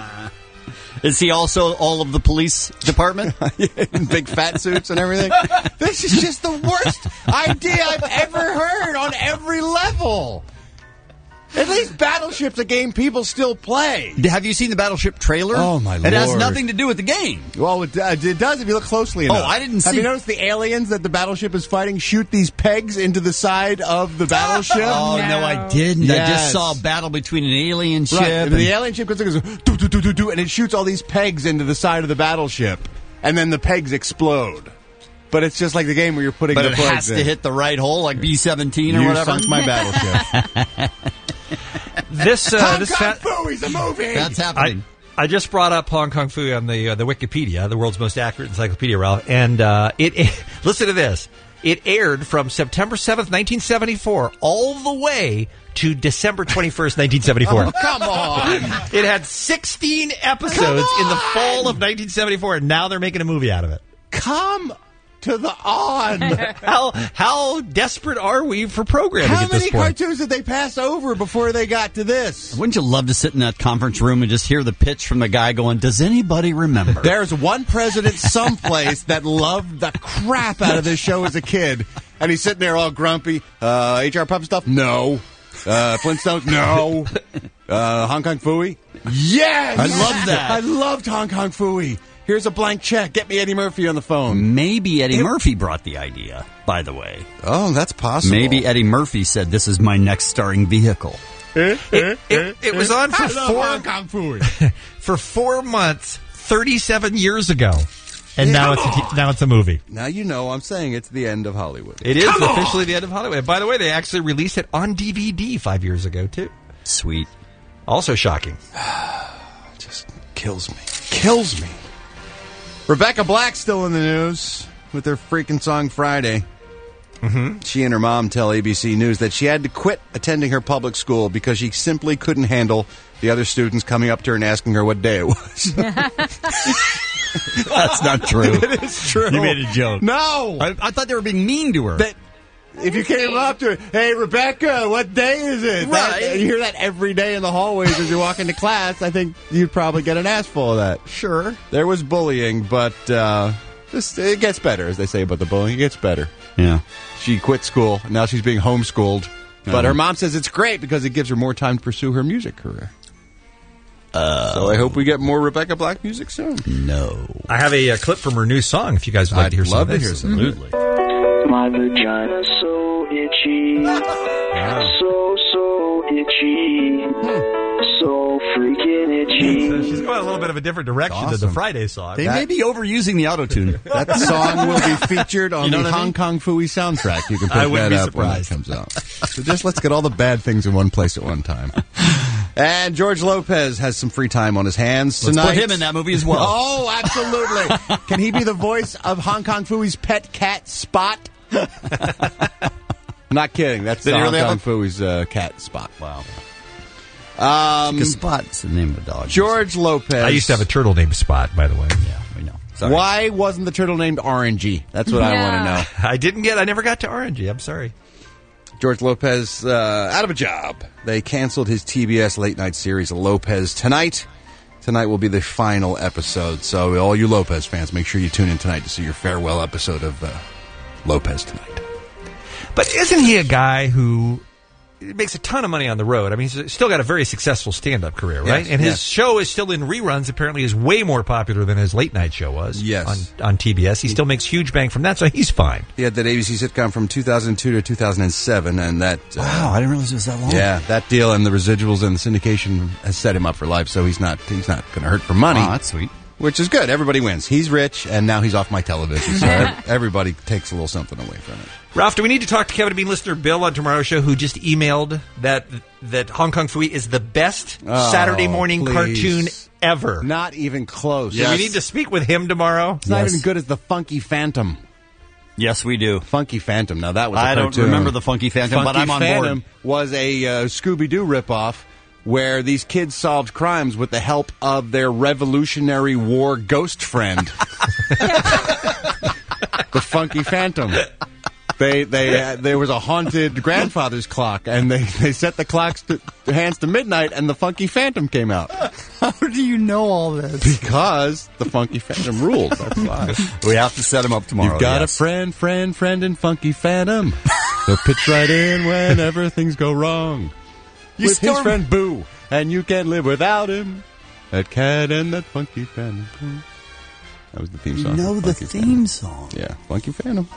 Is he also all of the police department? In big fat suits and everything. This is just the worst idea I've ever heard on every level. At least Battleship's a game people still play. Have you seen the Battleship trailer? Oh, my It has Lord. nothing to do with the game. Well, it, uh, it does if you look closely Oh, enough. I didn't Have see- you noticed the aliens that the Battleship is fighting shoot these pegs into the side of the Battleship? Oh, no, I didn't. I Yes. just saw a battle between an alien ship. Right. And and- the alien ship goes, goes do, do, do, do, do, and it shoots all these pegs into the side of the Battleship. And then the pegs explode. But it's just like the game where you're putting but the it pegs has in. to hit the right hole, like B seventeen or You whatever. sunk my Battleship. this uh, Hong this Kong fat, Phooey's a movie. That's happening. I, I just brought up Hong Kong Phooey on the uh, the Wikipedia, the world's most accurate encyclopedia, Ralph. And uh, it, it listen to this. It aired from September seventh, nineteen seventy-four, all the way to December twenty-first, nineteen seventy-four. Oh, come on. It had sixteen episodes in the fall of nineteen seventy-four, and now they're making a movie out of it. Come to the on. How how desperate are we for programming How at this many point? cartoons did they pass over before they got to this? Wouldn't you love to sit in that conference room and just hear the pitch from the guy going, does anybody remember? There's one president someplace that loved the crap out of this show as a kid, and he's sitting there all grumpy. Uh, H R Pup stuff? No. Uh, Flintstones? No. Uh, Hong Kong Phooey? Yes! I love that. I loved Hong Kong Phooey. Here's a blank check. Get me Eddie Murphy on the phone. Maybe Eddie It- Murphy brought the idea, by the way. Oh, that's possible. Maybe Eddie Murphy said, this is my next starring vehicle. It, it, it was on for I love four Hong Kong Phooey. for four months, thirty-seven years ago, and now it's a t- now it's a movie. Now you know I'm saying it's the end of Hollywood. It is officially the end of Hollywood. And by the way, they actually released it on D V D five years ago too. Sweet. Also shocking. Just kills me. Kills me. Rebecca Black's still in the news with her freaking song Friday. Mm-hmm. She and her mom tell A B C News that she had to quit attending her public school because she simply couldn't handle the other students coming up to her and asking her what day it was. That's not true. It is true. You made a joke. No! I, I thought they were being mean to her. That, if you came up to her, hey, Rebecca, what day is it? Right. That, you hear that every day in the hallways as you walk into class, I think you'd probably get an ass full of that. Sure. There was bullying, but uh, this, it gets better, as they say about the bullying. It gets better. Yeah. She quit school. Now she's being homeschooled. But Oh. her mom says it's great because it gives her more time to pursue her music career. Uh, so I hope we get more Rebecca Black music soon. No. I have a, uh clip from her new song. If you guys would like I'd to hear some love of to this. hear some. Absolutely. My vagina's so itchy, so, so itchy, so freaking itchy. So she's going a little bit of a different direction than the Awesome. Friday song. They That- may be overusing the auto-tune. That song will be featured on You know the what I Hong mean? Kong Phooey soundtrack. You can I pick wouldn't that be up when it surprised. comes out. So just let's get all the bad things in one place at one time. And George Lopez has some free time on his hands Let's tonight. put him in that movie as well. Oh, absolutely. Can he be the voice of Hong Kong Phooey's pet cat, Spot? Not kidding. That's Did the he Hong really have Kong Phooey's uh, cat, Spot. Wow. Um, Because Spot's the name of a dog. George Lopez. I used to have a turtle named Spot, by the way. Yeah, we know. Sorry. Why wasn't the turtle named R N G? That's what I Yeah. want to know. I didn't get. I never got to Orangey. I'm sorry. George Lopez uh, out of a job. They canceled his T B S late night series Lopez tonight. Tonight will be the final episode. So all you Lopez fans, make sure you tune in tonight to see your farewell episode of uh, Lopez tonight. But isn't he a guy who makes a ton of money on the road? I mean, he's still got a very successful stand-up career, right? Yes, and his yes. show is still in reruns. Apparently, is way more popular than his late-night show was. Yes. on, on T B S. He still makes huge bang from that, so he's fine. He had that A B C sitcom from two thousand two to two thousand seven, and that... Uh, Wow, I didn't realize it was that long. Yeah, that deal and the residuals and the syndication has set him up for life, so he's not he's not going to hurt for money. Wow, that's sweet. Which is good. Everybody wins. He's rich, and now he's off my television, so ev- everybody takes a little something away from it. Ralph, do we need to talk to Kevin Bean listener Bill on tomorrow's show, who just emailed that that Hong Kong Phooey is the best Oh, Saturday morning please. cartoon ever? Not even close. Do we need to speak with him tomorrow? It's not even good as the Funky Phantom. Yes, we do. Funky Phantom. Now that was a I don't cartoon. remember the Funky Phantom, Funky but I'm on Phantom board. was a uh, Scooby-Doo ripoff where these kids solved crimes with the help of their Revolutionary War ghost friend, the Funky Phantom. They they uh, there was a haunted grandfather's clock, and they, they set the clocks to, hands to midnight, and the Funky Phantom came out. How do you know all this? Because the Funky Phantom ruled. That's why. We have to set him up tomorrow. You've got yes. a friend, friend, friend in Funky Phantom. They'll pitch right in whenever things go wrong. You With still his rem- friend Boo, and you can't live without him. That cat and that Funky Phantom. That was the theme You song. know for the Funky theme Phantom. song. Yeah, Funky Phantom.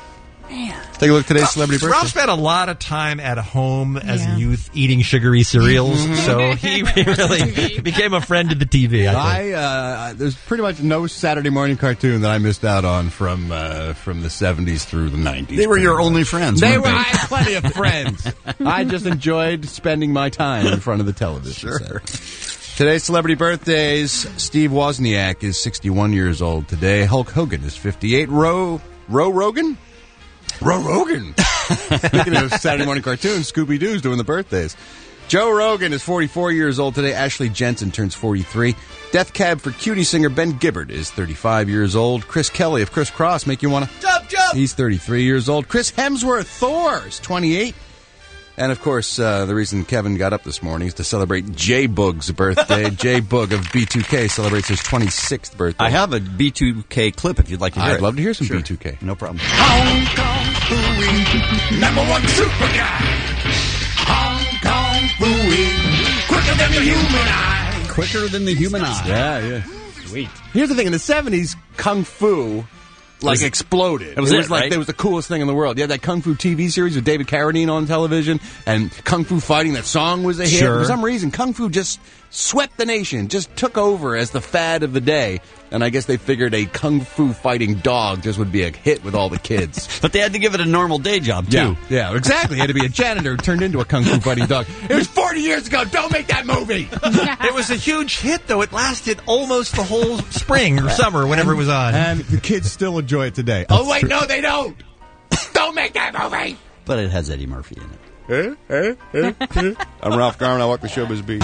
Take a look at today's celebrity birthday. Ralph spent a lot of time at home as a youth eating sugary cereals, so he really became a friend of the T V. I think. I uh, there's pretty much no Saturday morning cartoon that I missed out on from uh, from the seventies through the nineties. They were your only friends. They weren't were. I had plenty of friends. I just enjoyed spending my time in front of the television Sure. set. Today's celebrity birthdays: Steve Wozniak is sixty-one years old today. Hulk Hogan is fifty-eight. Ro Ro Rogan. Ro Rogan. Speaking of Saturday morning cartoons, Scooby Doo's doing the birthdays. Joe Rogan is forty-four years old today. Ashley Jensen turns forty-three. Death Cab for Cutie singer Ben Gibbard is thirty-five years old. Chris Kelly of Criss Cross make you want to jump, jump. He's thirty-three years old. Chris Hemsworth, Thor, is twenty-eight. And of course, uh, the reason Kevin got up this morning is to celebrate J Boog's birthday. J Boog of B two K celebrates his twenty-sixth birthday. I have a B two K clip if you'd like to hear I'd it. love to hear some Sure. B two K. No problem. Hong Kong Phooey, number one super guy. Hong Kong Phooey, quicker than the human eye. Quicker than the human eye. Yeah, yeah. Sweet. Here's the thing: in the seventies, kung fu like Was- exploded. That was it was it, like right? it was the coolest thing in the world. You had that kung fu T V series with David Carradine on television, and kung fu fighting. That song was a hit. Sure. For some reason, kung fu just swept the nation, just took over as the fad of the day. And I guess they figured a kung fu fighting dog just would be a hit with all the kids. But they had to give it a normal day job, too. Yeah, yeah, exactly. It had to be a janitor who turned into a kung fu fighting dog. It was forty years ago. Don't make that movie. It was a huge hit, though. It lasted almost the whole spring or summer, whenever it was on. And the kids still enjoy it today. Oh, wait, no, they don't. Don't make that movie. But it has Eddie Murphy in it. Eh, eh, eh, eh. I'm Ralph Garman. I walk the showbiz beat.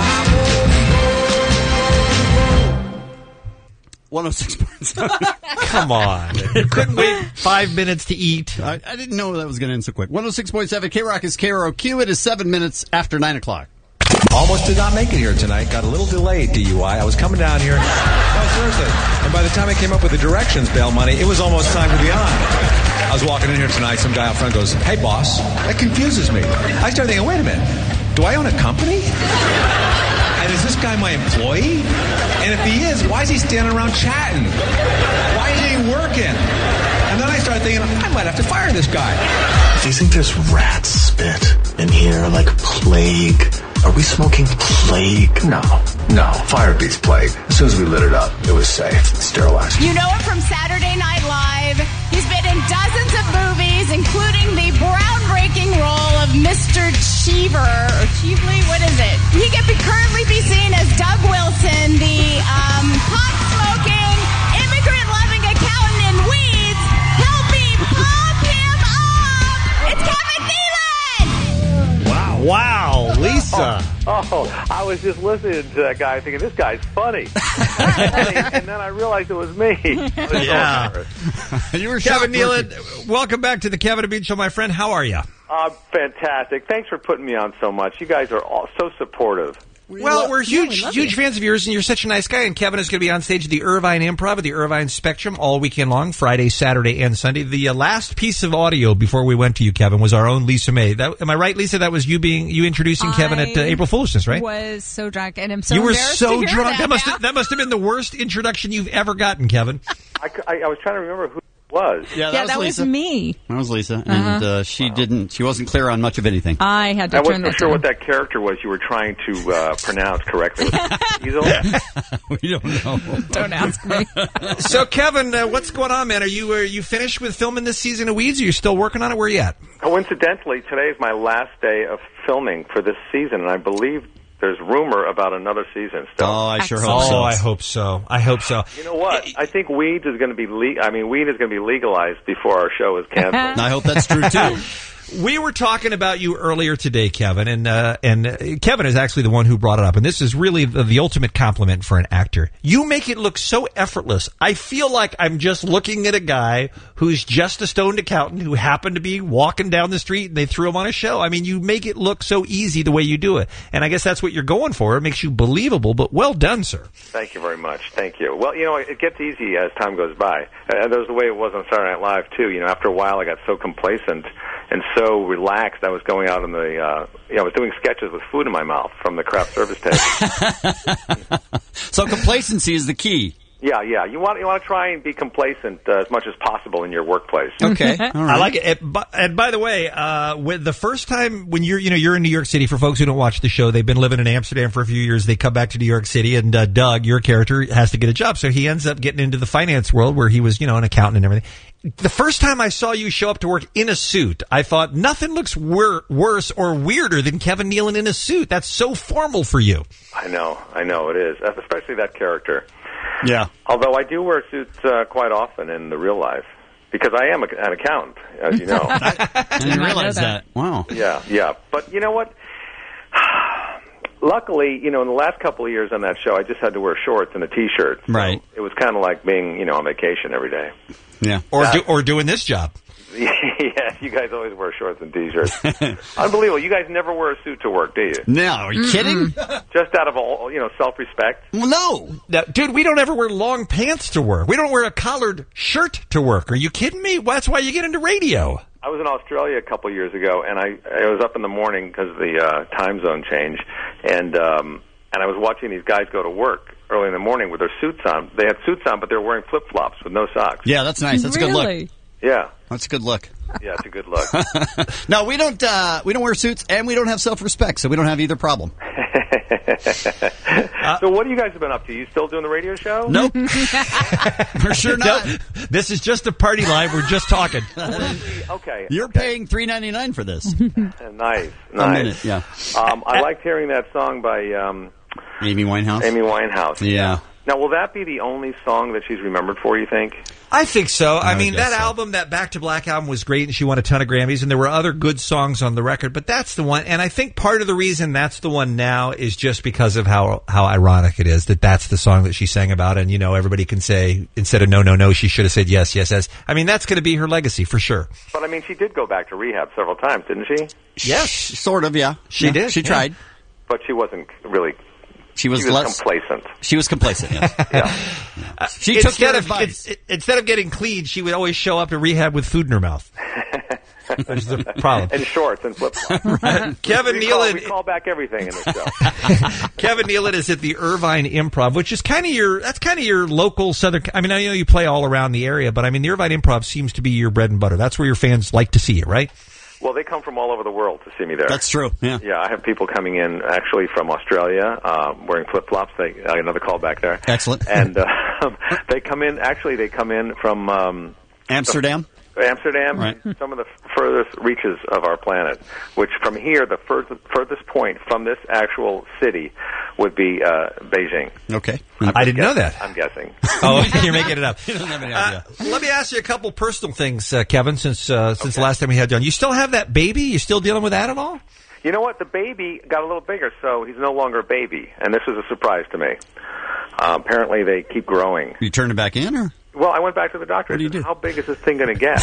one oh six point seven. Come on. You couldn't wait five minutes to eat. I, I didn't know that was going to end so quick. one oh six point seven K-Rock is K R O Q. It is seven minutes after nine o'clock. Almost did not make it here tonight. Got a little delayed, D U I. I was coming down here. No, seriously. And by the time I came up with the directions, bail money, it was almost time to be on. I was walking in here tonight. Some guy out front goes, "Hey, boss." That confuses me. I started thinking, wait a minute. Do I own a company? And is this guy my employee? And if he is, why is he standing around chatting? Why isn't he working? And then I started thinking, I might have to fire this guy. Do you think there's rat spit in here like plague? Are we smoking plague? No, no. Fire beats plague. As soon as we lit it up, it was safe, sterilized. You know him from Saturday Night Live. He's been in dozens of movies, including the groundbreaking role of Mister Cheever, or Cheevely, what is it? He can be currently be seen as Doug Wilson, the um, pot-smoking, immigrant-loving accountant in Weeds. Help me pump him up! It's Kevin Thielen! Wow. Wow, Lisa. Oh, oh, I was just listening to that guy thinking, this guy's funny. And then I realized it was me. I was Yeah. so You were Kevin Nealon, welcome back to the Kevin and Bean Show, my friend. How are you? Uh, fantastic. Thanks for putting me on so much. You guys are all so supportive. Well, we're huge, Yeah, we love huge you. fans of yours, and you're such a nice guy. And Kevin is going to be on stage at the Irvine Improv at the Irvine Spectrum all weekend long, Friday, Saturday, and Sunday. The uh, last piece of audio before we went to you, Kevin, was our own Lisa May. That, am I right, Lisa? That was you being you introducing Kevin at uh, I April Foolishness, right? Was so drunk, and I'm so you were embarrassed so to hear drunk. That, That must now. have, that must have been the worst introduction you've ever gotten, Kevin. I, c- I- I was trying to remember who it was. Yeah, yeah, that was me. That was Lisa, and Uh-huh. uh, she didn't. She wasn't clear on much of anything. I had to I turn wasn't that sure down. what that character was you were trying to uh, pronounce correctly. Easel? We don't know. Don't ask me. So, Kevin, uh, what's going on, man? Are you are you finished with filming this season of Weeds? Or are you still working on it? Where are you at? Coincidentally, today is my last day of filming for this season, and I believe there's rumor about another season still. Oh, I sure oh, hope so. I hope so. I hope so. You know what? I think weed is going to be le- I mean, weed is going to be legalized before our show is canceled. I hope that's true too. We were talking about you earlier today, Kevin, and uh, and uh, Kevin is actually the one who brought it up, and this is really the, the ultimate compliment for an actor. You make it look so effortless. I feel like I'm just looking at a guy who's just a stoned accountant who happened to be walking down the street and they threw him on a show. I mean, you make it look so easy the way you do it, and I guess that's what you're going for. It makes you believable, but well done, sir. Thank you very much. Thank you. Well, you know, it gets easy as time goes by. And that was the way it was on Saturday Night Live, too. You know, after a while, I got so complacent and so relaxed. I was going out in the, uh, you know, I was doing sketches with food in my mouth from the craft service table. So complacency is the key. Yeah, yeah. You want you want to try and be complacent uh, as much as possible in your workplace. Okay, I like it. And by, and by the way, uh, with the first time when you're, you know, you're in New York City. For folks who don't watch the show, they've been living in Amsterdam for a few years. They come back to New York City, and uh, Doug, your character, has to get a job, so he ends up getting into the finance world where he was, you know, an accountant and everything. The first time I saw you show up to work in a suit, I thought nothing looks wor- worse or weirder than Kevin Nealon in a suit. That's so formal for you. I know, I know it is, especially that character. Yeah. Although I do wear suits uh, quite often in the real life because I am a, an accountant, as you know. I didn't realize that. Wow. Yeah, yeah. But you know what? Luckily, you know, in the last couple of years on that show, I just had to wear shorts and a T-shirt. So right. It was kind of like being, you know, on vacation every day. Yeah. Or do, or doing this job. Yeah, you guys always wear shorts and T-shirts. Unbelievable. You guys never wear a suit to work, do you? No, are you kidding? Just out of all, you know, self-respect. Well, no. Now, dude, we don't ever wear long pants to work. We don't wear a collared shirt to work. Are you kidding me? Well, that's why you get into radio. I was in Australia a couple of years ago, and I, I was up in the morning because of the uh, time zone change, and um, and I was watching these guys go to work early in the morning with their suits on. They had suits on, but they were wearing flip-flops with no socks. Yeah, that's nice. That's a good Really? look. Yeah. That's a good look. Yeah, it's a good look. No, we don't. Uh, we don't wear suits, and we don't have self-respect, so we don't have either problem. uh, so, what have you guys been up to? You still doing the radio show? Nope. For sure not. No, this is just a party live. We're just talking. Okay. You're okay. paying three ninety-nine for this. Nice, A nice. minute, yeah. Um, I liked hearing that song by um, Amy Winehouse. Amy Winehouse. Yeah. Now, will that be the only song that she's remembered for, you think? I think so. I, I mean, guess that so. album, that Back to Black album was great, and she won a ton of Grammys, and there were other good songs on the record, but that's the one. And I think part of the reason that's the one now is just because of how how ironic it is that that's the song that she sang about, and, you know, everybody can say, instead of no, no, no, she should have said yes, yes, yes. I mean, that's going to be her legacy, for sure. But, I mean, she did go back to rehab several times, didn't she? Yes. Sort of, yeah. She Yeah, did. She yeah. tried. But she wasn't really... She was, She was less complacent. She was complacent. Yes. Yeah. She took your instead of advice. it- instead of getting clean, she would always show up to rehab with food in her mouth. Which is the problem. And shorts and flip-flops. Right. Kevin we call, Nealon. we call back everything in this show. Kevin Nealon is at the Irvine Improv, which is kind of your that's kind of your local Southern. I mean, I know you play all around the area, but I mean, the Irvine Improv seems to be your bread and butter. That's where your fans like to see you, right? Well, they come from all over the world to see me there. That's true. Yeah. Yeah, I have people coming in actually from Australia uh, wearing flip-flops. They, uh, another call back there. Excellent. And uh, they come in, actually, they come in from... Um, Amsterdam? Amsterdam, Right. some of the furthest reaches of our planet, which from here, the furthest, furthest point from this actual city would be uh, Beijing. Okay. I didn't know that. I'm guessing. Oh, you're making it up. You don't have any Uh, idea. let me ask you a couple personal things, uh, Kevin. Since uh, since the last time we had you on, you still have that baby? You still dealing with that at all? You know what? The baby got a little bigger, so he's no longer a baby, and this was a surprise to me. Uh, apparently, they keep growing. You turned it back in, or? Well, I went back to the doctor. What do you and said, do? How big is this thing going to get?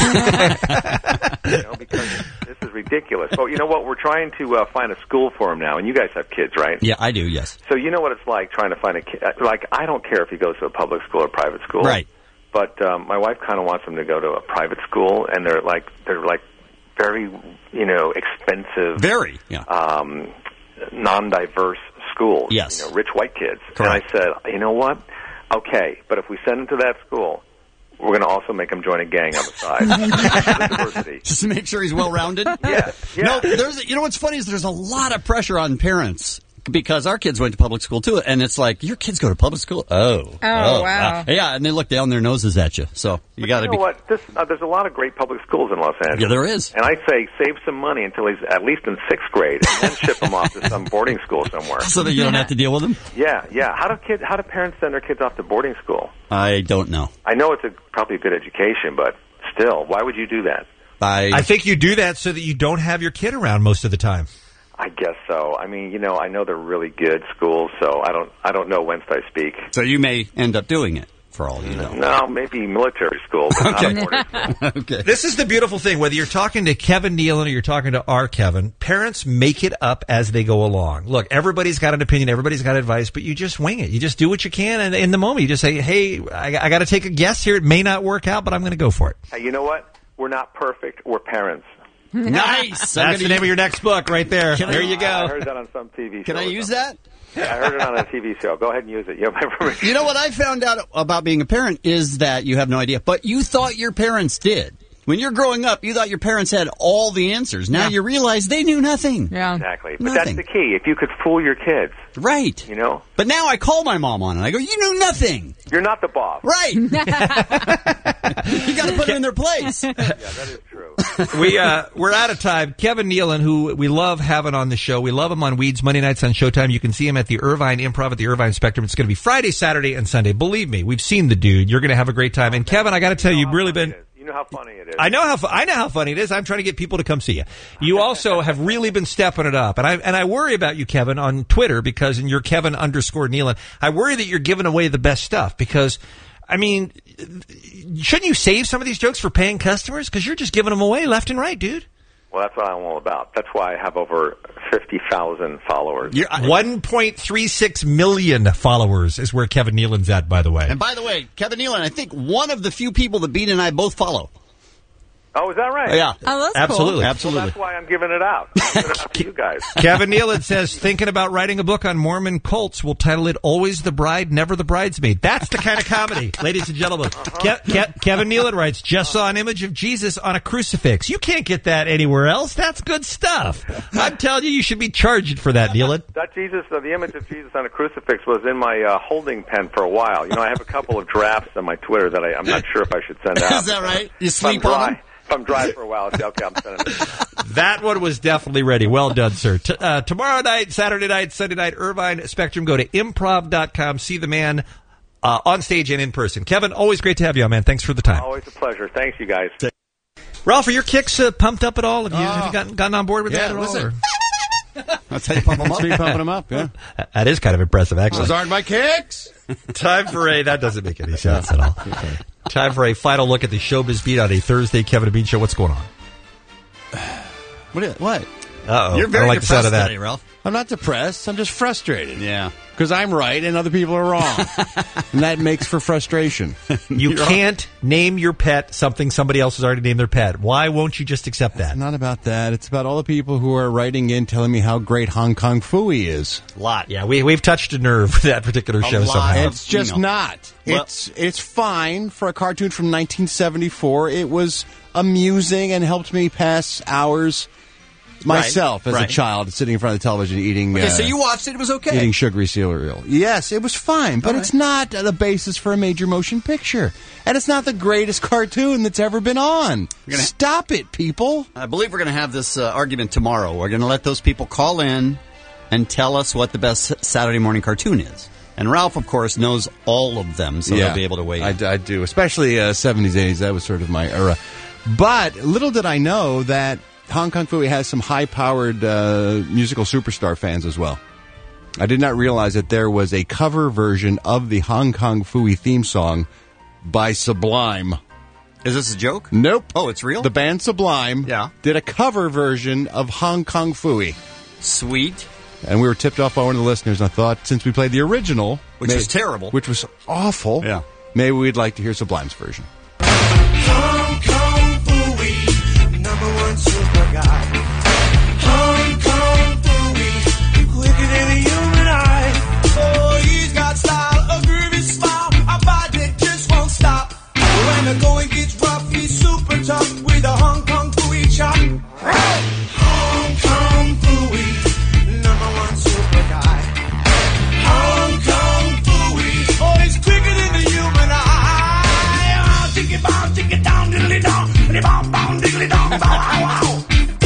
you know, because this is ridiculous. But you know what? We're trying to uh, find a school for him now, and you guys have kids, right? Yeah, I do, yes. So you know what it's like trying to find a kid. Like, I don't care if he goes to a public school or private school. Right. But um, my wife kind of wants him to go to a private school, and they're like, they're like very, you know, expensive. Very, yeah. Um, non-diverse schools. Yes. You know, rich white kids. Correct. And I said, you know what? Okay, but if we send him to that school, we're going to also make him join a gang on the side. Diversity. Just to make sure he's well-rounded? Yes, yes. No, there's, you know what's funny is there's a lot of pressure on parents because our kids went to public school too, and it's like, your kids go to public school? Oh. Oh, wow. Uh, yeah, and they look down their noses at you, so you But got to you know be... what? This, uh, there's a lot of great public schools in Los Angeles. Yeah, there is. And I say save some money until he's at least in sixth grade, and then ship him off to some boarding school somewhere. So that you don't have to deal with them? Yeah, yeah. How do kids? How do parents send their kids off to boarding school? I don't know. I know it's a, probably a good education, but still, why would you do that? I, I think you do that so that you don't have your kid around most of the time. I guess so. I mean, you know, I know they're really good schools, so I don't, I don't know whence I speak. So you may end up doing it, for all you know. No, maybe military school, but not a boarding school. Okay. This is the beautiful thing. Whether you're talking to Kevin Nealon or you're talking to our Kevin, parents make it up as they go along. Look, everybody's got an opinion, everybody's got advice, but you just wing it. You just do what you can, and in the moment, you just say, "Hey, I, I got to take a guess here. It may not work out, but I'm going to go for it." Hey, you know what? We're not perfect. We're parents. Nice. I'm That's the gonna name of your next book, right there. Can I- There you I go. heard that on some T V show. Can I or use something. that? Yeah, I heard it on a T V show. Go ahead and use it. You have my permission. You know what I found out about being a parent is that you have no idea, but you thought your parents did. When you're growing up, you thought your parents had all the answers. Now Yeah. you realize they knew nothing. Yeah. Exactly. But Nothing. that's the key. If you could fool your kids, Right. you know, But now I call my mom on it. I go, you knew nothing. you're not the boss. Right. You got to put them in their place. Yeah, that is true. we uh, we're out of time. Kevin Nealon, who we love having on the show, we love him on Weeds Monday nights on Showtime. You can see him at the Irvine Improv at the Irvine Spectrum. It's going to be Friday, Saturday, and Sunday. Believe me, we've seen the dude. You're going to have a great time. And Kevin, I got to tell you, you've really been. You know how funny it is. I know how fu- I know how funny it is. I'm trying to get people to come see you. You also have really been stepping it up, and I and I worry about you, Kevin, on Twitter because in your Kevin underscore Nealon, I worry that you're giving away the best stuff because. I mean, shouldn't you save some of these jokes for paying customers? Because you're just giving them away left and right, dude. Well, that's what I'm all about. That's why I have over fifty thousand followers. You're, one point three six million followers is where Kevin Nealon's at, by the way. And by the way, Kevin Nealon, I think one of the few people that Bean and I both follow. Oh, is that right? Yeah. Oh, that's Absolutely. cool. Absolutely. Well, that's why I'm giving it out. I'm giving it out to you guys. Kevin Nealon says, thinking about writing a book on Mormon cults. We'll title it Always the Bride, Never the Bridesmaid. That's the kind of comedy, ladies and gentlemen. Ke- Ke- Kevin Nealon writes, just saw an image of Jesus on a crucifix. You can't get that anywhere else. That's good stuff. I'm telling you, you should be charged for that, Nealon. That Jesus, uh, the image of Jesus on a crucifix was in my uh, holding pen for a while. You know, I have a couple of drafts on my Twitter that I, I'm not sure if I should send out. Is that right? You If I'm sleep on dry- them? If I'm dry for a while, I'll say, okay, I'm sending it. That one was definitely ready. Well done, sir. T- uh, tomorrow night, Saturday night, Sunday night, Irvine Spectrum. Go to improv dot com. See the man uh, on stage and in person. Kevin, always great to have you on, man. Thanks for the time. Always a pleasure. Thanks, you guys. Ralph, are your kicks uh, pumped up at all? Have you, have you gotten, gotten on board with Yeah, that at all? listen. or- That's how you pump them That's up. me pumping them up, yeah. That is kind of impressive, actually. Those aren't my kicks. Time for a... That doesn't make any sense at all. Time for a final look at the Showbiz Beat on a Thursday Kevin and Bean show. What's going on? What? Is, what? Uh-oh. You're very I don't like the sound depressed of that. today, Ralph. I'm not depressed. I'm just frustrated. Yeah. Because I'm right and other people are wrong. And that makes for frustration. You can't name your pet something somebody else has already named their pet. Why won't you just accept that? It's not about that. It's about all the people who are writing in telling me how great Hong Kong Phooey is. A lot. Yeah, we, we've touched a nerve with that particular show lot. somehow. It's just You know. not. Well- it's it's fine for a cartoon from nineteen seventy-four. It was amusing and helped me pass hours myself as right. a child sitting in front of the television eating Okay, uh, so you watched it. It was okay. eating sugary cereal. Yes, it was fine, but All it's not the basis for a major motion picture. And it's not the greatest cartoon that's ever been on. You're gonna- Stop it, people. I believe we're going to have this uh, argument tomorrow. We're going to let those people call in and tell us what the best Saturday morning cartoon is. And Ralph, of course, knows all of them, so he'll be able to weigh in. I, I do, especially uh, seventies, eighties. That was sort of my era. But little did I know that Hong Kong Phooey has some high-powered uh, musical superstar fans as well. I did not realize that there was a cover version of the Hong Kong Phooey theme song by Sublime. Is this a joke? Nope. Oh, it's real? The band Sublime Yeah. did a cover version of Hong Kong Phooey. Sweet. And we were tipped off by one of the listeners, and I thought, since we played the original... Which may- was terrible. Which was awful. Yeah. Maybe we'd like to hear Sublime's version. Hong Kong Phooey, number one super guy. Hong Kong Phooey, quicker than a human eye. Oh, he's got style, a groovy smile, a body that just won't stop. When the going gets rough, he's super tough with a Hong Kong Phooey chop. Hong Kong Phooey, number one super guy. Hong Kong Phooey, oh, he's quicker than the human eye. Oh, tick it bomb, tick it down, diddly dong, diddly bomb, bomb, diddly dong, bow, wow, wow.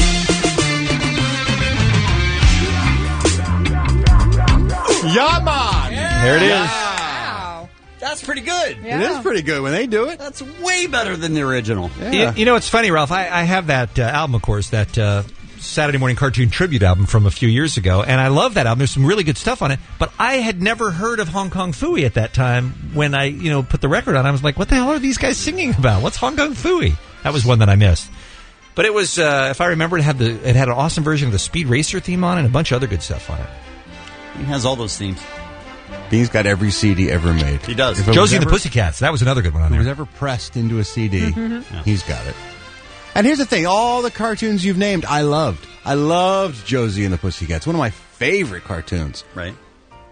Yaman! There it is. Wow. That's pretty good. Yeah. It is pretty good when they do it. That's way better than the original. You, you know, it's funny, Ralph. I, I have that uh, album, of course, that uh, Saturday Morning Cartoon Tribute album from a few years ago, and I love that album. There's some really good stuff on it, but I had never heard of Hong Kong Phooey at that time when I, you know, put the record on. I was like, what the hell are these guys singing about? What's Hong Kong Phooey? That was one that I missed. But it was, uh, if I remember, it had the it had an awesome version of the Speed Racer theme on it and a bunch of other good stuff on it. He has all those themes. Bean's got every C D ever made. He does. If it was Josie and the ever- Pussycats. That was another good one on If it was there. ever pressed into a C D, Mm-hmm. he's got it. And here's the thing. All the cartoons you've named, I loved. I loved Josie and the Pussycats. One of my favorite cartoons. Right.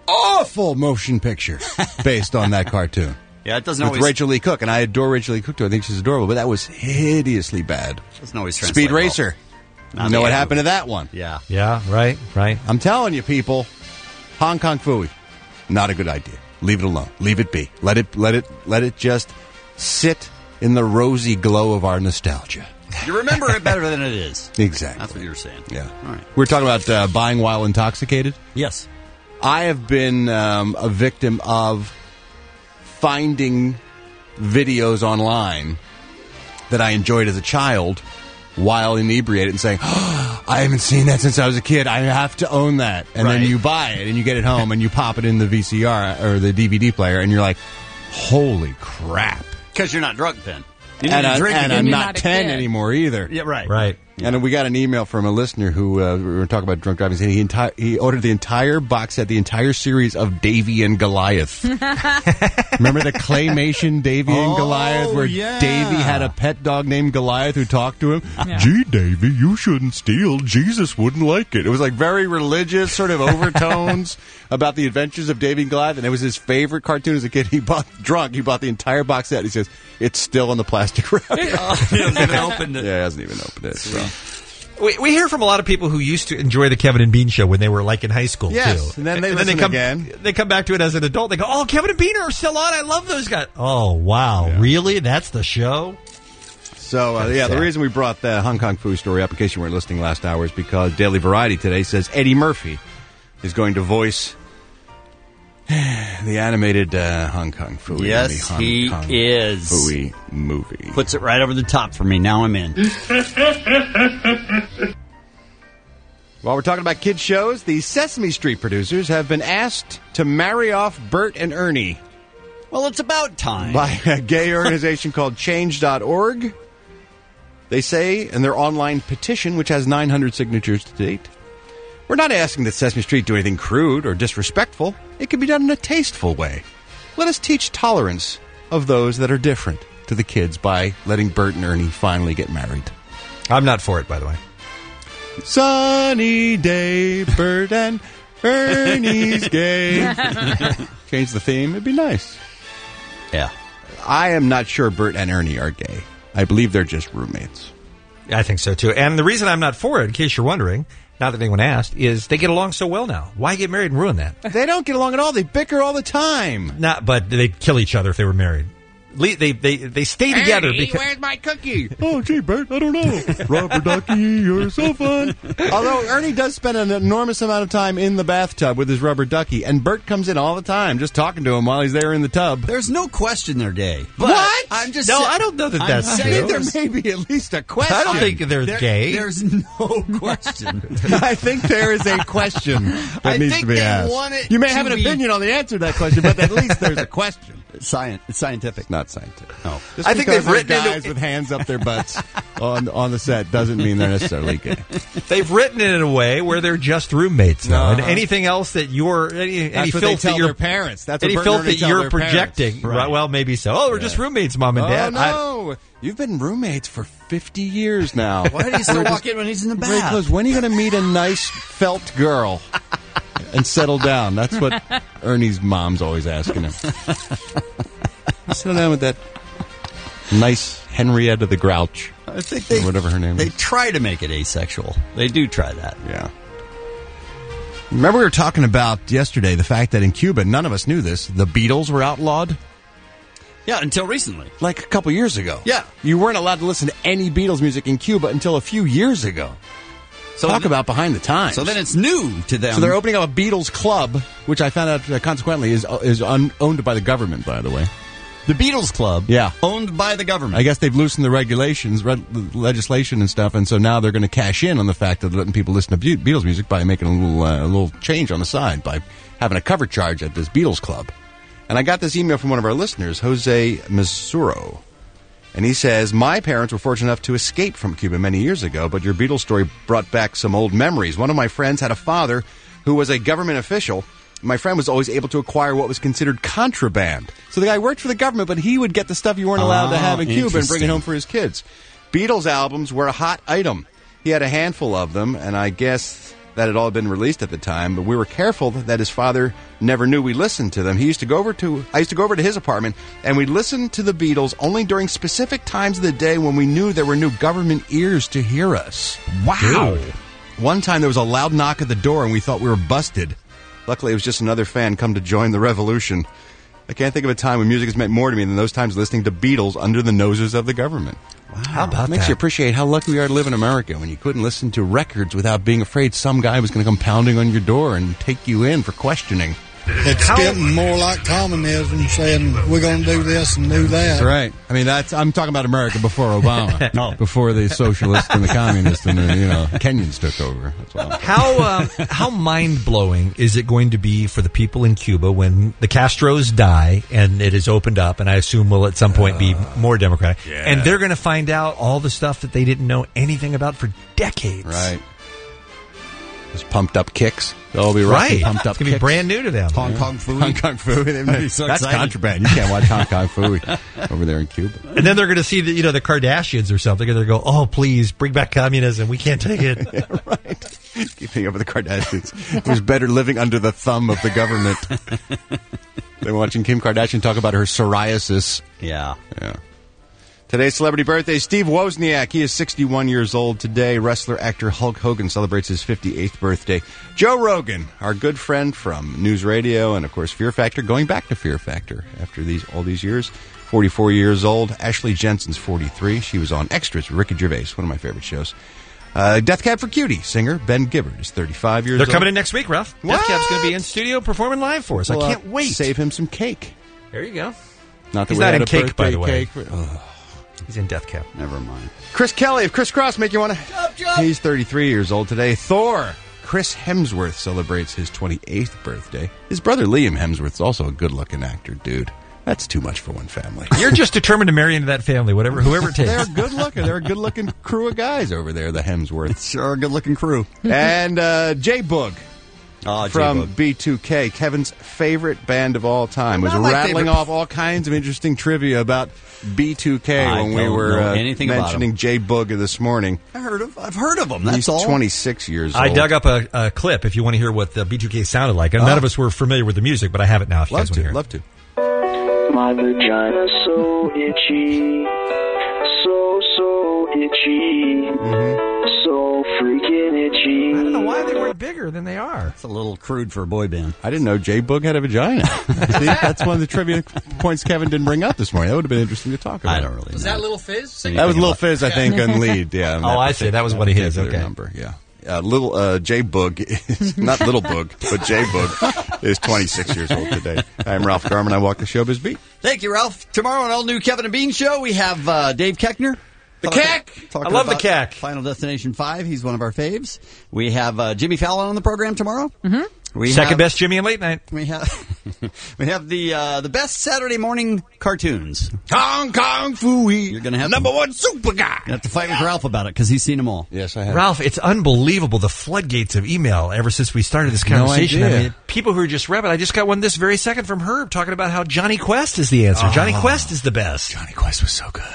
awful motion picture based on that cartoon. Yeah, it doesn't With always... Rachel Lee Cook, and I adore Rachel Lee Cook, too. I think she's adorable, but that was hideously bad. Doesn't always translate Speed well. Racer. Not You know the what end happened movie. to that one? Yeah. Yeah, right, right. I'm telling you, people, Hong Kong Phooey, not a good idea. Leave it alone. Leave it be. Let it, let it, let it just sit in the rosy glow of our nostalgia. You remember it better than it is. Exactly. That's what you were saying. Yeah. All right. We're talking about uh, buying while intoxicated. Yes. I have been um, a victim of finding videos online that I enjoyed as a child while inebriated and saying, oh, I haven't seen that since I was a kid. I have to own that. And Right. then you buy it and you get it home and you pop it in the V C R or the D V D player and you're like, holy crap. Because you're not drunk then. You need And, to I, drink and again. I'm You're not a ten kid. anymore either. Yeah, right. Right. And we got an email from a listener who uh, we were talking about drunk driving. Saying he enti- he ordered the entire box set, the entire series of Davy and Goliath. Remember the claymation Davy and Oh, Goliath, where yeah. Davy had a pet dog named Goliath who talked to him. Yeah. Gee, Davy, you shouldn't steal. Jesus wouldn't like it. It was like very religious sort of overtones about the adventures of Davy and Goliath, and it was his favorite cartoon as a kid. He bought drunk. He bought the entire box set. He says it's still in the plastic wrap. He hasn't even opened it. Yeah, he hasn't even opened it. So. We, we hear from a lot of people who used to enjoy the Kevin and Bean show when they were like in high school Yes, too. and then they listen come again. They come back to it as an adult. They go, "Oh, Kevin and Bean are still on. I love those guys." Oh, wow, really? That's the show. So, uh, yeah, the reason we brought the Hong Kong Phooey story up, in case you weren't listening last hour, is because Daily Variety today says Eddie Murphy is going to voice the animated uh, Hong Kong Phooey. Yes, in the Hong he Kong is. Phooey movie. Puts it right over the top for me. Now I'm in. While we're talking about kids shows, the Sesame Street producers have been asked to marry off Bert and Ernie. Well, it's about time. By a gay organization called change dot org. They say in their online petition, which has nine hundred signatures to date, we're not asking that Sesame Street do anything crude or disrespectful. It can be done in a tasteful way. Let us teach tolerance of those that are different to the kids by letting Bert and Ernie finally get married. I'm not for it, by the way. Sunny day, Bert and Ernie's gay. Change the theme. It'd be nice. Yeah. I am not sure Bert and Ernie are gay. I believe they're just roommates. I think so too. And the reason I'm not for it, in case you're wondering, not that anyone asked, is they get along so well now. Why get married and ruin that? They don't get along at all. They bicker all the time. Not, but they'd kill each other if they were married. Le- They they they stay together Ernie, because where's my cookie? Oh, gee, Bert, I don't know. Rubber ducky, you're so fun. Although Ernie does spend an enormous amount of time in the bathtub with his rubber ducky, and Bert comes in all the time just talking to him while he's there in the tub. There's no question they're gay. But What? I'm just No, sa- I don't know that I'm that's I saying think there there's- may be at least a question. I don't think they're there- gay. There's no question. I think there is a question that I needs think to be they asked. want it You may to have an be- opinion on the answer to that question, but at least there's a question. It's science. It's scientific. Not scientific. No. Just I think because they've there's written guys into- with hands up their butts on on the set doesn't mean they're necessarily gay. they've written it in a way where they're just roommates now. And Uh-huh. anything else that you're any, any That's what filth they tell that you're their parents. That's what any Bert and filth Ernie that tell you're their projecting. parents. Right. Right, well, maybe so. Oh, we're just roommates, mom and dad. Oh I- no, you've been roommates for fifty years now. Why did he still We're walk just in when he's in the very bath? close. When are you going to meet a nice felt girl and settle down? That's what Ernie's mom's always asking him. Settle down with that nice Henrietta the Grouch. I think they or whatever her name They is. try to make it asexual. They do try that. Yeah. Remember we were talking about yesterday the fact that in Cuba, none of us knew this, the Beatles were outlawed? Yeah, until recently. Like a couple years ago. Yeah. You weren't allowed to listen to any Beatles music in Cuba until a few years ago. So Talk th- about behind the times. So then it's new to them. So they're opening up a Beatles club, which I found out uh, consequently is is un- owned by the government, by the way. The Beatles Club, Yeah. owned by the government. I guess they've loosened the regulations, re- legislation and stuff, and so now they're going to cash in on the fact of letting people listen to Be- Beatles music by making a little uh, a little change on the side by having a cover charge at this Beatles Club. And I got this email from one of our listeners, Jose Masuro. And he says, my parents were fortunate enough to escape from Cuba many years ago, but your Beatles story brought back some old memories. One of my friends had a father who was a government official. My friend was always able to acquire what was considered contraband. So the guy worked for the government, but he would get the stuff you weren't allowed to Oh, have in Cuba and bring interesting. it home for his kids. Beatles albums were a hot item. He had a handful of them, and I guess that had all been released at the time, but we were careful that his father never knew we listened to them. He used to go over to, I used to go over to his apartment, and we'd listen to the Beatles only during specific times of the day when we knew there were no government ears to hear us. Wow. Dude. One time there was a loud knock at the door, and we thought we were busted. Luckily, it was just another fan come to join the revolution. I can't think of a time when music has meant more to me than those times listening to Beatles under the noses of the government. Wow. How about Makes that? you appreciate how lucky we are to live in America when you couldn't listen to records without being afraid some guy was going to come pounding on your door and take you in for questioning. It's how? Getting more like communism, saying we're going to do this and do that. That's right. I mean, that's I'm talking about America before Obama, no. before the socialists and the communists and the you know Kenyans took over. That's all. How uh, how mind blowing is it going to be for the people in Cuba when the Castros die and it is opened up, and I assume will at some point be more democratic, yeah. and they're going to find out all the stuff that they didn't know anything about for decades. Right. Those pumped up kicks. They'll be right. Pumped up it's going to be brand new to them. Hong Kong Phooey. Hong Kong Phooey. So That's exciting. contraband. You can't watch Hong Kong Phooey over there in Cuba. And then they're going to see the, you know, the Kardashians or something, and they're going to go, oh, please, bring back communism. We can't take it. Yeah, right. Keeping up with the Kardashians. It was better living under the thumb of the government than watching Kim Kardashian talk about her psoriasis. Yeah. Yeah. Today's celebrity birthday, Steve Wozniak. He is sixty-one years old today. Wrestler, actor Hulk Hogan celebrates his fifty-eighth birthday. Joe Rogan, our good friend from News Radio and, of course, Fear Factor, going back to Fear Factor after these all these years. forty-four years old. Ashley Jensen's forty-three. She was on Extras with Ricky Gervais, one of my favorite shows. Uh, Death Cab for Cutie singer Ben Gibbard is thirty-five years They're old. They're coming in next week, Ralph. What? Death Cab's going to be in studio performing live for us. Well, I can't uh, wait. Save him some cake. There you go. Not that He's we not had in a cake, by the birthday way. cake. Oh. He's in Death Cab. Never mind. Chris Kelly of Chris Cross, make you want to... Jump, jump. He's thirty-three years old today. Thor. Chris Hemsworth celebrates his twenty-eighth birthday. His brother Liam Hemsworth is also a good-looking actor, dude. That's too much for one family. You're just determined to marry into that family, whatever, whoever it takes. They're good-looking. They're a good-looking crew of guys over there, the Hemsworths. Sure, a good-looking crew. And uh, J-Boog. Oh, from J-Boog. B two K, Kevin's favorite band of all time, was Not my rattling favorite. off all kinds of interesting trivia about B two K I when we don't were know uh, anything about mentioning J-Boog this morning. I heard of. I've heard of them. That's He's all. twenty-six years I old. dug up a, a clip if you want to hear what the B two K sounded like. And Oh. none of us were familiar with the music, but I have it now if you Love guys want to to, hear it. love to. My vagina's so itchy, so, so itchy, so freaking itchy. I don't know why they weren't bigger than they are. It's a little crude for a boy band. I didn't know J-Boog had a vagina. See, that's one of the trivia points Kevin didn't bring up this morning. That would have been interesting to talk about. I don't really Was know. that Little Fizz? That was Lil Fizz, I think, on lead. Yeah. on Oh, that I see. That was one of his. particular Okay. Number, yeah. Uh, little uh, J-Boog is not Little Boog, but J-Boog is twenty-six years old today. I'm Ralph Garman. I walk the showbiz beat. Thank you, Ralph. Tomorrow on all new Kevin and Bean show, we have uh, Dave Keckner. The Keck! Talking I love the about Keck. Final Destination five. He's one of our faves. We have uh, Jimmy Fallon on the program tomorrow. Mm-hmm. We Second have, best Jimmy in late night. We have we have the uh, the best Saturday morning cartoons. Hong Kong Phooey. You're going to have number to, one super guy. You have to fight with Ralph about it because he's seen them all. Yes, I have. Ralph, it's unbelievable the floodgates of email ever since we started this No conversation. idea. I mean, people who are just rabid. I just got one this very second from Herb talking about how Johnny Quest is the answer. Oh. Johnny Quest is the best. Johnny Quest was so good.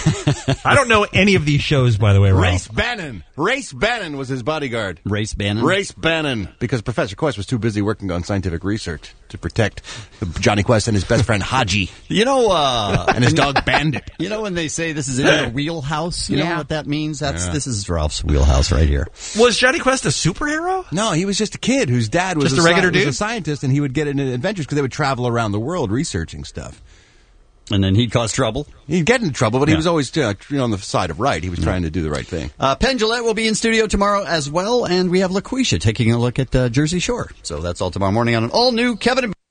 I don't know any of these shows, by the way, Ralph. Race Bannon. Race Bannon was his bodyguard. Race Bannon. Race Bannon. Because Professor Quest was too busy working on scientific research to protect Johnny Quest and his best friend Haji. You know, uh, and his dog Bandit. You know when they say this is in your wheelhouse? You Yeah. know what that means? That's Yeah. This is Ralph's wheelhouse right here. Was Johnny Quest a superhero? No, he was just a kid whose dad was Just a regular sci- was dude? a scientist, and he would get into adventures because they would travel around the world researching stuff. And then he'd cause trouble. He'd get into trouble, but he Yeah. was always uh, you know, on the side of right. He was trying to do the right thing. Uh, Penn Jillette will be in studio tomorrow as well, and we have LaQuisha taking a look at uh, Jersey Shore. So that's all tomorrow morning on an all-new Kevin and